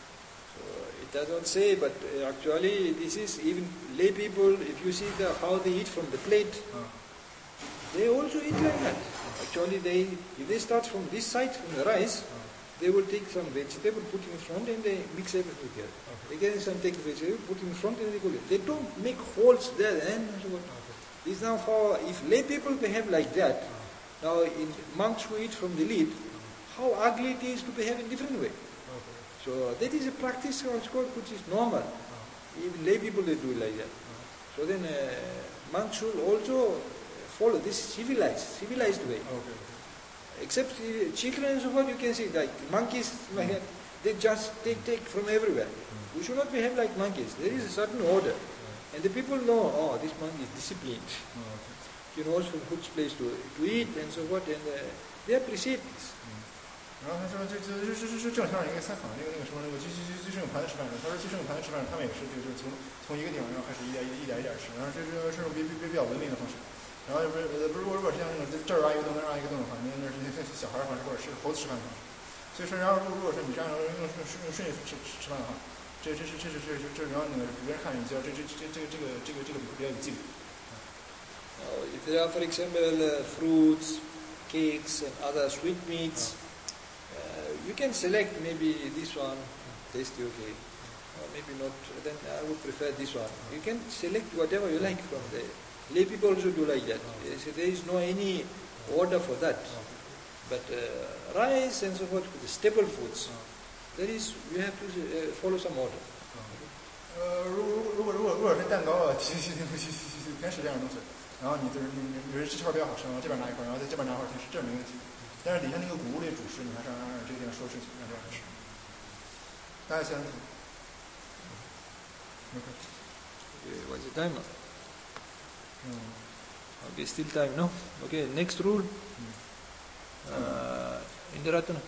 It does not say, but actually this is even lay people, if you see how they eat from the plate, they also eat like that. Actually if they start from this side, from the rice, they will take some vegetable, put in front, and they mix everything together. Again, some take vegetable, put in front, and they go. They don't make holes there. And so this is now for, if lay people behave like that, now in monks who eat from the lid, how ugly it is to behave in different way. So that is a practice which is normal. Even lay people, they do like that. So then monks should also follow this civilized way. Except children and so forth, you can see like monkeys, they just take from everywhere. We should not behave like monkeys. There is a certain order. And the people know, this monkey is disciplined. He knows from which place to eat and so forth, and they appreciate this. 然后他说，这正像一个采访那个什么那个居生有盘子吃饭的，他说居生有盘子吃饭，他们也是就是从一个地方然后开始一点吃，然后这是比较文明的方式。然后如果是像那种这儿挖一个洞那儿挖一个洞的话，那是小孩的方式或者是猴子吃饭的方式。所以说，然后如果说你这样用顺序吃饭的话，这然后那个别人看你就这个比较有纪律。 If there are, for example, fruits, cakes, and other sweetmeats. You can select maybe this one, tasty okay, or maybe not, then I would prefer this one. You can select whatever you like from the lay people also do like that. So there is no any order for that. But rice and so forth, the staple foods, that is, you have to follow some order. 如果是蛋糕甜食这样的东西，然后你就是这块比较好吃，然后这边拿一块，然后在这边拿一块甜食，这没问题。但是底下那个谷物类主食，你还是按这个地方说事情，让这样吃。大家想 What's the time now? Okay, still time, no? Okay, next rule. Indiratana.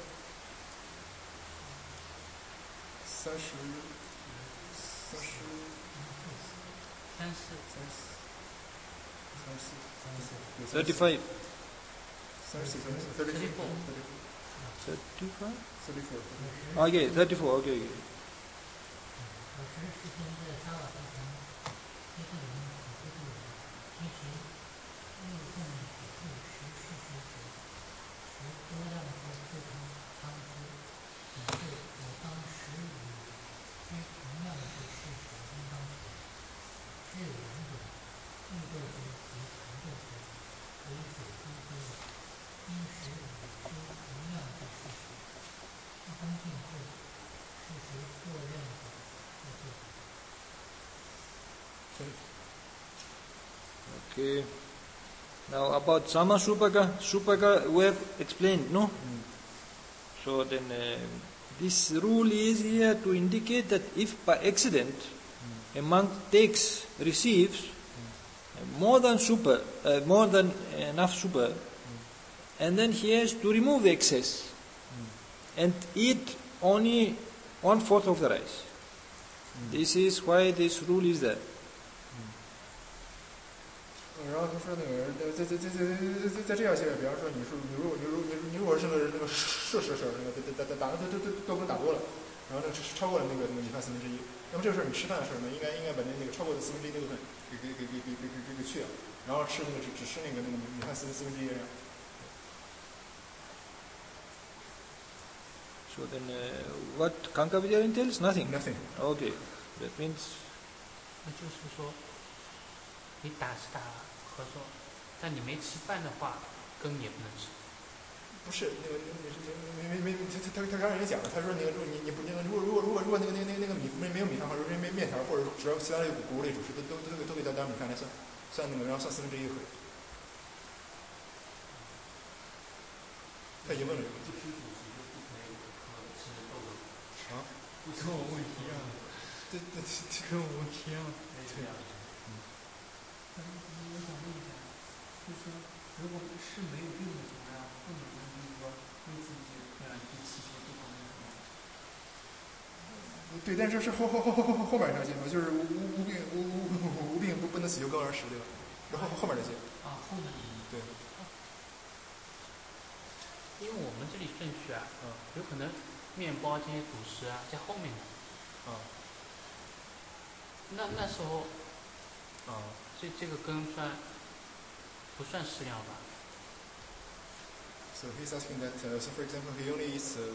35. 34. Okay, 34. Okay. 能量是事实，一般性是事实做量的 Okay. Now about Sama Supaka we have explained, no? So then this rule is here to indicate that if by accident a monk receives more than enough super, and then he has to remove the excess and eat only 1/4 of the rice. This is why this rule is there. 然后他说那个在这样下面，比方说你如果是那个摄食那个打都打多了，然后呢超过了那个米饭1/4，那么这个时候你吃饭的时候呢，应该把那个超过的1/4那部分给去掉，然后吃那个只吃那个米饭1/4这样。 So then what Kankavidya entails? Nothing. Okay. That means 那就是说，你打是打咳嗽，但你没吃饭的话，羹也不能吃。 不是那个他刚才也讲了，他说那个你不那个如果那个米没有米饭或者面条或者只要其他的谷物类主食都给当米饭来算那个，然后算1/4回。他已经问了这个问题。啊？ 跟我问题一样。 对， 跟我问题一样。对。我想问一下，就是说，如果是没有病的情况下，不能就是说为自己去祈求对方的什么？ 对，但是后面那些嘛，就是无病不能祈求高而食，对吧？然后后面那些。 啊，后面。 对。 因为我们这里顺序啊，有可能面包这些主食啊在后面的。那时候，这个羹不算适量吧？ So he's asking that. So for example, he only eats the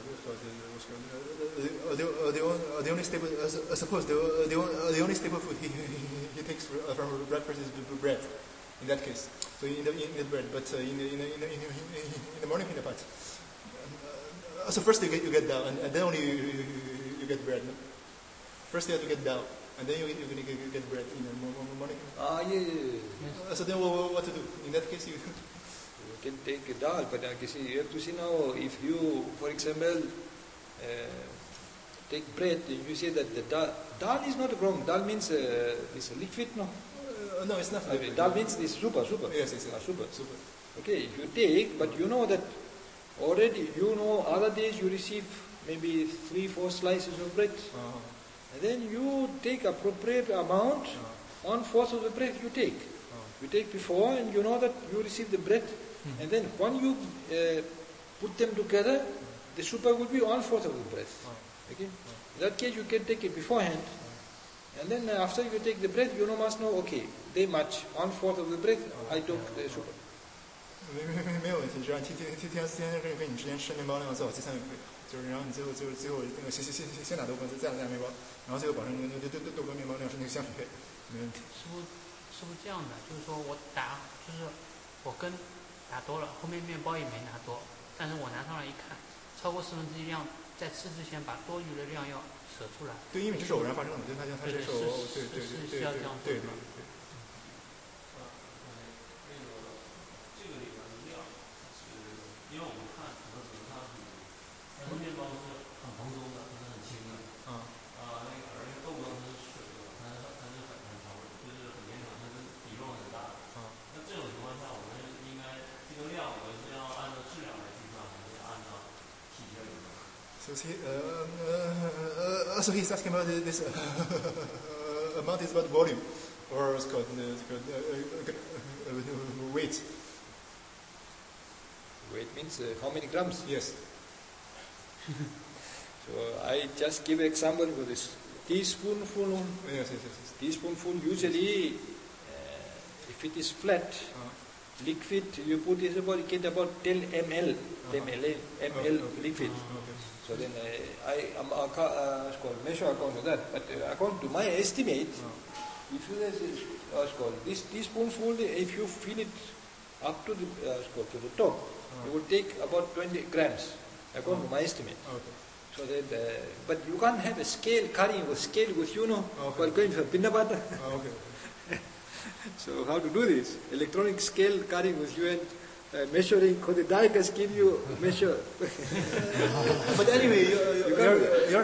only staple. Suppose the only staple food he takes from breakfast is bread. In that case, so in the bread, but in the morning in the pot. So first you get down, and then only you get bread. No? First you have to get down, and then you get bread in the morning. Yeah. So then what to do? In that case, you can take a dal, but you have to see now if you, for example, take bread, you say that the dal is not a problem. Dal means it's a liquid, no? No, it's not liquid. Dal means this super. Yes, super. Okay, if you take, but you know that already, other days you receive maybe 3-4 slices of bread. And then you take appropriate amount, 1/4 of the bread you take. You take before and you know that you receive the bread. And then when you put them together, the super will be 1/4 of the bread. Okay? In that case, you can take it beforehand. And then after you take the bread, you must know, okay, they match 1/4 of the bread, I took the super. 没有问题，只要天跟你之间吃面包量做好计算就可以了。就是然后你最后那个先打豆干，再打面包，然后最后保证那个豆干面包量是那个相匹配，没问题。 是不是这样的？就是说我羹打多了，后面面包也没拿多，但是我拿上来一看，超过1/4量，在吃之前把多余的量要舍出来。 对，因为这是偶然发生的，就他这是是要这样做的。 对。 这个里边的量是，因为我们看很多时候它很多面包是很蓬松的，它是很轻的。而且豆羹它是水的，它是很长，就是很绵长，它是比重很大的。那这种情况下，我们应该这个量，我们是要按照质量来计算，还是按照体积来计算？ So he's asking about this amount is about volume, or it's called weight. Weight means how many grams? Yes. So I just give an example for this teaspoonful. Yes. Teaspoonful usually, if it is flat, liquid, you put it get about 10 ml. 10 ml liquid. So then I'm measure according to that. But according to my estimate, if you this teaspoonful, if you fill it up to the top, it will take about 20 grams, according to my estimate. Okay. So that, but you can't have a scale, carrying a scale with you, while going for Pinnapata. Okay. So how to do this? Electronic scale carrying with you and measuring, because the diekas give you measure. But anyway, your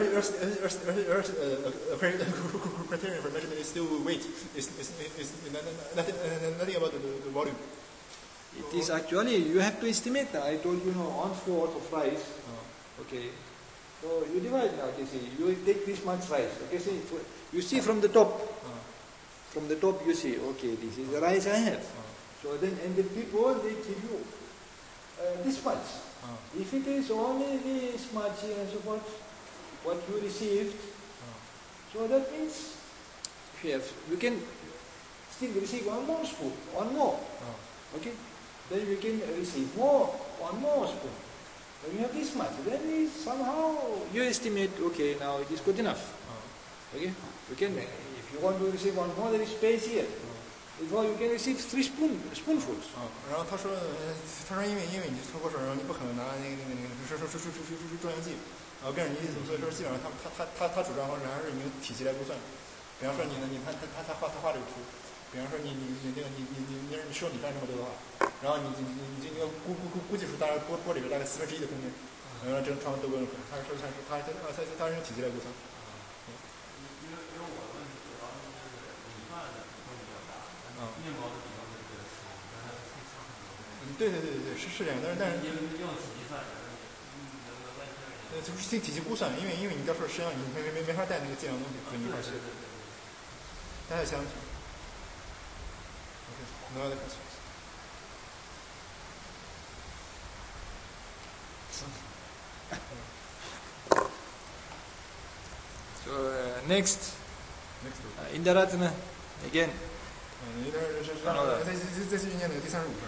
criterion for measurement is still weight. It's nothing about the volume. It is actually, you have to estimate. I told you, 1/4 of rice. Okay. So you divide now, you see. You take this much rice. Okay, see, you see from the top. From the top you see, okay, this is the rice I have. So then, and the people, they give you this much. If it is only this much and so forth, what you received, so that means you can still receive one more spoon, one more. Okay? Then you can receive one more spoon. When you have this much, then somehow you estimate, okay, now it is good enough. Okay? You can, if you want to receive one more, there is space here. Before you can receive 3 spoonfuls. 然后他说因为你脱口水，然后你不可能拿那个重量计，跟着你所以说基本上他主张方式还是你用体积来估算。比方说你看他画这个图，比方说你说你干这么多的话，然后你估计出大概锅里边大概1/4的空间，然后这个窗都不用。他说他是用体积来估算。 因为我的问题主要是米饭的会比较大，面包的比较会比较轻，但它会差很多。 对，是这样，但是用体积算，能完全。 就是体积估算，因为你到时候身上你没法带那个计量东西跟你一块去。大家想。Okay, no other questions. So next, Indaratana again. 这是再去念那个第35条。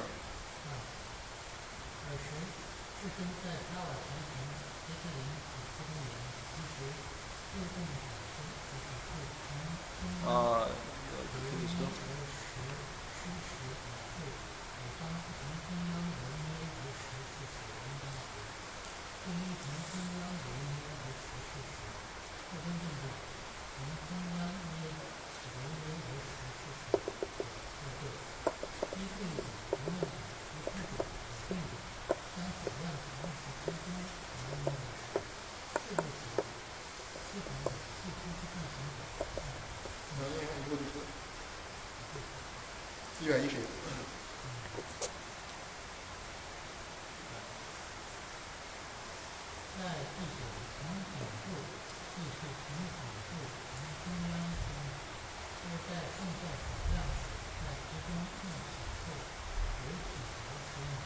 是跟在拉瓦前程杰克林与斯通言其实右动法师就是从中央为捏和实施时以后，当从中央为捏和实施时应当时，对于从中央为捏和实施时，后跟动作从中央捏为捏和实施时不对，依对的无论法师不准和对的。将总量同时之中为捏的时，是后时思考的最初之进行者。 110。 在第9从顶部，即是从顶部从中央中，若在剩下总量时，在其中一体后，为体和使用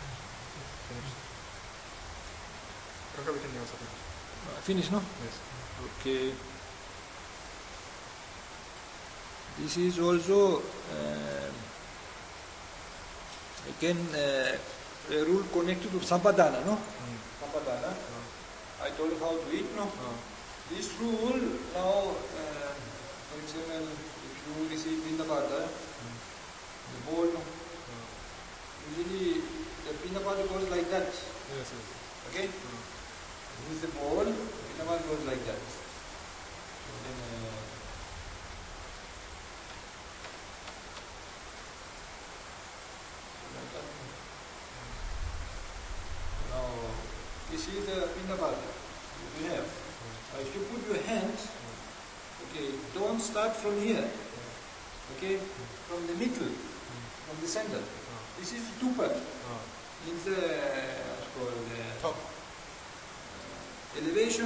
Finish, no? Yes. Okay. This is also again a rule connected to Sampadana, no? Sampadana. I told you how to eat, no? This rule now, for example, if you receive Pinnapata, the bowl, usually the Pinnapata goes like that. Yes. Okay? This is the bowl, Pinnapata goes like that. So then, like that. Now, this is the Pinnapata you have. If you put your hand, okay, don't start from here. Okay? From the middle, from the center. This is tupa. Means what's called top elevation.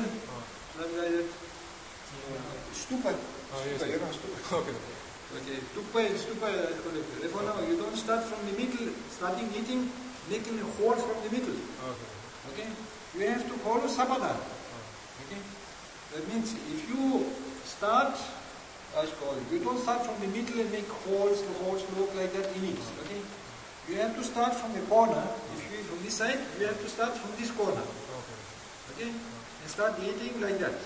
Stupa. Yes. You know stupa. Okay. Tupa is stupa. Therefore now you don't start from the middle, starting eating, making a hole from the middle. Okay? You have to follow Sampadana. Okay? That means if you start, you don't start from the middle and make holes, the holes look like that in it. Okay? You have to start from the corner. If you from this side, you have to start from this corner. Okay? And start eating like that.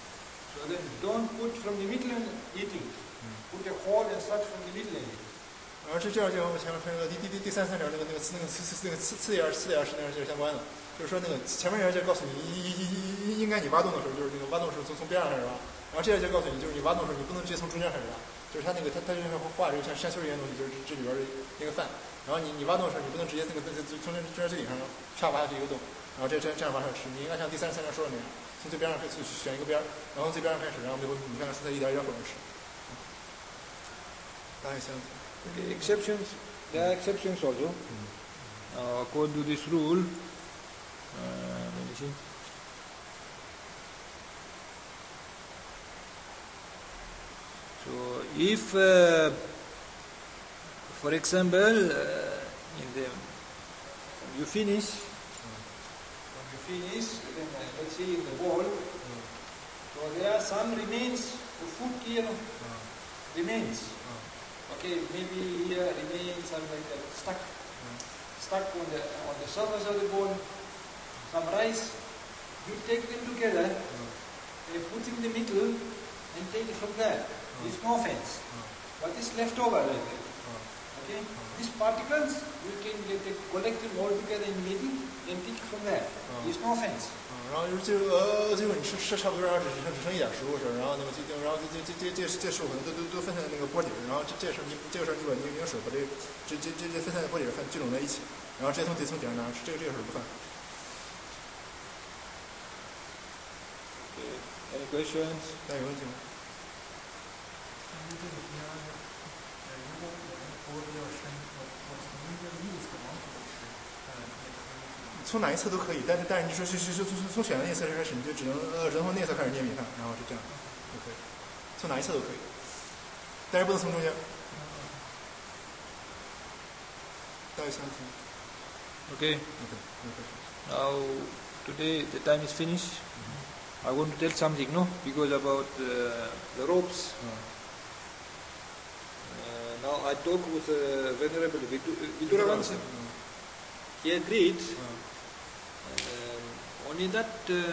So then don't put from the middle and eating. Put a hole and start from the middle and eat. 然后这样就和我们前面说的第三条那个次点是相关的，就是说那个前面一节告诉你应该你挖洞的时候，就是那个挖洞是从边上开始挖，然后这一节告诉你就是你挖洞的时候你不能直接从中间开始挖，就是他就是画这个像山丘一样东西，就是这里边的那个饭，然后你挖洞的时候你不能直接那个从中间最顶上唰挖下去一个洞，然后这样往上吃，你应该像第三条说的那样，从最边上开始选一个边，然后最边上开始，然后你看蔬菜一点混着吃。大概相同。 Okay, exceptions. There are exceptions also. According to this rule, let me see. So, if, for example, you finish, then let's see in the bowl. So there are some remains. The food here remains. Okay, maybe here remains some like that stuck on the surface of the bowl. Some rice. You take them together, put in the middle, and take it from there. There's no offense. What is left over like that? Okay, these particles you can collect them all together in the middle and take it from there. There's no offense. 然后就是最后你吃差不多，然后只剩一点食物的时候，然后那个这食物可能都分散在那个钵底，然后这个事儿你用手把这分散在钵底聚拢在一起，然后直接从底下拿吃，这个事儿不犯。 Any questions? 大家有问题吗？ 这个题啊，如果我的锅比较深，我从那个内侧往左吃， 从哪一侧都可以，但是你说从选的内侧开始，你就只能从内侧开始捏米饭，然后是这样就可以，从哪一侧都可以，但是不能从中间。大家相信 Okay. Now today the time is finished. I want to tell something, no? Because about the ropes. Now I talk with Venerable Viduravansa. He agreed. Only that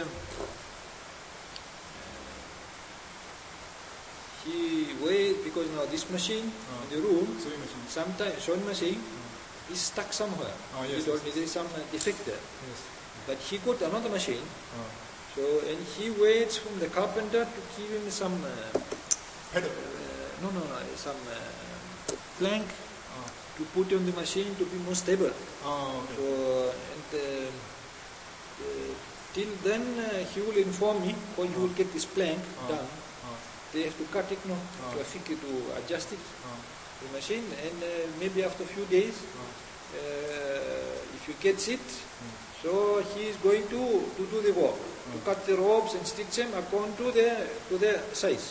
he weighed, because now this machine in the room, sometimes sewing machine is stuck somewhere. He told me there is some defect there. Yes. But he got another machine. So, and he waits from the carpenter to give him some pedal. Some plank to put on the machine to be more stable. Okay. So, and till then he will inform me how you will get this plank done. They have to cut it, to adjust it, the machine, and maybe after a few days, if you get it, so he is going to do the work, to cut the ropes and stitch them according to their size.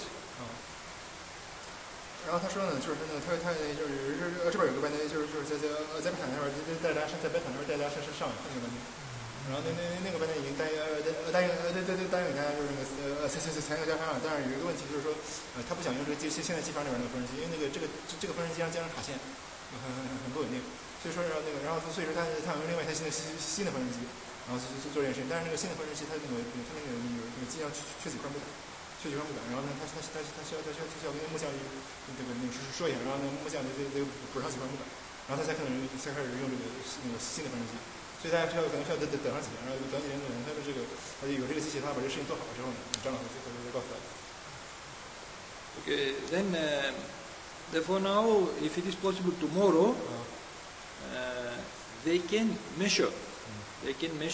然后他说呢，就是那个他就是这边有个班队，就是在北塔那边，在北塔那边带大家上那个班队，然后那个班队已经答应给大家就是那个参加加上，但是有一个问题就是说，他不想用这个现在机房里边那个缝纫机，因为这个缝纫机经常卡线，很不稳定，所以说他想用另外一台新的缝纫机，然后做这件事情，但是那个新的缝纫机它那个机上缺几块木板。然后呢，他需要跟木匠说一下，然后那木匠得补上几块木板，然后他才开始用那个新的缝纫机，所以大家可能需要等上几年，然后等几年他的他有这个机器，他把这个事情做好之后呢，张老师就告诉大家。 Okay, then therefore now, if it is possible tomorrow, they can measure. They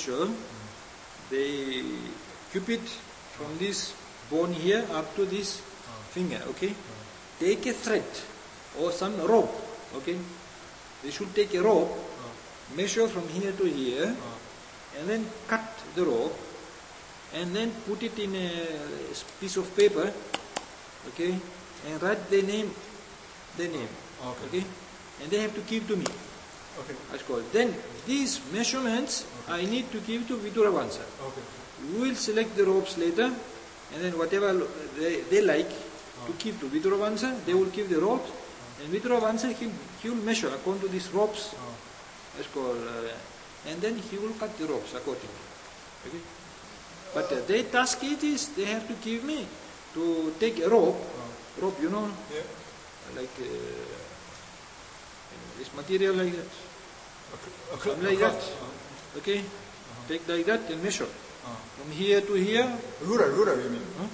cupid from this bone here up to this finger, okay? Take a thread or some rope, okay? They should take a rope, measure from here to here, and then cut the rope, and then put it in a piece of paper, okay? And write their name, okay? And they have to give to me. Okay. That's called. Then these measurements I need to give to Viduravansa. Okay. We will select the ropes later, and then whatever they like to keep to Viduravansa, they will give the ropes, and Viduravansa he will measure according to these ropes. That's called, and then he will cut the ropes accordingly. Okay? But their task is they have to give me to take a rope, you know, yeah. like this material like that. Come like that. Okay? Take like that and measure. From here to here. Ruler, you mean? Huh?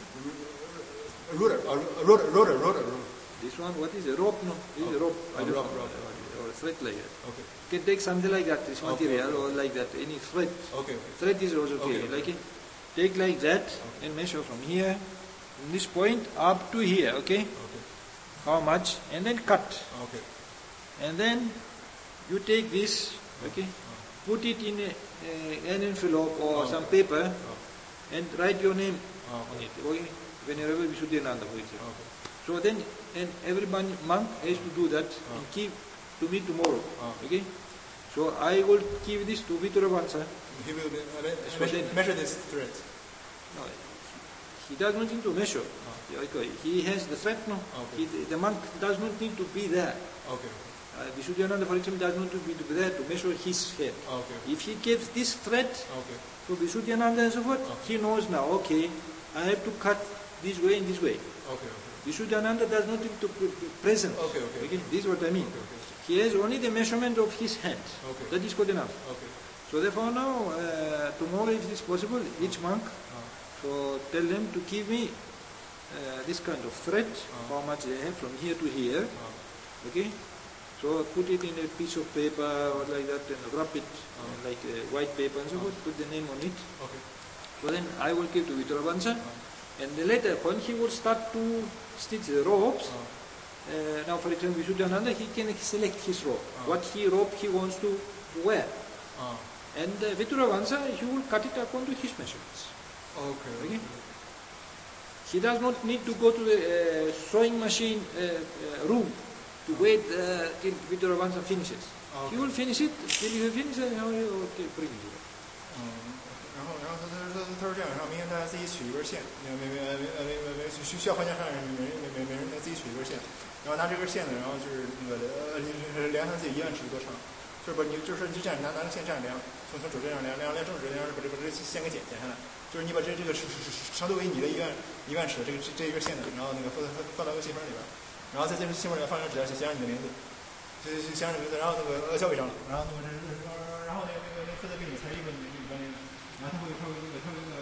Ruler. This one, what is a rope? No, this is a rope. I don't know. Or a thread like that. Okay. You can take something like that, this material, or like that, any thread. Okay. Thread is also okay. Like it. Take like that and measure from here, from this point up to here. Okay. How much? And then cut. Okay. And then you take this. Okay. Put it in an envelope or some paper, and write your name on it. Okay. Whenever Visuddhyananda, for example. So then, and every monk has to do that and keep to me tomorrow. Okay. So I will give this to Vitturavansa. He will measure this thread. No, he does not need to measure. He has the thread. No, the monk does not need to be there. Okay. Visuddhyananda, for example, does not need to be there to measure his head. Okay. If he gives this thread to Visuddhyananda and so forth, he knows now. Okay, I have to cut this way and this way. Okay. Visuddhyananda does not need to be present. Okay. This is what I mean. He has only the measurement of his hand. That is good enough. So therefore now, tomorrow if it is possible, each monk, so tell them to give me this kind of thread, how much they have from here to here. Okay? So put it in a piece of paper or like that and wrap it like white paper and so forth, put the name on it. So then I will give to Vitturavansa. And later when he will start to stitch the ropes, now for example Visuddhyananda, he can select his rope, what rope he wants to wear. And Vitturavansa, he will cut it according to his measurements. Okay? He does not need to go to the sewing machine room to wait till Vitturavansa finishes. He will finish it, till you finish it, he will bring it. 然后他说这样，然后明天大家自己取一根线，需要换件上每人自己取一根线，然后拿这根线呢，然后就是那个量他自己1万尺多长，就是你就是你就这样拿个线这样量，从肘这样量正直，然后把这线给剪下来，就是你把这个长度为你的1万尺的这一根线的，然后那个放到个信封里边，然后在这个信封里放上纸条，写上你的名字，写上你的名字，然后那个交给上了，然后那个负责给你裁衣服，然后他会